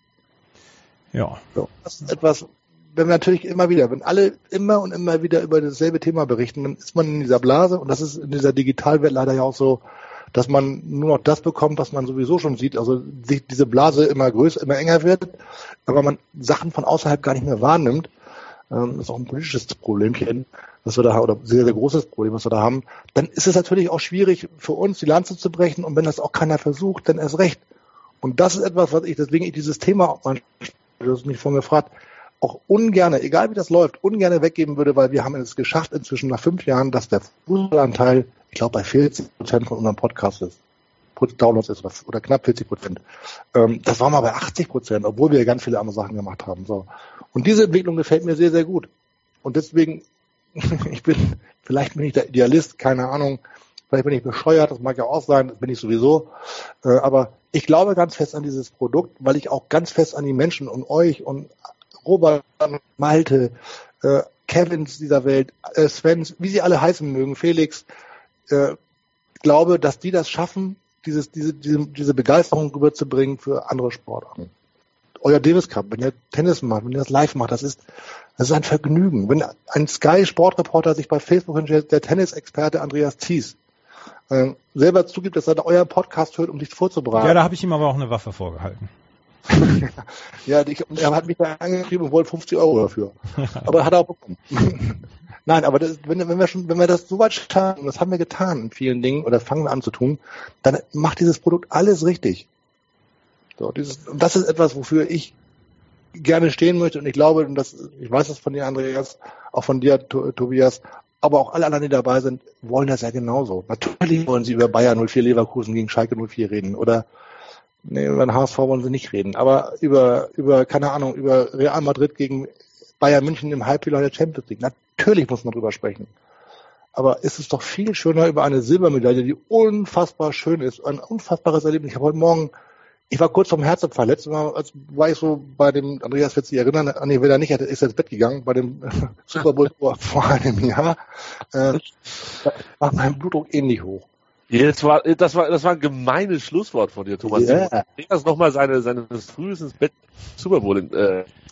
Ja. So, das ist etwas, wenn wir natürlich immer wieder, wenn alle immer und immer wieder über dasselbe Thema berichten, dann ist man in dieser Blase und das ist in dieser Digitalwelt leider ja auch so, dass man nur noch das bekommt, was man sowieso schon sieht, also sich diese Blase immer größer, immer enger wird, aber man Sachen von außerhalb gar nicht mehr wahrnimmt. Das ist auch ein politisches Problemchen, was wir da haben, oder ein sehr, sehr großes Problem, was wir da haben. Dann ist es natürlich auch schwierig für uns, die Lanze zu brechen und wenn das auch keiner versucht, dann erst recht. Und das ist etwas, was ich, deswegen ich dieses Thema, du hast mich vorhin gefragt, auch ungerne, egal wie das läuft, ungerne weggeben würde, weil wir haben es geschafft inzwischen nach fünf Jahren, dass der Fußballanteil, ich glaube, bei vierzig Prozent von unserem Podcast ist. Downloads ist oder, oder knapp vierzig Prozent. Ähm, das war mal bei achtzig Prozent, obwohl wir ganz viele andere Sachen gemacht haben. So. Und diese Entwicklung gefällt mir sehr, sehr gut. Und deswegen, ich bin, vielleicht bin ich der Idealist, keine Ahnung, vielleicht bin ich bescheuert, das mag ja auch sein, das bin ich sowieso. Äh, aber ich glaube ganz fest an dieses Produkt, weil ich auch ganz fest an die Menschen und euch und Robert, Malte, äh, Kevins dieser Welt, äh, Svens, wie sie alle heißen mögen, Felix, äh, glaube, dass die das schaffen, dieses, diese, diese, diese Begeisterung rüberzubringen für andere Sportarten. Euer Davis Cup, wenn ihr Tennis macht, wenn ihr das live macht, das ist, das ist ein Vergnügen. Wenn ein Sky-Sportreporter sich bei Facebook hinstellt, der Tennisexperte Andreas Thies, äh, selber zugibt, dass er euer Podcast hört, um sich vorzubereiten. Ja, da habe ich ihm aber auch eine Waffe vorgehalten. Ja, ich, er hat mich da angeschrieben und wollte fünfzig Euro dafür. Aber hat er auch bekommen. Nein, aber das, wenn, wenn wir schon, wenn wir das so weit starten, und das haben wir getan in vielen Dingen, oder fangen wir an zu tun, dann macht dieses Produkt alles richtig. So, dieses, und das ist etwas, wofür ich gerne stehen möchte, und ich glaube, und das, ich weiß das von dir, Andreas, auch von dir, Tobias, aber auch alle anderen, die dabei sind, wollen das ja genauso. Natürlich wollen sie über Bayer null vier Leverkusen gegen Schalke null vier reden, oder nee, über den H S V wollen sie nicht reden, aber über, über, keine Ahnung, über Real Madrid gegen Bayern München im Halbfinale der Champions League. Natürlich muss man drüber sprechen. Aber ist es doch viel schöner über eine Silbermedaille, die unfassbar schön ist, ein unfassbares Erlebnis. Ich habe heute Morgen, ich war kurz vom Herzinfarkt. Letztes Mal als war ich so bei dem, Andreas wird sich erinnern, an nee, wenn er nicht, ist er ins Bett gegangen, bei dem Super Bowl vor, vor einem Jahr, äh, da war mein Blutdruck ähnlich hoch. Jetzt war, das war, das war ein gemeines Schlusswort von dir, Thomas. Yeah. Ich das nochmal seine, seine frühestens Bett Super Bowl, äh,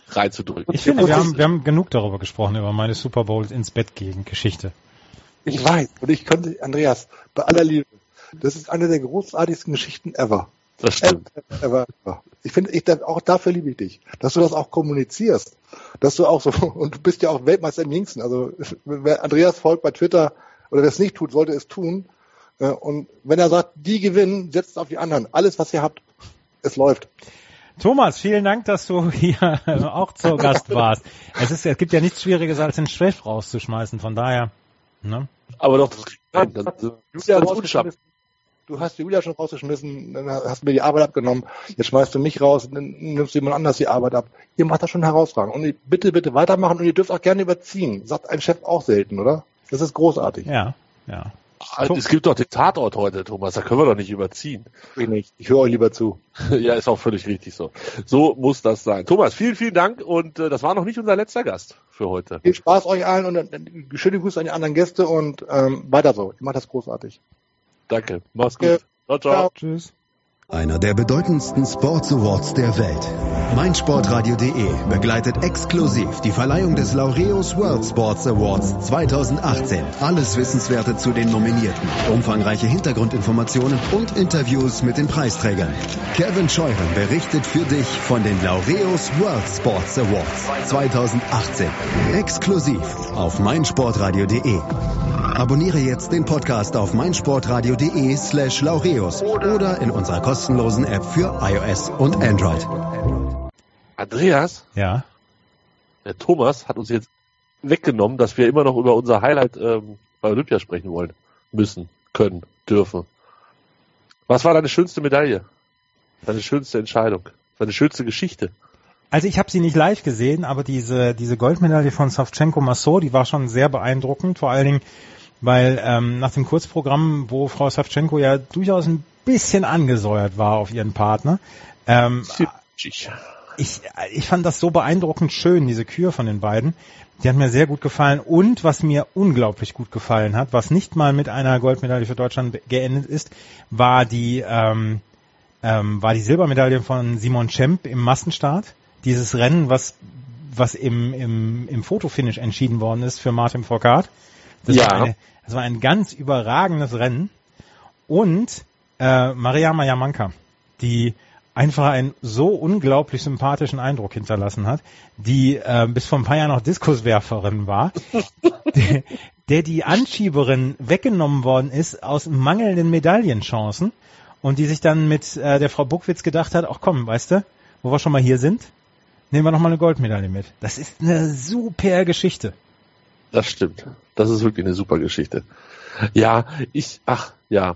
reinzudrücken. Ich finde, wir haben, wir haben genug darüber gesprochen, über meine Super Bowl ins Bett gehen Geschichte. Ich weiß, und ich könnte, Andreas, bei aller Liebe, das ist eine der großartigsten Geschichten ever. Das stimmt. Ever, ever. Ich finde, ich, auch dafür liebe ich dich, dass du das auch kommunizierst, dass du auch so, und du bist ja auch Weltmeister im Jüngsten, also wer Andreas folgt bei Twitter, oder wer es nicht tut, sollte es tun, und wenn er sagt, die gewinnen, setzt auf die anderen, alles was ihr habt, es läuft. Thomas, vielen Dank, dass du hier auch zu Gast warst. Es ist, es gibt ja nichts Schwieriges, als den Chef rauszuschmeißen, von daher, ne? Aber doch, das nein, das, das ist ja ungeschafft. Du hast Julia schon rausgeschmissen, dann hast du mir die Arbeit abgenommen, jetzt schmeißt du mich raus, dann nimmst du jemand anders die Arbeit ab. Ihr macht das schon herausragend. Und bitte, bitte weitermachen und ihr dürft auch gerne überziehen. Sagt ein Chef auch selten, oder? Das ist großartig. Ja, ja. Also, es gibt doch den Tatort heute, Thomas, da können wir doch nicht überziehen. Ich nicht. Ich höre euch lieber zu. Ja, ist auch völlig richtig so. So muss das sein. Thomas, vielen, vielen Dank und äh, das war noch nicht unser letzter Gast für heute. Viel Spaß euch allen und äh, schöne Grüße an die anderen Gäste und ähm, weiter so. Ihr macht das großartig. Danke. Mach's gut. Ciao, ciao. ciao. Tschüss. Einer der bedeutendsten Sports Awards der Welt. meinsportradio punkt de begleitet exklusiv die Verleihung des Laureus World Sports Awards zweitausendachtzehn. Alles Wissenswerte zu den Nominierten, umfangreiche Hintergrundinformationen und Interviews mit den Preisträgern. Kevin Scheuren berichtet für dich von den Laureus World Sports Awards zweitausendachtzehn. Exklusiv auf meinsportradio punkt de. Abonniere jetzt den Podcast auf meinsportradio punkt de slash Laureus oder in unserer kostenlosen App für iOS und Android. Andreas? Ja? Der Thomas hat uns jetzt weggenommen, dass wir immer noch über unser Highlight ähm, bei Olympia sprechen wollen. Müssen, können, dürfen. Was war deine schönste Medaille? Deine schönste Entscheidung? Deine schönste Geschichte? Also ich habe sie nicht live gesehen, aber diese diese Goldmedaille von Savchenko Massot, die war schon sehr beeindruckend, vor allen Dingen, weil ähm, nach dem Kurzprogramm, wo Frau Savchenko ja durchaus ein bisschen angesäuert war auf ihren Partner, ähm, ich, ich fand das so beeindruckend schön, diese Kür von den beiden. Die hat mir sehr gut gefallen und was mir unglaublich gut gefallen hat, was nicht mal mit einer Goldmedaille für Deutschland geendet ist, war die ähm, ähm, war die Silbermedaille von Simon Schemp im Massenstart. Dieses Rennen, was was im im im Fotofinish entschieden worden ist für Martin Fourcade. Das, ja. war eine, das war ein ganz überragendes Rennen. Und äh, Maria Mayamanka, die einfach einen so unglaublich sympathischen Eindruck hinterlassen hat, die äh, bis vor ein paar Jahren noch Diskuswerferin war, der, der die Anschieberin weggenommen worden ist aus mangelnden Medaillenchancen und die sich dann mit äh, der Frau Buckwitz gedacht hat, ach komm, weißt du, wo wir schon mal hier sind, nehmen wir noch mal eine Goldmedaille mit. Das ist eine super Geschichte. Das stimmt. Das ist wirklich eine super Geschichte. Ja, ich, ach, ja.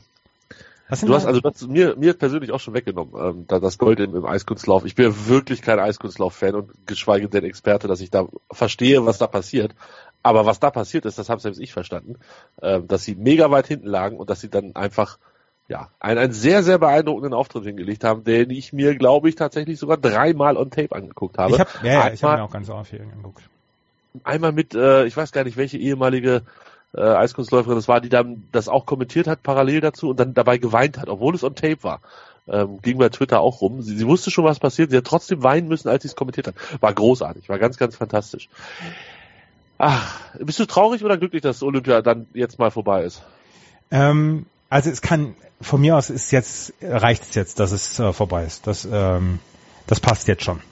Du hast also das mir mir persönlich auch schon weggenommen, ähm, da das Gold im, im Eiskunstlauf. Ich bin wirklich kein Eiskunstlauf-Fan und geschweige denn Experte, dass ich da verstehe, was da passiert. Aber was da passiert ist, das habe selbst ich verstanden, äh, dass sie mega weit hinten lagen und dass sie dann einfach ja einen, einen sehr, sehr beeindruckenden Auftritt hingelegt haben, den ich mir, glaube ich, tatsächlich sogar dreimal on Tape angeguckt habe. Ich habe ja, ja, ich hab mir auch ganz oft hier angeguckt. Einmal mit, äh, ich weiß gar nicht, welche ehemalige äh, Eiskunstläuferin das war, die dann das auch kommentiert hat, parallel dazu und dann dabei geweint hat, obwohl es on Tape war. Ähm, ging bei Twitter auch rum. Sie, sie wusste schon, was passiert. Sie hat trotzdem weinen müssen, als sie es kommentiert hat. War großartig, war ganz, ganz fantastisch. Ach, bist du traurig oder glücklich, dass Olympia dann jetzt mal vorbei ist? Ähm, also es kann, von mir aus ist jetzt, reicht es jetzt, dass es äh, vorbei ist. Das, ähm, das passt jetzt schon.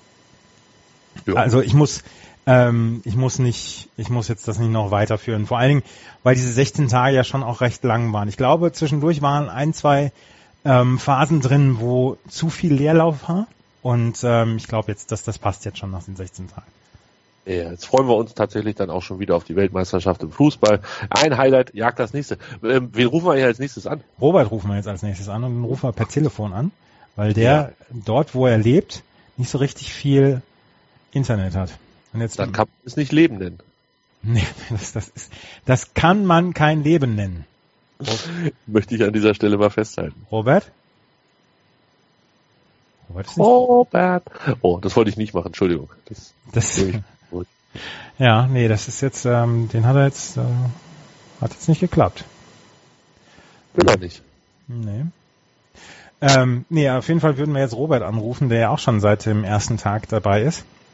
Ja. Also ich muss, ähm, ich muss nicht, ich muss jetzt das nicht noch weiterführen. Vor allen Dingen, weil diese sechzehn Tage ja schon auch recht lang waren. Ich glaube, zwischendurch waren ein, zwei ähm, Phasen drin, wo zu viel Leerlauf war. Und ähm, ich glaube jetzt, dass das passt jetzt schon nach den sechzehn Tagen. Ja, jetzt freuen wir uns tatsächlich dann auch schon wieder auf die Weltmeisterschaft im Fußball. Ein Highlight jagt das nächste. Ähm, wen rufen wir hier als nächstes an? Robert rufen wir jetzt als nächstes an und den rufen wir per Telefon an, weil der ja. dort, wo er lebt, nicht so richtig viel Internet hat. Und jetzt dann kann man es nicht Leben nennen. Nee, das, das, ist, das kann man kein Leben nennen. Möchte ich an dieser Stelle mal festhalten. Robert? Robert ist nicht Robert. Oh, das wollte ich nicht machen, Entschuldigung. Das, das ja, nee, das ist jetzt, ähm, den hat er jetzt, äh, hat jetzt nicht geklappt. Will er nicht. Nee. Ähm, nee, auf jeden Fall würden wir jetzt Robert anrufen, der ja auch schon seit dem ersten Tag dabei ist.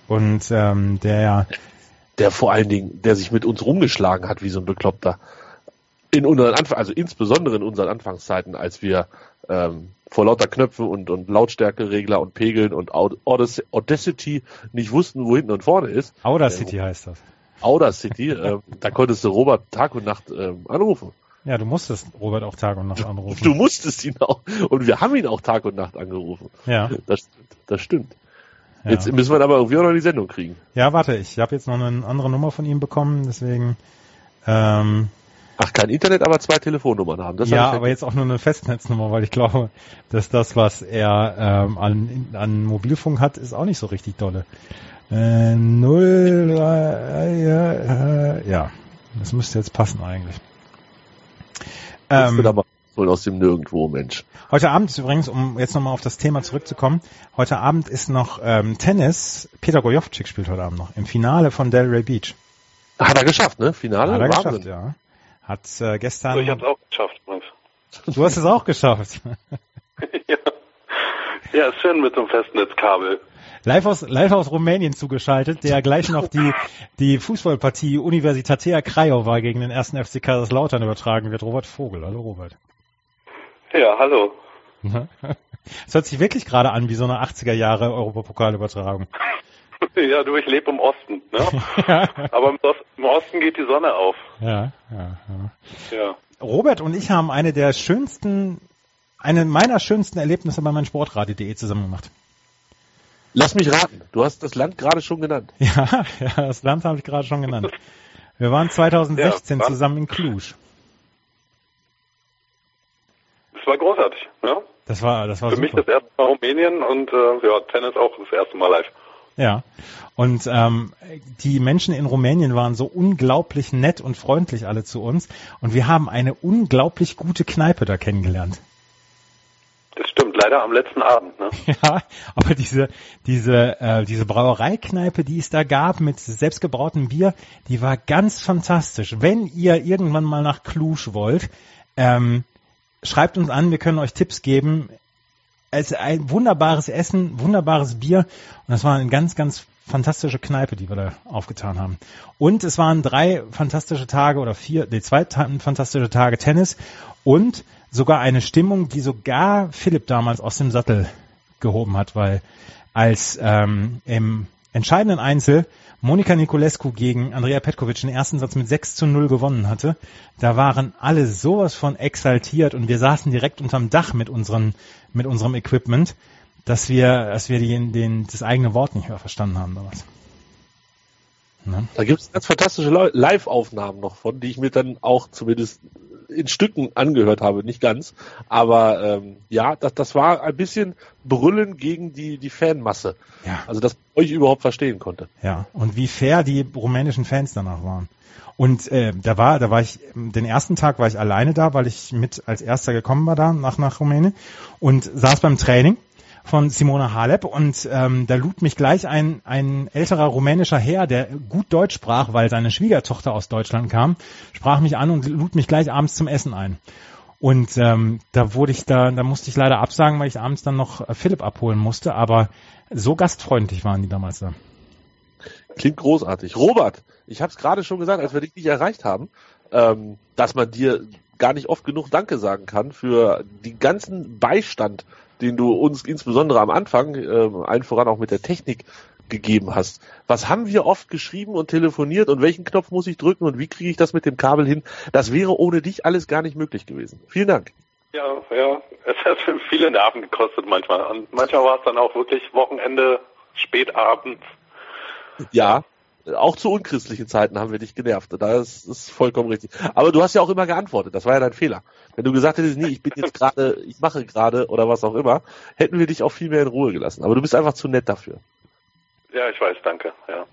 Und ähm, der der vor allen Dingen, der sich mit uns rumgeschlagen hat wie so ein Bekloppter. In unseren Anfang, also insbesondere in unseren Anfangszeiten, als wir ähm, vor lauter Knöpfen und, und Lautstärkeregler und Pegeln und Audacity nicht wussten, wo hinten und vorne ist. Audacity äh, heißt das. Audacity, äh, da konntest du Robert Tag und Nacht äh, anrufen. Ja, du musstest Robert auch Tag und Nacht anrufen. Du musstest ihn auch, und wir haben ihn auch Tag und Nacht angerufen. Ja. Das stimmt. Das stimmt. Ja. Jetzt müssen wir aber irgendwie auch noch die Sendung kriegen. Ja, warte, ich habe jetzt noch eine andere Nummer von ihm bekommen, deswegen ähm, Ach, kein Internet, aber zwei Telefonnummern haben. Das ja, hab aber jetzt auch nur eine Festnetznummer, weil ich glaube, dass das, was er ähm, an, an Mobilfunk hat, ist auch nicht so richtig dolle. Äh, null, äh, äh, ja, das müsste jetzt passen eigentlich. Ähm, da mal holen aus dem Nirgendwo, Mensch. Heute Abend ist übrigens, um jetzt nochmal auf das Thema zurückzukommen, heute Abend ist noch ähm, Tennis. Peter Gojovcik spielt heute Abend noch im Finale von Delray Beach. Hat er geschafft, ne? Finale? Hat er Wahnsinn. geschafft, ja. Hat äh, gestern... Ich hab's auch geschafft, Max. Du hast es auch geschafft. ja. ja, ist schön mit so einem Festnetzkabel. Live aus, live aus Rumänien zugeschaltet, der gleich noch die, die Fußballpartie Universitatea Craiova gegen den ersten F C Kaiserslautern übertragen wird. Robert Vogel. Hallo Robert. Ja, hallo. Es hört sich wirklich gerade an wie so eine achtziger Jahre Europapokalübertragung. Ja, du, ich lebe im Osten, ne? ja. Aber im, Ost, im Osten geht die Sonne auf. Ja, ja, ja. ja. Robert und ich haben eine der schönsten, eine meiner schönsten Erlebnisse bei meinsportradio punkt de zusammen gemacht. Lass mich raten, du hast das Land gerade schon genannt. Ja, ja, das Land habe ich gerade schon genannt. Wir waren zwanzig sechzehn ja, zusammen in Cluj. Das war großartig, ja. Das war, das war Für super. mich das erste Mal Rumänien und äh, ja, Tennis auch das erste Mal live. Ja, und ähm, die Menschen in Rumänien waren so unglaublich nett und freundlich alle zu uns und wir haben eine unglaublich gute Kneipe da kennengelernt. Das stimmt, leider am letzten Abend, ne? Ja, aber diese diese äh, diese Brauereikneipe, die es da gab mit selbstgebrautem Bier, die war ganz fantastisch. Wenn ihr irgendwann mal nach Cluj wollt, ähm, schreibt uns an, wir können euch Tipps geben. Es ist ein wunderbares Essen, wunderbares Bier und das war eine ganz, ganz fantastische Kneipe, die wir da aufgetan haben. Und es waren drei fantastische Tage oder vier, nee, zwei fantastische Tage Tennis und sogar eine Stimmung, die sogar Philipp damals aus dem Sattel gehoben hat, weil als ähm, im entscheidenden Einzel Monika Niculescu gegen Andrea Petkovic den ersten Satz mit sechs zu null gewonnen hatte, da waren alle sowas von exaltiert und wir saßen direkt unterm Dach mit unseren mit unserem Equipment, dass wir dass wir den, den das eigene Wort nicht mehr verstanden haben damals. Ne? Da gibt es ganz fantastische Live-Aufnahmen noch von, die ich mir dann auch zumindest in Stücken angehört habe, nicht ganz, aber ähm, ja, das, das war ein bisschen Brüllen gegen die die Fanmasse, ja. Also dass ich euch überhaupt verstehen konnte. Ja, und wie fair die rumänischen Fans danach waren. Und äh, da war, da war ich, den ersten Tag war ich alleine da, weil ich mit als Erster gekommen war da nach nach Rumänien und saß beim Training von Simona Halep und ähm, da lud mich gleich ein ein älterer rumänischer Herr, der gut Deutsch sprach, weil seine Schwiegertochter aus Deutschland kam, sprach mich an und lud mich gleich abends zum Essen ein. Und ähm, da wurde ich da, da musste ich leider absagen, weil ich abends dann noch äh, Philipp abholen musste, aber so gastfreundlich waren die damals da. Klingt großartig. Robert, ich habe es gerade schon gesagt, als wir dich nicht erreicht haben, ähm, dass man dir gar nicht oft genug Danke sagen kann für den ganzen Beistand, den du uns insbesondere am Anfang, äh, allen voran auch mit der Technik, gegeben hast. Was haben wir oft geschrieben und telefoniert und welchen Knopf muss ich drücken und wie kriege ich das mit dem Kabel hin? Das wäre ohne dich alles gar nicht möglich gewesen. Vielen Dank. Ja, ja, es hat viele Nerven gekostet manchmal. Und manchmal war es dann auch wirklich Wochenende, spätabends. Ja, auch zu unchristlichen Zeiten haben wir dich genervt. Das ist vollkommen richtig. Aber du hast ja auch immer geantwortet. Das war ja dein Fehler. Wenn du gesagt hättest, nee, ich bin jetzt gerade, ich mache gerade oder was auch immer, hätten wir dich auch viel mehr in Ruhe gelassen. Aber du bist einfach zu nett dafür. Ja, ich weiß, danke. Ja.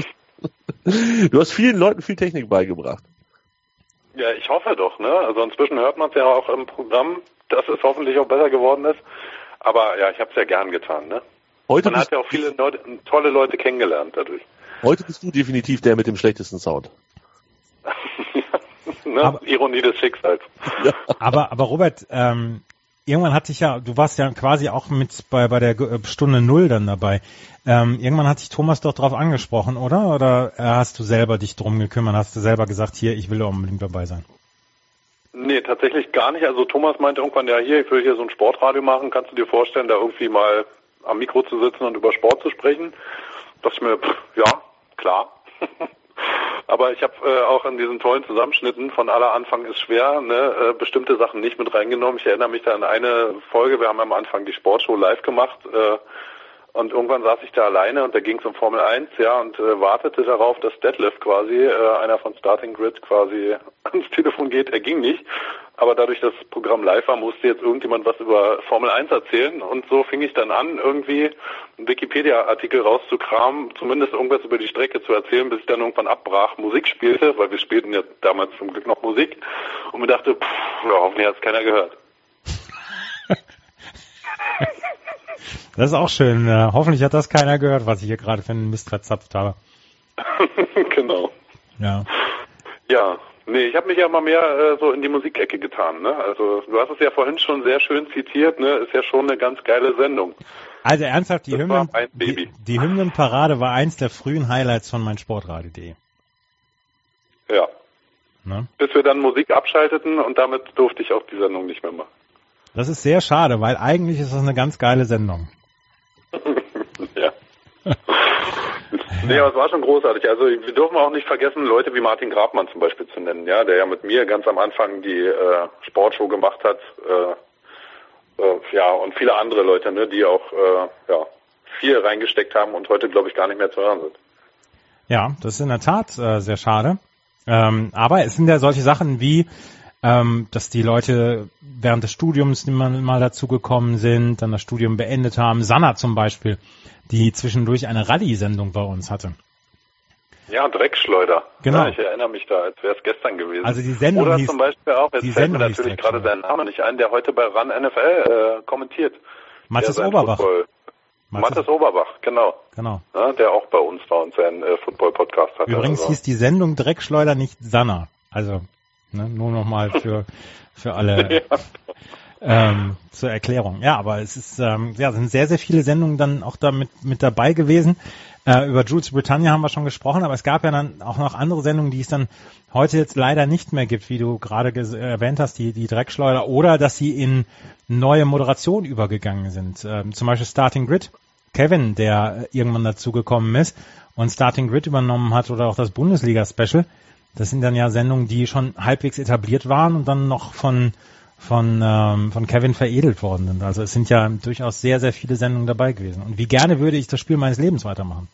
Du hast vielen Leuten viel Technik beigebracht. Ja, ich hoffe doch, ne? Also inzwischen hört man es ja auch im Programm, dass es hoffentlich auch besser geworden ist. Aber ja, ich habe es ja gern getan, ne? Heute man hat ja auch viele Leute, tolle Leute kennengelernt dadurch. Heute bist du definitiv der mit dem schlechtesten Sound. ne? Aber, Ironie des Schicksals. Ja. Aber, aber Robert, ähm, irgendwann hatte ich ja, du warst ja quasi auch mit bei bei der Stunde Null dann dabei. Ähm, irgendwann hat dich Thomas doch drauf angesprochen, oder? Oder hast du selber dich drum gekümmert? Hast du selber gesagt, hier, ich will unbedingt dabei sein? Nee, tatsächlich gar nicht. Also Thomas meinte irgendwann, ja hier, ich will hier so ein Sportradio machen. Kannst du dir vorstellen, da irgendwie mal am Mikro zu sitzen und über Sport zu sprechen? Da dachte ich mir, pff, ja, klar. Aber ich habe äh, auch in diesen tollen Zusammenschnitten von aller Anfang ist schwer, ne, äh, bestimmte Sachen nicht mit reingenommen. Ich erinnere mich da an eine Folge, wir haben am Anfang die Sportshow live gemacht äh, und irgendwann saß ich da alleine und da ging es um Formel eins, ja, und äh, wartete darauf, dass Detlef quasi, äh, einer von Starting Grid, quasi ans Telefon geht. Er ging nicht, aber dadurch, dass das Programm live war, musste jetzt irgendjemand was über Formel eins erzählen und so fing ich dann an, irgendwie einen Wikipedia-Artikel rauszukramen, zumindest irgendwas über die Strecke zu erzählen, bis ich dann irgendwann abbrach, Musik spielte, weil wir spielten ja damals zum Glück noch Musik und mir dachte, pff, ja, hoffentlich hat es keiner gehört. Das ist auch schön. Äh, hoffentlich hat das keiner gehört, was ich hier gerade für einen Mist verzapft habe. Genau. Ja. Ja, nee, ich habe mich ja mal mehr äh, so in die Musikecke getan, ne? Also du hast es ja vorhin schon sehr schön zitiert, ne? Ist ja schon eine ganz geile Sendung. Also ernsthaft, die, das Hymnen, war ein Baby. die, die Hymnenparade war eins der frühen Highlights von meinsportradio punkt de. Ja. Ne? Bis wir dann Musik abschalteten und damit durfte ich auch die Sendung nicht mehr machen. Das ist sehr schade, weil eigentlich ist das eine ganz geile Sendung. Ja. Nee, aber es war schon großartig. Also wir dürfen auch nicht vergessen, Leute wie Martin Grabmann zum Beispiel zu nennen, ja, der ja mit mir ganz am Anfang die äh, Sportshow gemacht hat. Äh, äh, ja, und viele andere Leute, ne, die auch äh, ja, viel reingesteckt haben und heute, glaube ich, gar nicht mehr zu hören sind. Ja, das ist in der Tat äh, sehr schade. Ähm, aber es sind ja solche Sachen wie Ähm, dass die Leute während des Studiums mal dazugekommen sind, dann das Studium beendet haben. Sanna zum Beispiel, die zwischendurch eine Rallye-Sendung bei uns hatte. Ja, Dreckschleuder. Genau. Ja, ich erinnere mich da, als wäre es gestern gewesen. Also die Sendung Oder hieß, zum Beispiel auch, jetzt die fällt mir Sendung natürlich gerade sein Name nicht ein, der heute bei RAN N F L äh, kommentiert. Mathis Oberbach. Football, Mathis Oberbach, genau. Genau. Ja, der auch bei uns war und seinen äh, Football-Podcast hat. Übrigens also. hieß die Sendung Dreckschleuder nicht Sanna. Also Ne, nur nochmal für für alle ja. ähm, zur Erklärung. Ja, aber es ist ähm, ja sind sehr sehr viele Sendungen dann auch da mit mit dabei gewesen. Äh, über Jules Britannia haben wir schon gesprochen, aber es gab ja dann auch noch andere Sendungen, die es dann heute jetzt leider nicht mehr gibt, wie du gerade erwähnt hast, die die Dreckschleuder, oder dass sie in neue Moderation übergegangen sind. Ähm, zum Beispiel Starting Grid. Kevin, der irgendwann dazugekommen ist und Starting Grid übernommen hat, oder auch das Bundesliga-Special. Das sind dann ja Sendungen, die schon halbwegs etabliert waren und dann noch von von ähm, von Kevin veredelt worden sind. Also es sind ja durchaus sehr, sehr viele Sendungen dabei gewesen. Und wie gerne würde ich das Spiel meines Lebens weitermachen.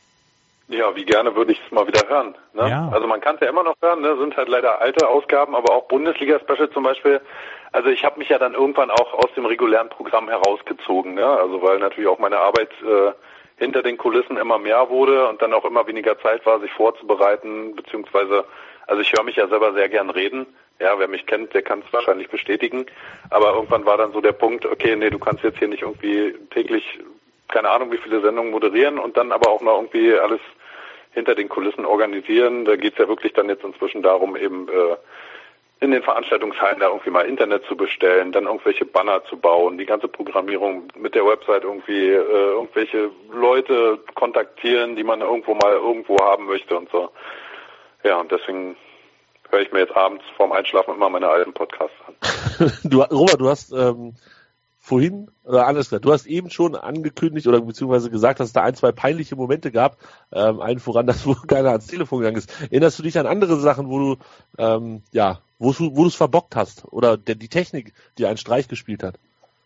Ja, wie gerne würde ich es mal wieder hören. Ne? Ja. Also man kann es ja immer noch hören, ne? Sind halt leider alte Ausgaben, aber auch Bundesliga-Special zum Beispiel. Also ich habe mich ja dann irgendwann auch aus dem regulären Programm herausgezogen, ne? Also weil natürlich auch meine Arbeit äh, hinter den Kulissen immer mehr wurde und dann auch immer weniger Zeit war, sich vorzubereiten, beziehungsweise, also ich höre mich ja selber sehr gern reden. Ja, wer mich kennt, der kann es wahrscheinlich bestätigen. Aber irgendwann war dann so der Punkt, okay, nee, du kannst jetzt hier nicht irgendwie täglich, keine Ahnung, wie viele Sendungen moderieren und dann aber auch noch irgendwie alles hinter den Kulissen organisieren. Da geht's ja wirklich dann jetzt inzwischen darum, eben äh, in den Veranstaltungshallen da irgendwie mal Internet zu bestellen, dann irgendwelche Banner zu bauen, die ganze Programmierung mit der Website irgendwie, äh, irgendwelche Leute kontaktieren, die man irgendwo mal irgendwo haben möchte und so. Ja, und deswegen höre ich mir jetzt abends vorm Einschlafen immer meine alten Podcasts an. du, Robert, du hast ähm, vorhin, oder anders gesagt, du hast eben schon angekündigt oder beziehungsweise gesagt, dass es da ein, zwei peinliche Momente gab, ähm, allen voran, dass wo keiner ans Telefon gegangen ist. Erinnerst du dich an andere Sachen, wo du, ähm, ja, wo du wo du es verbockt hast oder der, die Technik, die einen Streich gespielt hat?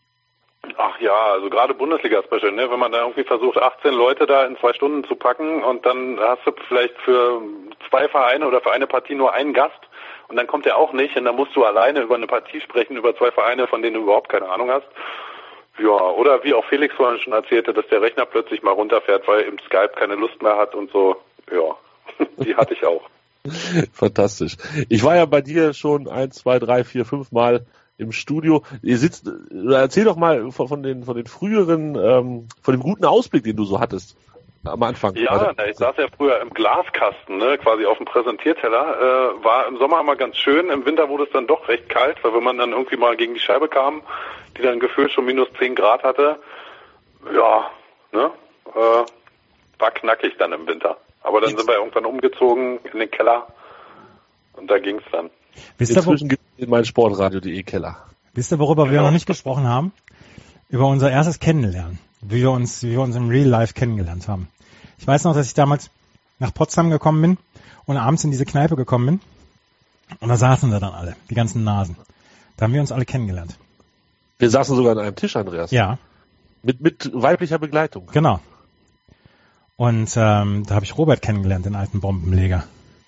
Ach ja, also gerade Bundesliga-Special, ne? Wenn man da irgendwie versucht, achtzehn Leute da in zwei Stunden zu packen und dann hast du vielleicht für zwei Vereine oder für eine Partie nur einen Gast und dann kommt der auch nicht und dann musst du alleine über eine Partie sprechen, über zwei Vereine, von denen du überhaupt keine Ahnung hast. Ja, oder wie auch Felix vorhin schon erzählte, dass der Rechner plötzlich mal runterfährt, weil im Skype keine Lust mehr hat und so. Ja, die hatte ich auch. Fantastisch. Ich war ja bei dir schon ein, zwei, drei, vier, fünf Mal im Studio. Ihr sitzt, erzähl doch mal von, von den von den früheren, ähm, von dem guten Ausblick, den du so hattest. am Anfang. Ja, na, ich saß ja früher im Glaskasten, ne, quasi auf dem Präsentierteller. Äh, war im Sommer immer ganz schön, im Winter wurde es dann doch recht kalt, weil wenn man dann irgendwie mal gegen die Scheibe kam, die dann gefühlt schon minus zehn Grad hatte, ja, ne, äh, war knackig dann im Winter. Aber dann sind wir irgendwann umgezogen in den Keller und da ging's dann. Wisst ihr, wo, Inzwischen gibt es in meinen Sportradio.de Keller. wisst ihr, worüber wir noch nicht gesprochen haben? Über unser erstes Kennenlernen. Wie wir uns, wie wir uns im Real Life kennengelernt haben. Ich weiß noch, dass ich damals nach Potsdam gekommen bin und abends in diese Kneipe gekommen bin. Und da saßen wir dann alle, die ganzen Nasen. Da haben wir uns alle kennengelernt. Wir saßen sogar an einem Tisch, Andreas. Ja. Mit, mit weiblicher Begleitung. Genau. Und ähm, da habe ich Robert kennengelernt, den alten Bombenleger.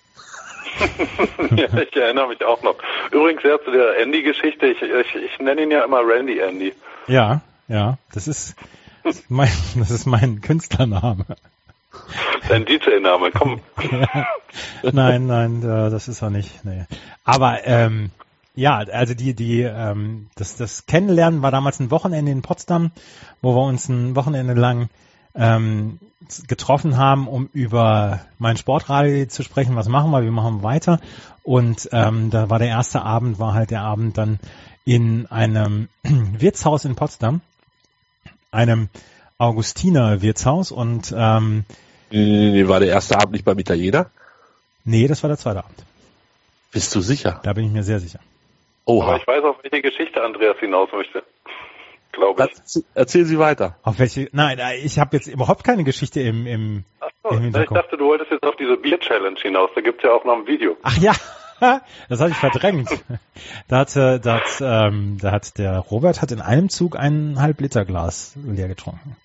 Ja, ich erinnere mich auch noch. Übrigens ja zu der Andy-Geschichte, ich, ich, ich nenne ihn ja immer Randy Andy. Ja, ja, das ist, das ist mein, das ist mein Künstlername. Dein D J-Name, komm. Ja. Nein, nein, das ist er nicht. Nee. Aber ähm, ja, also die, die, ähm, das, das Kennenlernen war damals ein Wochenende in Potsdam, wo wir uns ein Wochenende lang ähm, getroffen haben, um über mein Sportradio zu sprechen. Was machen wir? Wie machen wir weiter? Und ähm, da war der erste Abend, war halt der Abend dann in einem Wirtshaus in Potsdam, einem Augustiner Wirtshaus und ähm, Nee, nee, nee, war der erste Abend nicht beim Italiener? Nee, das war der zweite Abend. Bist du sicher? Da bin ich mir sehr sicher. Oha. Aber ich weiß, auf welche Geschichte Andreas hinaus möchte. Glaube ich. Erzählen Sie weiter. Auf welche? Nein, ich habe jetzt überhaupt keine Geschichte im, im, Ach so, im ich Hinterkopf. dachte, du wolltest jetzt auf diese Bier-Challenge hinaus. Da gibt's ja auch noch ein Video. Ach ja, das hatte ich verdrängt. Da hat, da hat, ähm, da hat der Robert hat in einem Zug ein halb Liter Glas leer getrunken.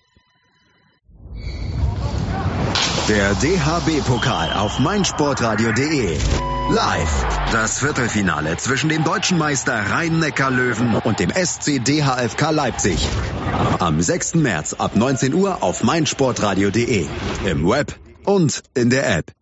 Der D H B-Pokal auf meinsportradio.de. Live. Das Viertelfinale zwischen dem deutschen Meister Rhein-Neckar-Löwen und dem S C D H F K Leipzig. Am sechsten März ab neunzehn Uhr auf meinsportradio.de. Im Web und in der App.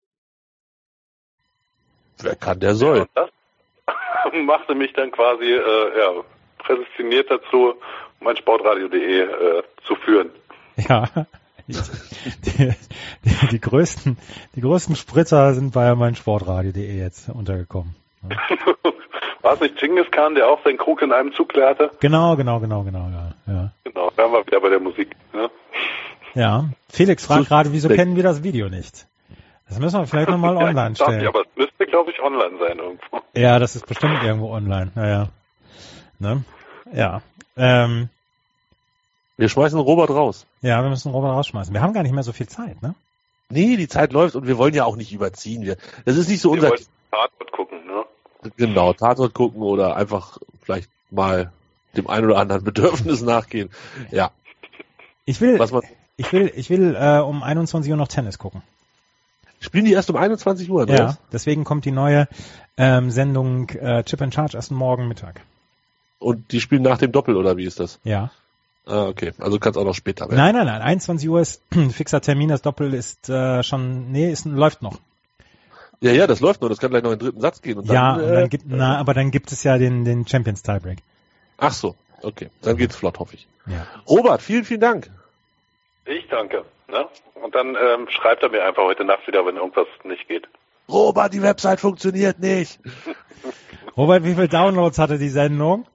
Wer kann, der soll. Ja, und das machte mich dann quasi äh, ja, prädestiniert dazu, meinsportradio.de äh, zu führen. Ja. Die, die, die, die größten, die größten Spritzer sind bei meinsportradio.de jetzt untergekommen. Ja. War es nicht Genghis Khan, der auch seinen Krug in einem Zug leerte? Genau, genau, genau, genau, ja. Ja, genau, da waren wir wieder bei der Musik. Ne? Ja, Felix fragt gerade, wieso kennen wir das Video nicht? Das müssen wir vielleicht nochmal online stellen. Ja, aber es müsste, glaube ich, online sein irgendwo. Ja, das ist bestimmt irgendwo online. Naja. Ne? Ja. Ähm, Wir schmeißen Robert raus. Ja, wir müssen Robert rausschmeißen. Wir haben gar nicht mehr so viel Zeit, ne? Nee, die Zeit läuft und wir wollen ja auch nicht überziehen. Wir, das ist nicht so wir unser... wollten Tatort gucken, ne? Genau, Tatort gucken oder einfach vielleicht mal dem ein oder anderen Bedürfnis nachgehen. Ja. Ich will, Was man, ich will, ich will äh, um einundzwanzig Uhr noch Tennis gucken. Spielen die erst um einundzwanzig Uhr? Ja, was? deswegen kommt die neue ähm, Sendung äh, Chip and Charge erst morgen Mittag. Und die spielen nach dem Doppel, oder wie ist das? Ja. Ah, okay. Also kannst auch noch später werden. Nein, nein, nein. einundzwanzig Uhr ist ein fixer Termin. Das Doppel ist äh, schon, nee, ist, läuft noch. Ja, ja, das läuft noch. Das kann gleich noch in den dritten Satz gehen. Und ja, dann, und äh, dann gibt, na, aber dann gibt es ja den, den Champions Tiebreak. Ach so, okay. Dann geht's flott, hoffe ich. Ja. Robert, vielen, vielen Dank. Ich danke. Ne? Und dann ähm, schreibt er mir einfach heute Nacht wieder, wenn irgendwas nicht geht. Robert, die Website funktioniert nicht. Robert, wie viele Downloads hatte die Sendung?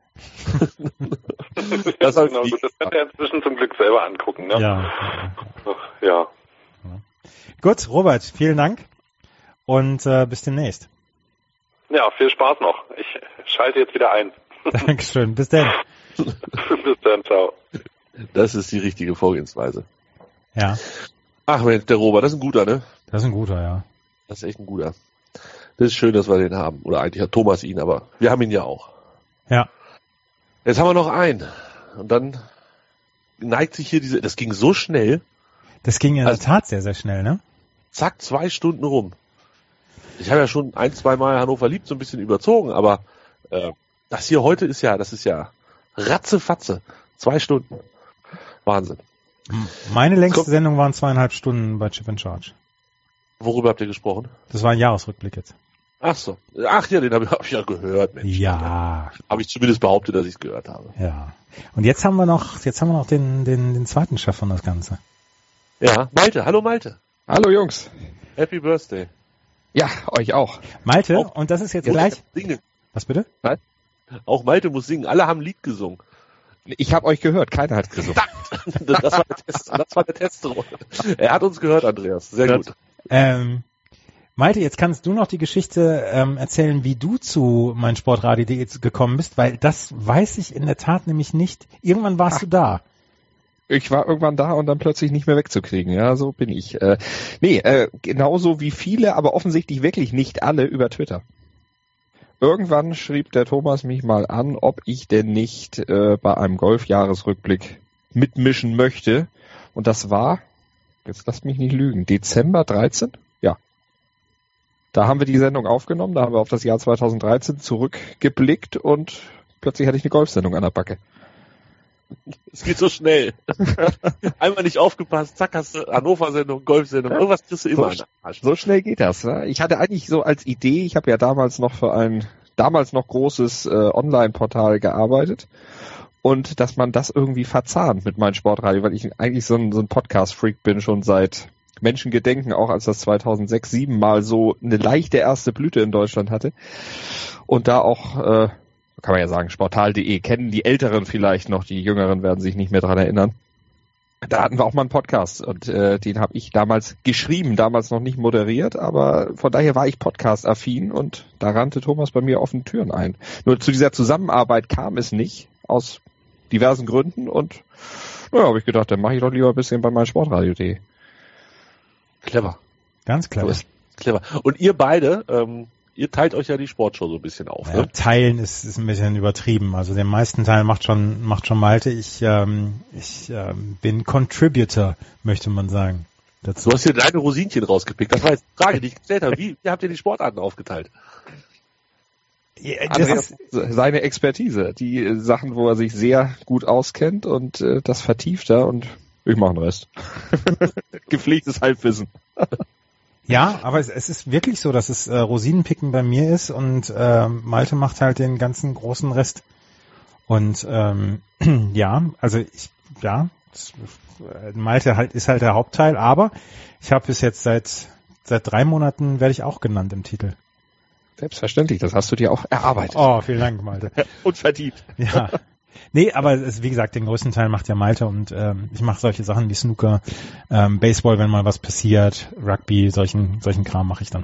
das, ja, genau, das kann er inzwischen zum Glück selber angucken. Ne? Ja. Ach, ja. Gut, Robert, vielen Dank und äh, bis demnächst. Ja, viel Spaß noch. Ich schalte jetzt wieder ein. Dankeschön, bis dann. Bis dann, ciao. Das ist die richtige Vorgehensweise. Ja. Ach Mensch, der Robert, das ist ein guter, ne? Das ist ein guter, ja. Das ist echt ein guter. Das ist schön, dass wir den haben. Oder eigentlich hat Thomas ihn, aber wir haben ihn ja auch. Ja. Jetzt haben wir noch einen. Und dann neigt sich hier diese, das ging so schnell. Das ging in also, der Tat sehr, sehr schnell, ne? Zack, zwei Stunden rum. Ich habe ja schon ein, zwei Mal Hannover liebt so ein bisschen überzogen, aber äh, das hier heute ist ja, das ist ja ratzefatze. Zwei Stunden. Wahnsinn. Meine längste Komm. Sendung waren zweieinhalb Stunden bei Chip and Charge. Worüber habt ihr gesprochen? Das war ein Jahresrückblick jetzt. Ach so. Ach ja, den habe ich, hab ich ja gehört, Mensch. Ja. Habe ich zumindest behauptet, dass ich es gehört habe. Ja. Und jetzt haben wir noch, jetzt haben wir noch den, den, den zweiten Chef von das Ganze. Ja, Malte. Hallo Malte. Hallo Jungs. Happy Birthday. Ja, euch auch. Malte, auch, und das ist jetzt gleich... Singen. Was bitte? Was? Auch Malte muss singen. Alle haben ein Lied gesungen. Ich habe euch gehört, keiner hat gesungen. Das war der Test, das war der Testrunde. Er hat uns gehört, Andreas. Sehr das, gut. Ähm, Malte, jetzt kannst du noch die Geschichte ähm, erzählen, wie du zu meinsportradio punkt de gekommen bist, weil das weiß ich in der Tat nämlich nicht. Irgendwann warst Ach. du da. Ich war irgendwann da und dann plötzlich nicht mehr wegzukriegen. Ja, so bin ich. Äh, nee, äh, genauso wie viele, aber offensichtlich wirklich nicht alle über Twitter. Irgendwann schrieb der Thomas mich mal an, ob ich denn nicht äh, bei einem Golfjahresrückblick mitmischen möchte. Und das war, jetzt lasst mich nicht lügen, Dezember dreizehn? Ja. Da haben wir die Sendung aufgenommen, da haben wir auf das Jahr zweitausenddreizehn zurückgeblickt und plötzlich hatte ich eine Golfsendung an der Backe. Es geht so schnell. Einmal nicht aufgepasst, zack, hast du Hannover-Sendung, Golf-Sendung, irgendwas kriegst du immer. So, so schnell geht das. Ne? Ich hatte eigentlich so als Idee, ich habe ja damals noch für ein damals noch großes äh, Online-Portal gearbeitet und dass man das irgendwie verzahnt mit meinem Sportradio, weil ich eigentlich so ein, so ein Podcast-Freak bin, schon seit Menschengedenken, auch als das zweitausendsechs, zweitausendsieben mal so eine leichte erste Blüte in Deutschland hatte und da auch... Äh, kann man ja sagen, sportal punkt de, kennen die Älteren vielleicht noch, die Jüngeren werden sich nicht mehr dran erinnern. Da hatten wir auch mal einen Podcast und äh, den habe ich damals geschrieben, damals noch nicht moderiert, aber von daher war ich Podcast-affin und da rannte Thomas bei mir offene Türen ein. Nur zu dieser Zusammenarbeit kam es nicht, aus diversen Gründen und naja, habe ich gedacht, dann mache ich doch lieber ein bisschen bei meinem sportradio punkt de. Clever. Ganz clever. Clever. Und ihr beide, ähm, ihr teilt euch ja die Sportshow so ein bisschen auf, ja, ne? Teilen ist, ist ein bisschen übertrieben. Also den meisten Teil macht schon, macht schon Malte. Ich, ähm, ich ähm, bin Contributor, möchte man sagen. Dazu. Du hast hier deine Rosinchen rausgepickt. Das war jetzt die Frage, die ich gestellt habe. Wie, wie habt ihr die Sportarten aufgeteilt? Ja, das ist seine Expertise. Die Sachen, wo er sich sehr gut auskennt und äh, das vertieft er und ich mache den Rest. Gepflegtes Halbwissen. Ja, aber es, es ist wirklich so, dass es äh, Rosinenpicken bei mir ist und äh, Malte macht halt den ganzen großen Rest. Und ähm, ja, also ich, ja, das, äh, Malte halt ist halt der Hauptteil, aber ich habe bis jetzt seit seit drei Monaten werde ich auch genannt im Titel. Selbstverständlich, das hast du dir auch erarbeitet. Oh, vielen Dank, Malte. Und verdient. Ja. Nee, aber es, wie gesagt, den größten Teil macht ja Malte und ähm, ich mache solche Sachen wie Snooker, ähm, Baseball, wenn mal was passiert, Rugby, solchen solchen Kram mache ich dann.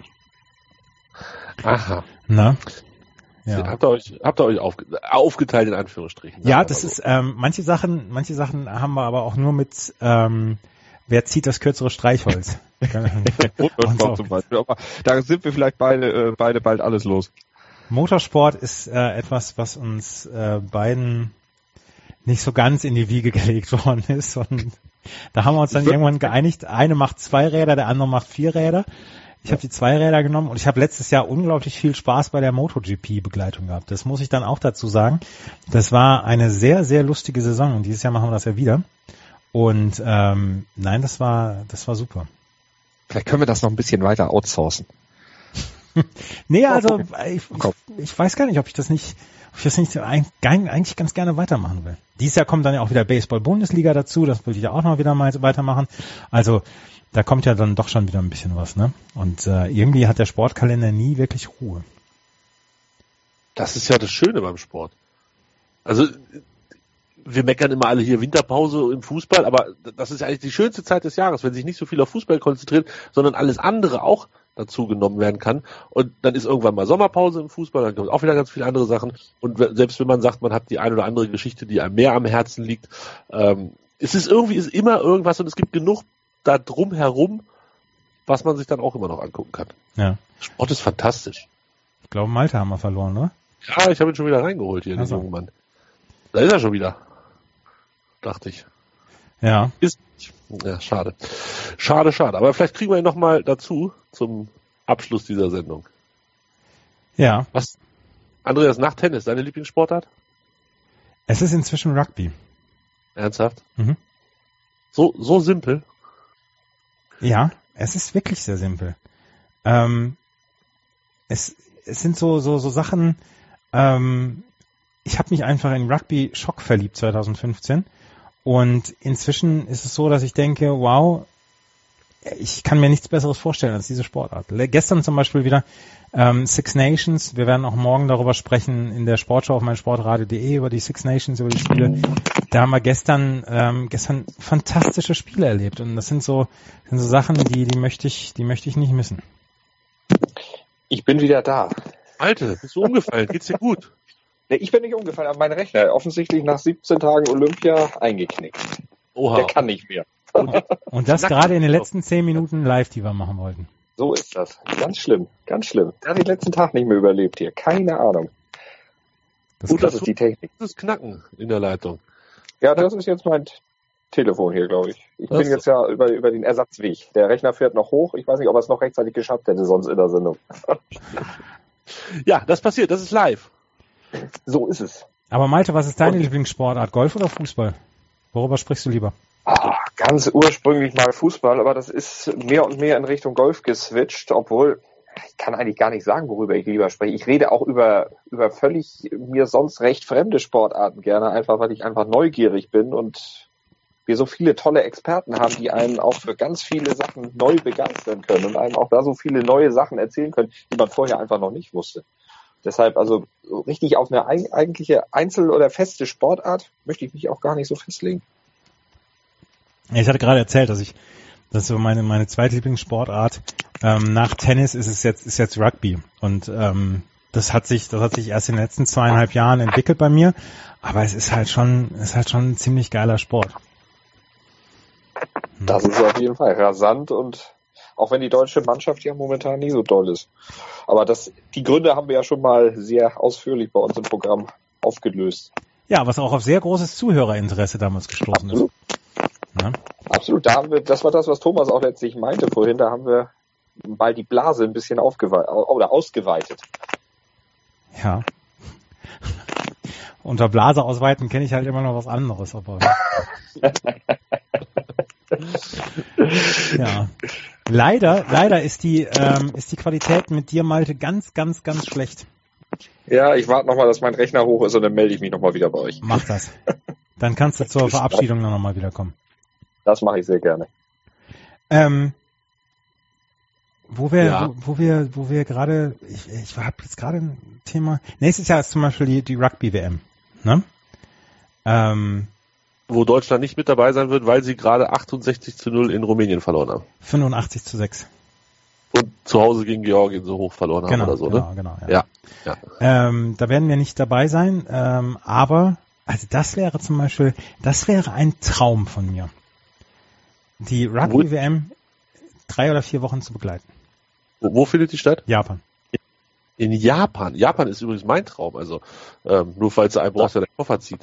Aha. Na? Ja. Habt ihr euch, habt ihr euch aufge, aufgeteilt in Anführungsstrichen? Ja, das so. ist ähm, manche Sachen, manche Sachen haben wir aber auch nur mit ähm, wer zieht das kürzere Streichholz? Motorsport zum Beispiel. Aber da sind wir vielleicht beide, äh, beide bald alles los. Motorsport ist äh, etwas, was uns äh, beiden nicht so ganz in die Wiege gelegt worden ist. Und da haben wir uns dann irgendwann geeinigt, eine macht zwei Räder, der andere macht vier Räder. Ich habe die zwei Räder genommen und ich habe letztes Jahr unglaublich viel Spaß bei der MotoGP-Begleitung gehabt. Das muss ich dann auch dazu sagen. Das war eine sehr, sehr lustige Saison und dieses Jahr machen wir das ja wieder. Und ähm, nein, das war, das war super. Vielleicht können wir das noch ein bisschen weiter outsourcen. Nee, also ich, ich, ich weiß gar nicht, ob ich das nicht, ob ich das nicht eigentlich ganz gerne weitermachen will. Dieses Jahr kommt dann ja auch wieder Baseball-Bundesliga dazu, das will ich ja auch noch wieder mal weitermachen. Also da kommt ja dann doch schon wieder ein bisschen was, ne? Und äh, irgendwie hat der Sportkalender nie wirklich Ruhe. Das ist ja das Schöne beim Sport. Also wir meckern immer alle hier Winterpause im Fußball, aber das ist eigentlich die schönste Zeit des Jahres, wenn sich nicht so viel auf Fußball konzentriert, sondern alles andere auch dazu genommen werden kann. Und dann ist irgendwann mal Sommerpause im Fußball, dann kommt auch wieder ganz viele andere Sachen. Und selbst wenn man sagt, man hat die eine oder andere Geschichte, die einem mehr am Herzen liegt, ähm, es ist irgendwie ist immer irgendwas und es gibt genug da drum herum, was man sich dann auch immer noch angucken kann. Ja. Sport ist fantastisch. Ich glaube, Malte haben wir verloren, oder? Ja, ich habe ihn schon wieder reingeholt hier, also. den jungen Mann. Da ist er schon wieder. Dachte ich. Ja. Ist, ja, schade. Schade, schade. Aber vielleicht kriegen wir ihn nochmal dazu zum Abschluss dieser Sendung. Ja. Was? Andreas, nach Tennis, deine Lieblingssportart? Es ist inzwischen Rugby. Ernsthaft? Mhm. So, so simpel? Ja, es ist wirklich sehr simpel. Ähm, es, es sind so, so, so Sachen, ähm, ich habe mich einfach in Rugby Schock verliebt zwanzig fünfzehn und inzwischen ist es so, dass ich denke, wow, ich kann mir nichts Besseres vorstellen als diese Sportart. Gestern zum Beispiel wieder ähm, Six Nations. Wir werden auch morgen darüber sprechen in der Sportschau auf meinsportradio punkt de über die Six Nations, über die Spiele. Da haben wir gestern ähm, gestern fantastische Spiele erlebt und das sind so sind so Sachen, die die möchte ich die möchte ich nicht missen. Ich bin wieder da. Alter, bist du umgefallen? Geht's dir gut? Nee, ich bin nicht umgefallen, aber mein Rechner offensichtlich nach siebzehn Tagen Olympia eingeknickt. Oha. Der kann nicht mehr. Und das gerade in den letzten zehn Minuten live, die wir machen wollten. So ist das. Ganz schlimm, ganz schlimm. Der hat den letzten Tag nicht mehr überlebt hier. Keine Ahnung. Das, Gut, das ist die Technik. Das ist Knacken in der Leitung. Ja, das ist jetzt mein Telefon hier, glaube ich. Ich bin jetzt ja über, über den Ersatzweg. Der Rechner fährt noch hoch. Ich weiß nicht, ob er es noch rechtzeitig geschafft hätte, sonst in der Sendung. Ja, das passiert. Das ist live. So ist es. Aber Malte, was ist deine Lieblingssportart? Golf oder Fußball? Worüber sprichst du lieber? Ah, ganz ursprünglich mal Fußball, aber das ist mehr und mehr in Richtung Golf geswitcht, obwohl ich kann eigentlich gar nicht sagen, worüber ich lieber spreche. Ich rede auch über über völlig mir sonst recht fremde Sportarten gerne, einfach weil ich einfach neugierig bin und wir so viele tolle Experten haben, die einen auch für ganz viele Sachen neu begeistern können und einem auch da so viele neue Sachen erzählen können, die man vorher einfach noch nicht wusste. Deshalb also richtig auf eine eigentliche Einzel- oder feste Sportart möchte ich mich auch gar nicht so festlegen. Ich hatte gerade erzählt, dass ich, das ist so meine meine zweite Lieblingssportart. Ähm, nach Tennis ist es jetzt ist jetzt Rugby und ähm, das hat sich das hat sich erst in den letzten zweieinhalb Jahren entwickelt bei mir, aber es ist halt schon ist halt schon ein ziemlich geiler Sport. Das ist auf jeden Fall rasant und auch wenn die deutsche Mannschaft ja momentan nie so doll ist. Aber das, die Gründe haben wir ja schon mal sehr ausführlich bei uns im Programm aufgelöst. Ja, was auch auf sehr großes Zuhörerinteresse damals gestoßen Absolut. ist. Ja. Absolut, da haben wir, das war das, was Thomas auch letztlich meinte vorhin, da haben wir mal die Blase ein bisschen aufgeweitet oder ausgeweitet. Ja. Unter Blase ausweiten kenne ich halt immer noch was anderes, aber. Ja. Leider, leider ist die, ähm, ist die Qualität mit dir, Malte, ganz, ganz, ganz schlecht. Ja, ich warte nochmal, dass mein Rechner hoch ist und dann melde ich mich nochmal wieder bei euch. Mach das. Dann kannst du zur Verabschiedung noch mal wiederkommen. Das mache ich sehr gerne. Ähm, wo wir, Ja. wo, wo wir, wo wir gerade, ich, ich habe jetzt gerade ein Thema. Nächstes Jahr ist zum Beispiel die, die Rugby-W M. Ne? Ähm, Wo Deutschland nicht mit dabei sein wird, weil sie gerade achtundsechzig zu null in Rumänien verloren haben. fünfundachtzig zu sechs. Und zu Hause gegen Georgien so hoch verloren haben Genau, oder so, genau, ne? genau. Ja. Ja. ja. Ähm, da werden wir nicht dabei sein, ähm, aber also das wäre zum Beispiel, das wäre ein Traum von mir, die Rugby-W M drei oder vier Wochen zu begleiten. Wo, wo findet die statt? Japan. In Japan. Japan ist übrigens mein Traum, also ähm, nur falls du einen brauchst, der den Koffer zieht.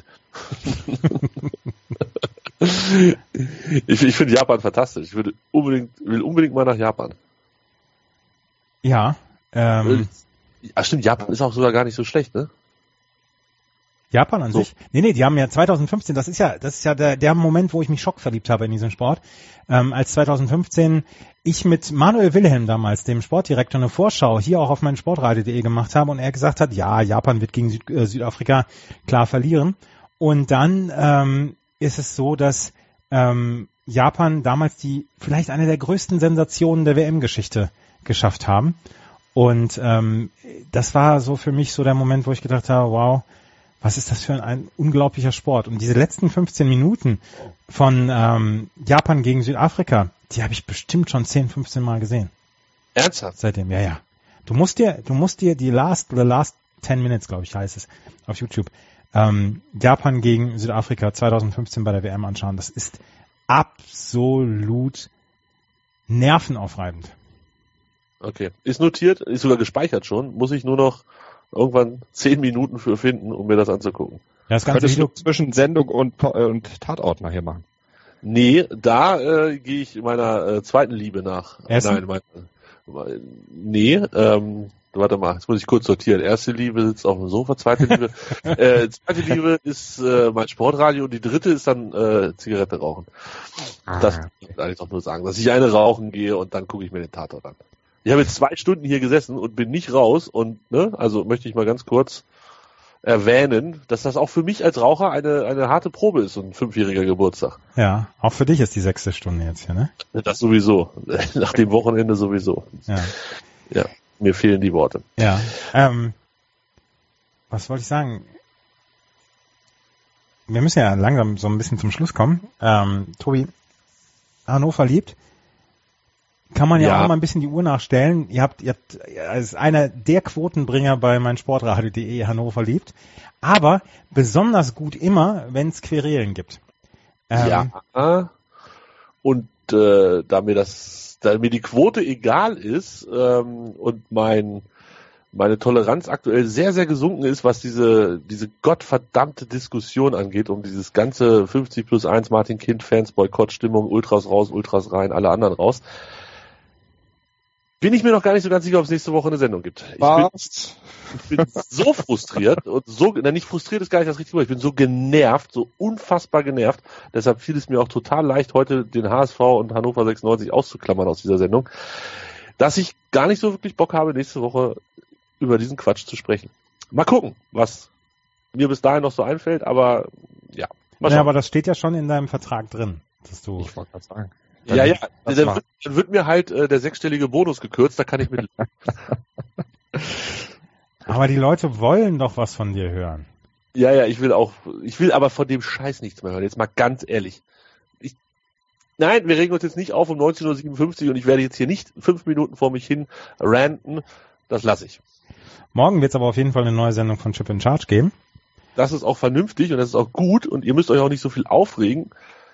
ich ich finde Japan fantastisch. Ich würde unbedingt, will unbedingt mal nach Japan. Ja. Ähm, Ach stimmt, Japan ist auch sogar gar nicht so schlecht, ne? Japan an So. sich? Nee, nee, die haben ja zwanzig fünfzehn, das ist ja, das ist ja der, der Moment, wo ich mich schockverliebt habe in diesem Sport. Ähm, als zwanzig fünfzehn ich mit Manuel Wilhelm damals, dem Sportdirektor, eine Vorschau hier auch auf mein sportradio punkt de gemacht habe und er gesagt hat, ja, Japan wird gegen Süd, äh, Südafrika klar verlieren. Und dann ähm, ist es so, dass ähm, Japan damals die vielleicht eine der größten Sensationen der W M-Geschichte geschafft haben. Und ähm, das war so für mich so der Moment, wo ich gedacht habe, wow, was ist das für ein, ein unglaublicher Sport. Und diese letzten fünfzehn Minuten von ähm, Japan gegen Südafrika, die habe ich bestimmt schon zehn, fünfzehn Mal gesehen. Ernsthaft? Seitdem, ja, ja. Du musst dir, du musst dir die last, the last ten minutes, glaube ich, heißt es, auf YouTube, ähm, Japan gegen Südafrika zwanzig fünfzehn bei der W M anschauen. Das ist absolut nervenaufreibend. Okay. Ist notiert, ist sogar gespeichert schon. Muss ich nur noch irgendwann zehn Minuten für finden, um mir das anzugucken. Ja, das ganze Könntest Video du zwischen Sendung und, Po- äh, und Tatort nachher machen. Nee, da äh, gehe ich meiner äh, zweiten Liebe nach. Essen? Nein, meine, nee, ähm, warte mal, jetzt muss ich kurz sortieren. Erste Liebe sitzt auf dem Sofa, zweite Liebe. äh, zweite Liebe ist äh, mein Sportradio und die dritte ist dann äh, Zigarette rauchen. Das kann ich eigentlich doch nur sagen, dass ich eine rauchen gehe und dann gucke ich mir den Tatort an. Ich habe jetzt zwei Stunden hier gesessen und bin nicht raus und, ne, also möchte ich mal ganz kurz erwähnen, dass das auch für mich als Raucher eine, eine harte Probe ist, so ein fünfjähriger Geburtstag. Ja, auch für dich ist die sechste Stunde jetzt hier, ne? Das sowieso. Nach dem Wochenende sowieso. Ja. Ja, mir fehlen die Worte. Ja. Ähm, was wollte ich sagen? Wir müssen ja langsam so ein bisschen zum Schluss kommen. Ähm, Tobi, Hannover liebt. Kann man ja, ja auch mal ein bisschen die Uhr nachstellen. Ihr habt, ihr habt, als einer der Quotenbringer bei meinsportradio punkt de Hannover liebt. Aber besonders gut immer, wenn es Querelen gibt. Ähm, ja. Und äh, da mir das, da mir die Quote egal ist ähm, und mein meine Toleranz aktuell sehr, sehr gesunken ist, was diese diese gottverdammte Diskussion angeht, um dieses ganze fünfzig plus eins Martin Kind Fans Boykottstimmung, Ultras raus, Ultras rein, alle anderen raus. Bin ich mir noch gar nicht so ganz sicher, ob es nächste Woche eine Sendung gibt. Ich bin, ich bin so frustriert und so, na nicht frustriert ist gar nicht das richtige Wort, ich bin so genervt, so unfassbar genervt. Deshalb fiel es mir auch total leicht, heute den H S V und Hannover sechsundneunzig auszuklammern aus dieser Sendung, dass ich gar nicht so wirklich Bock habe, nächste Woche über diesen Quatsch zu sprechen. Mal gucken, was mir bis dahin noch so einfällt, aber ja. Mal ja, aber das steht ja schon in deinem Vertrag drin, dass du. Ich wollte gerade sagen. Dann ja, ja, dann wird, dann wird mir halt äh, der sechsstellige Bonus gekürzt, da kann ich mit. Aber die Leute wollen doch was von dir hören. Ja, ja, ich will auch, ich will aber von dem Scheiß nichts mehr hören, jetzt mal ganz ehrlich. Ich, nein, wir regen uns jetzt nicht auf um neunzehn Uhr siebenundfünfzig und ich werde jetzt hier nicht fünf Minuten vor mich hin ranten, das lasse ich. Morgen wird es aber auf jeden Fall eine neue Sendung von Chip in Charge geben. Das ist auch vernünftig und das ist auch gut und ihr müsst euch auch nicht so viel aufregen.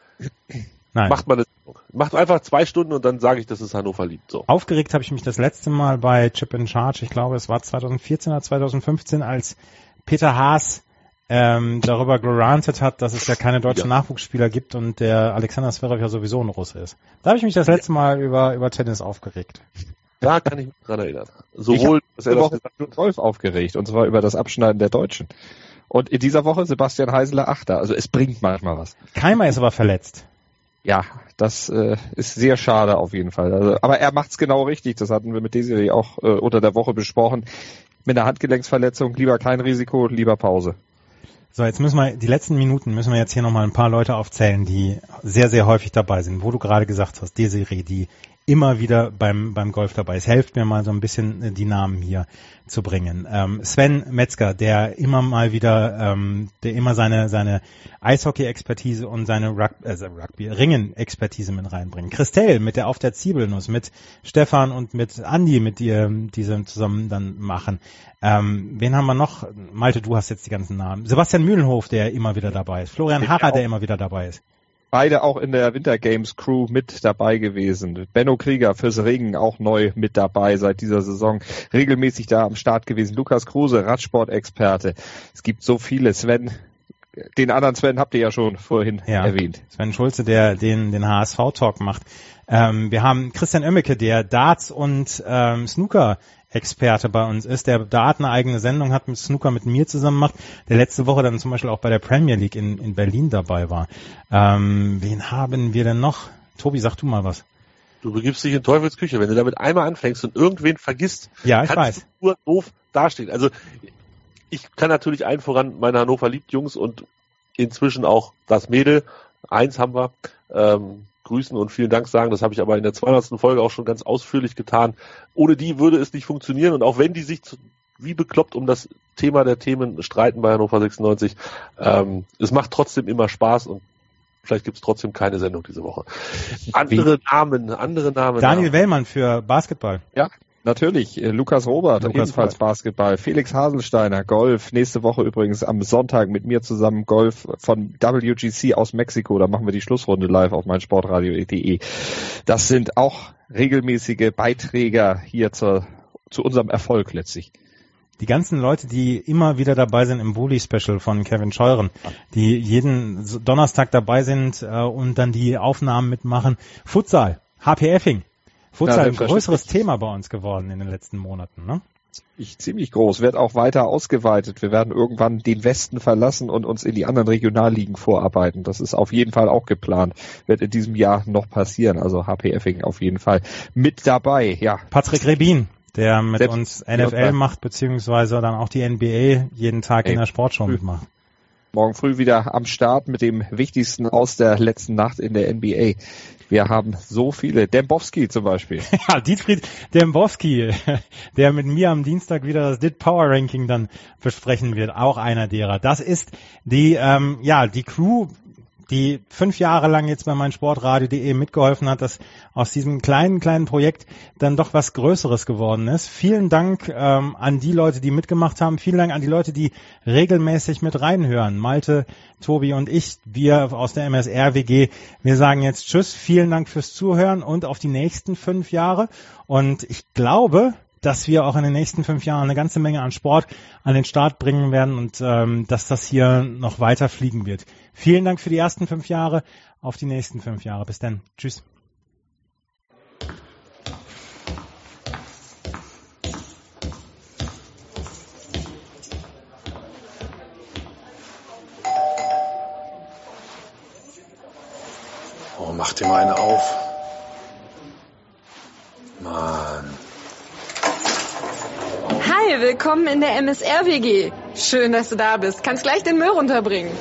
Nein. Macht man das. Macht einfach zwei Stunden und dann sage ich, dass es Hannover liebt. So. Aufgeregt habe ich mich das letzte Mal bei Chip in Charge, ich glaube es war zwanzig vierzehn oder zwanzig fünfzehn, als Peter Haas ähm, darüber gerantet hat, dass es ja keine deutschen ja. Nachwuchsspieler gibt und der Alexander Zverev ja sowieso ein Russe ist. Da habe ich mich das letzte Mal über über Tennis aufgeregt. Da kann ich mich dran erinnern. Sowohl, dass er das gesagt Golf aufgeregt, und zwar über das Abschneiden der Deutschen. Und in dieser Woche Sebastian Heiseler Achter. Also es bringt manchmal was. Keimer ist aber verletzt. Ja, das äh, ist sehr schade auf jeden Fall. Also, aber er macht's genau richtig. Das hatten wir mit Desiree auch äh, unter der Woche besprochen. Mit einer Handgelenksverletzung lieber kein Risiko, lieber Pause. So, jetzt müssen wir, die letzten Minuten müssen wir jetzt hier nochmal ein paar Leute aufzählen, die sehr, sehr häufig dabei sind. Wo du gerade gesagt hast, Desiree, die immer wieder beim beim Golf dabei ist. Helft mir mal so ein bisschen die Namen hier zu bringen. Ähm, Sven Metzger, der immer mal wieder, ähm, der immer seine seine Eishockey-Expertise und seine Rug, also Rugby, Ringen-Expertise mit reinbringt. Christelle mit der Auf der Zwiebelnuss, mit Stefan und mit Andi, mit dir, die sie zusammen dann machen. Ähm, wen haben wir noch? Malte, du hast jetzt die ganzen Namen. Sebastian Mühlenhof, der immer wieder dabei ist. Florian Harrer, der immer wieder dabei ist. Beide auch in der Winter Games Crew mit dabei gewesen. Benno Krieger fürs Ringen auch neu mit dabei seit dieser Saison. Regelmäßig da am Start gewesen. Lukas Kruse, Radsport-Experte. Es gibt so viele. Sven, den anderen Sven habt ihr ja schon vorhin ja. erwähnt. Sven Schulze, der den, den H S V-Talk macht. Ähm, wir haben Christian Oemmeke, der Darts und ähm, Snooker Experte bei uns ist, der Dart eine eigene Sendung hat, mit Snooker mit mir zusammen macht, der letzte Woche dann zum Beispiel auch bei der Premier League in, in Berlin dabei war. Ähm, wen haben wir denn noch? Tobi, sag du mal was. Du begibst dich in Teufels Küche, wenn du damit einmal anfängst und irgendwen vergisst, ja, ich kannst weiß. du nur doof dastehen. Also ich kann natürlich allen voran meine Hannover liebt Jungs und inzwischen auch das Mädel, eins haben wir, ähm, grüßen und vielen Dank sagen. Das habe ich aber in der zweihundertsten Folge auch schon ganz ausführlich getan. Ohne die würde es nicht funktionieren. Und auch wenn die sich zu, wie bekloppt um das Thema der Themen streiten bei Hannover sechsundneunzig, ähm, es macht trotzdem immer Spaß und vielleicht gibt es trotzdem keine Sendung diese Woche. Andere wie? Namen, andere Namen. Daniel Namen. Wellmann für Basketball. Ja. Natürlich, Lukas Robert, Lukas ebenfalls Robert. Basketball, Felix Haselsteiner, Golf, nächste Woche übrigens am Sonntag mit mir zusammen Golf von W G C aus Mexiko, da machen wir die Schlussrunde live auf meinsportradio punkt de. Das sind auch regelmäßige Beiträger hier zur, zu unserem Erfolg letztlich. Die ganzen Leute, die immer wieder dabei sind im Bully-Special von Kevin Scheuren, die jeden Donnerstag dabei sind äh, und dann die Aufnahmen mitmachen. Futsal, H P Effing. Futsal ein größeres Thema bei uns geworden in den letzten Monaten, ne? Ich, ziemlich groß, wird auch weiter ausgeweitet. Wir werden irgendwann den Westen verlassen und uns in die anderen Regionalligen vorarbeiten. Das ist auf jeden Fall auch geplant. Wird in diesem Jahr noch passieren. Also H P Effing auf jeden Fall mit dabei, ja. Patrick Rebin, der mit Selbst uns N F L macht, beziehungsweise dann auch die N B A jeden Tag Ey, in der Sportshow früh. mitmacht. Morgen früh wieder am Start mit dem Wichtigsten aus der letzten Nacht in der N B A. Wir haben so viele. Dembowski zum Beispiel. Ja, Dietfried Dembowski, der mit mir am Dienstag wieder das D I T Power Ranking dann besprechen wird. Auch einer derer. Das ist die, ähm, ja, die Crew, die fünf Jahre lang jetzt bei meinsportradio punkt de mitgeholfen hat, dass aus diesem kleinen, kleinen Projekt dann doch was Größeres geworden ist. Vielen Dank ähm, an die Leute, die mitgemacht haben. Vielen Dank an die Leute, die regelmäßig mit reinhören. Malte, Tobi und ich, wir aus der M S R W G, wir sagen jetzt Tschüss. Vielen Dank fürs Zuhören und auf die nächsten fünf Jahre. Und ich glaube, dass wir auch in den nächsten fünf Jahren eine ganze Menge an Sport an den Start bringen werden und ähm, dass das hier noch weiter fliegen wird. Vielen Dank für die ersten fünf Jahre, auf die nächsten fünf Jahre. Bis dann. Tschüss. Oh, mach dir mal eine auf. Mann. Hi, willkommen in der M S R W G. Schön, dass du da bist. Kannst gleich den Müll runterbringen.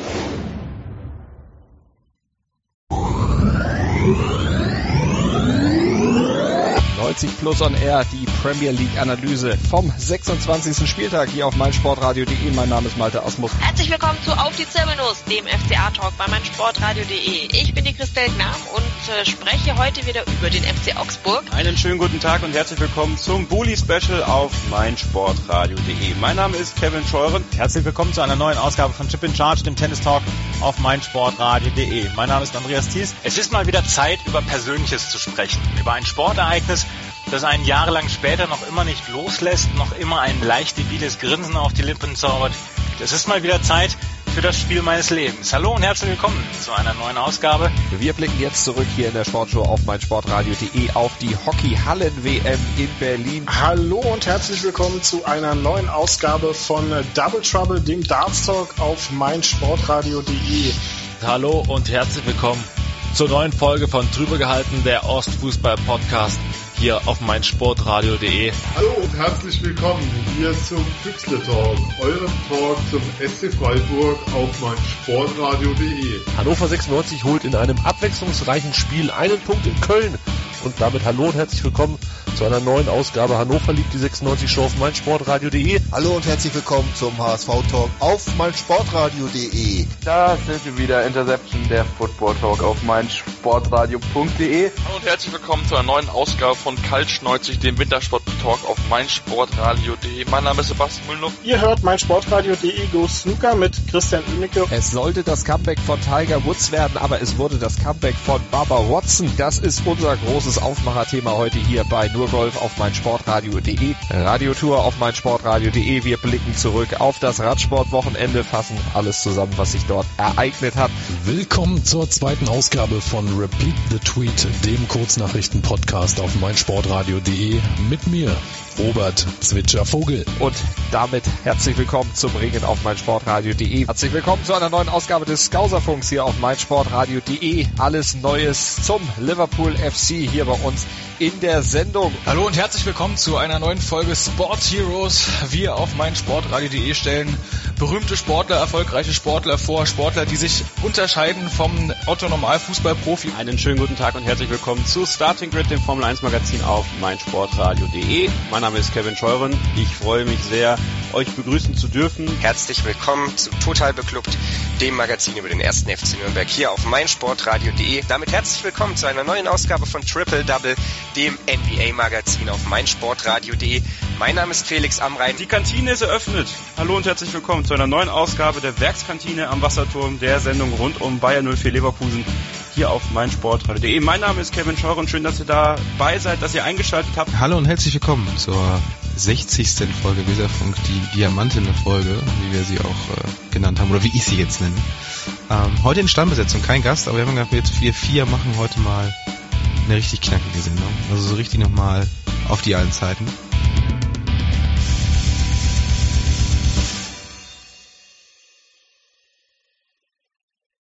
neunzig Plus on Air, die Premier League Analyse vom sechsundzwanzigsten Spieltag hier auf meinsportradio punkt de. Mein Name ist Malte Asmus. Herzlich willkommen zu Auf die Zirbenus, dem F C A-Talk bei meinsportradio punkt de. Ich bin die Christel Gnam und äh, spreche heute wieder über den F C Augsburg. Einen schönen guten Tag und herzlich willkommen zum Bully-Special auf meinsportradio punkt de. Mein Name ist Kevin Scheuren. Herzlich willkommen zu einer neuen Ausgabe von Chip in Charge, dem Tennis-Talk auf meinsportradio punkt de. Mein Name ist Andreas Thies. Es ist mal wieder Zeit, über Persönliches zu sprechen, über ein Sportereignis, das einen jahrelang später noch immer nicht loslässt, noch immer ein leicht debiles Grinsen auf die Lippen zaubert. Es ist mal wieder Zeit für das Spiel meines Lebens. Hallo und herzlich willkommen zu einer neuen Ausgabe. Wir blicken jetzt zurück hier in der Sportshow auf meinsportradio punkt de auf die Hockey-Hallen-W M in Berlin. Hallo und herzlich willkommen zu einer neuen Ausgabe von Double Trouble, dem Darts Talk auf meinsportradio punkt de. Hallo und herzlich willkommen zur neuen Folge von Drüber gehalten, der Ostfußball-Podcast hier auf meinsportradio punkt de. Hallo und herzlich willkommen hier zum Füchsle Talk, eurem Talk zum S C Freiburg auf meinsportradio punkt de. Hannover sechsundneunzig holt in einem abwechslungsreichen Spiel einen Punkt in Köln. Und damit hallo und herzlich willkommen zu einer neuen Ausgabe Hannover liebt die sechsundneunzig Show auf meinsportradio punkt de. Hallo und herzlich willkommen zum H S V-Talk auf meinsportradio punkt de. Da sind wir wieder, Interception, der Football Talk auf meinsportradio punkt de. Hallo und herzlich willkommen zu einer neuen Ausgabe von Kaltschneuzig, dem Wintersport-Talk auf meinsportradio punkt de. Mein Name ist Sebastian Müllnow. Ihr hört meinsportradio punkt de Go Snooker mit Christian Oemicke. Es sollte das Comeback von Tiger Woods werden, aber es wurde das Comeback von Bubba Watson. Das ist unser großes Aufmacherthema heute hier bei Nur Golf auf meinsportradio punkt de. Radiotour auf meinsportradio punkt de. Wir blicken zurück auf das Radsportwochenende, fassen alles zusammen, was sich dort ereignet hat. Willkommen zur zweiten Ausgabe von Repeat the Tweet, dem Kurznachrichten-Podcast auf meinsportradio punkt de. Mit mir, Robert Zwitscher-Vogel. Und damit herzlich willkommen zum Ringen auf meinsportradio punkt de. Herzlich willkommen zu einer neuen Ausgabe des Skauserfunks hier auf meinsportradio punkt de. Alles Neues zum Liverpool F C hier bei uns in der Sendung. Hallo und herzlich willkommen zu einer neuen Folge Sport Heroes. Wir auf meinsportradio punkt de stellen berühmte Sportler, erfolgreiche Sportler vor, Sportler, die sich unterscheiden vom Otto-Normal-Fußballprofi. Einen schönen guten Tag und herzlich willkommen zu Starting Grid, dem Formel eins Magazin auf meinsportradio punkt de. Mein Name ist Kevin Scheuren. Ich freue mich sehr, euch begrüßen zu dürfen. Herzlich willkommen zu Total Beklubbt, dem Magazin über den ersten F C Nürnberg hier auf meinsportradio punkt de. Damit herzlich willkommen zu einer neuen Ausgabe von Triple Double, dem N B A-Magazin auf meinsportradio punkt de. Mein Name ist Felix Amrein. Die Kantine ist eröffnet. Hallo und herzlich willkommen zu einer neuen Ausgabe der Werkskantine am Wasserturm, der Sendung rund um Bayer null vier Leverkusen hier auf meinsportradio punkt de. Mein Name ist Kevin Scheuren. Schön, dass ihr dabei seid, dass ihr eingeschaltet habt. Hallo und herzlich willkommen zur sechzigsten Folge Weserfunk, die diamantene Folge, wie wir sie auch äh, genannt haben, oder wie ich sie jetzt nenne. Ähm, heute in Stammbesetzung, kein Gast, aber wir haben gedacht, wir jetzt wir vier machen heute mal eine richtig knackige Sendung. Also so richtig nochmal auf die alten Zeiten.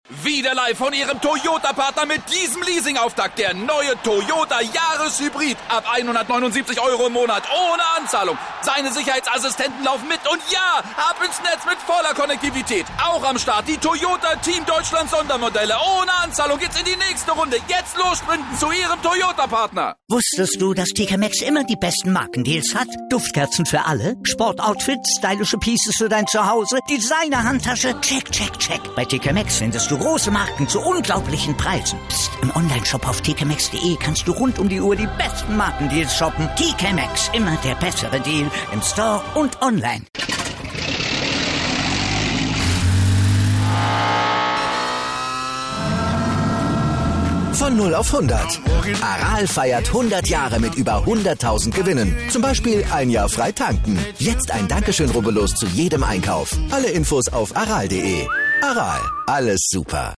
Wieder live von Ihrem Toyota-Partner mit diesem Leasing-Auftakt. Der neue Toyota Jahreshybrid. Ab hundertneunundsiebzig Euro im Monat. Ohne Anzahlung. Seine Sicherheitsassistenten laufen mit. Und ja, ab ins Netz mit voller Konnektivität. Auch am Start die Toyota Team Deutschland Sondermodelle. Ohne Anzahlung geht's in die nächste Runde. Jetzt los sprinten zu Ihrem Toyota-Partner. Wusstest du, dass T K Maxx immer die besten Markendeals hat? Duftkerzen für alle, Sportoutfits, stylische Pieces für dein Zuhause, Designer-Handtasche, check, check, check. Bei T K Maxx findest du große Marken zu unglaublichen Preisen. Psst. Im Onlineshop auf t k maxx punkt de kannst du rund um die Uhr die besten Markendeals shoppen. T K Maxx, immer der bessere Deal im Store und online. Von null auf hundert. Aral feiert hundert Jahre mit über hunderttausend Gewinnen. Zum Beispiel ein Jahr frei tanken. Jetzt ein Dankeschön, rubbellos zu jedem Einkauf. Alle Infos auf aral punkt de. Aral, alles super.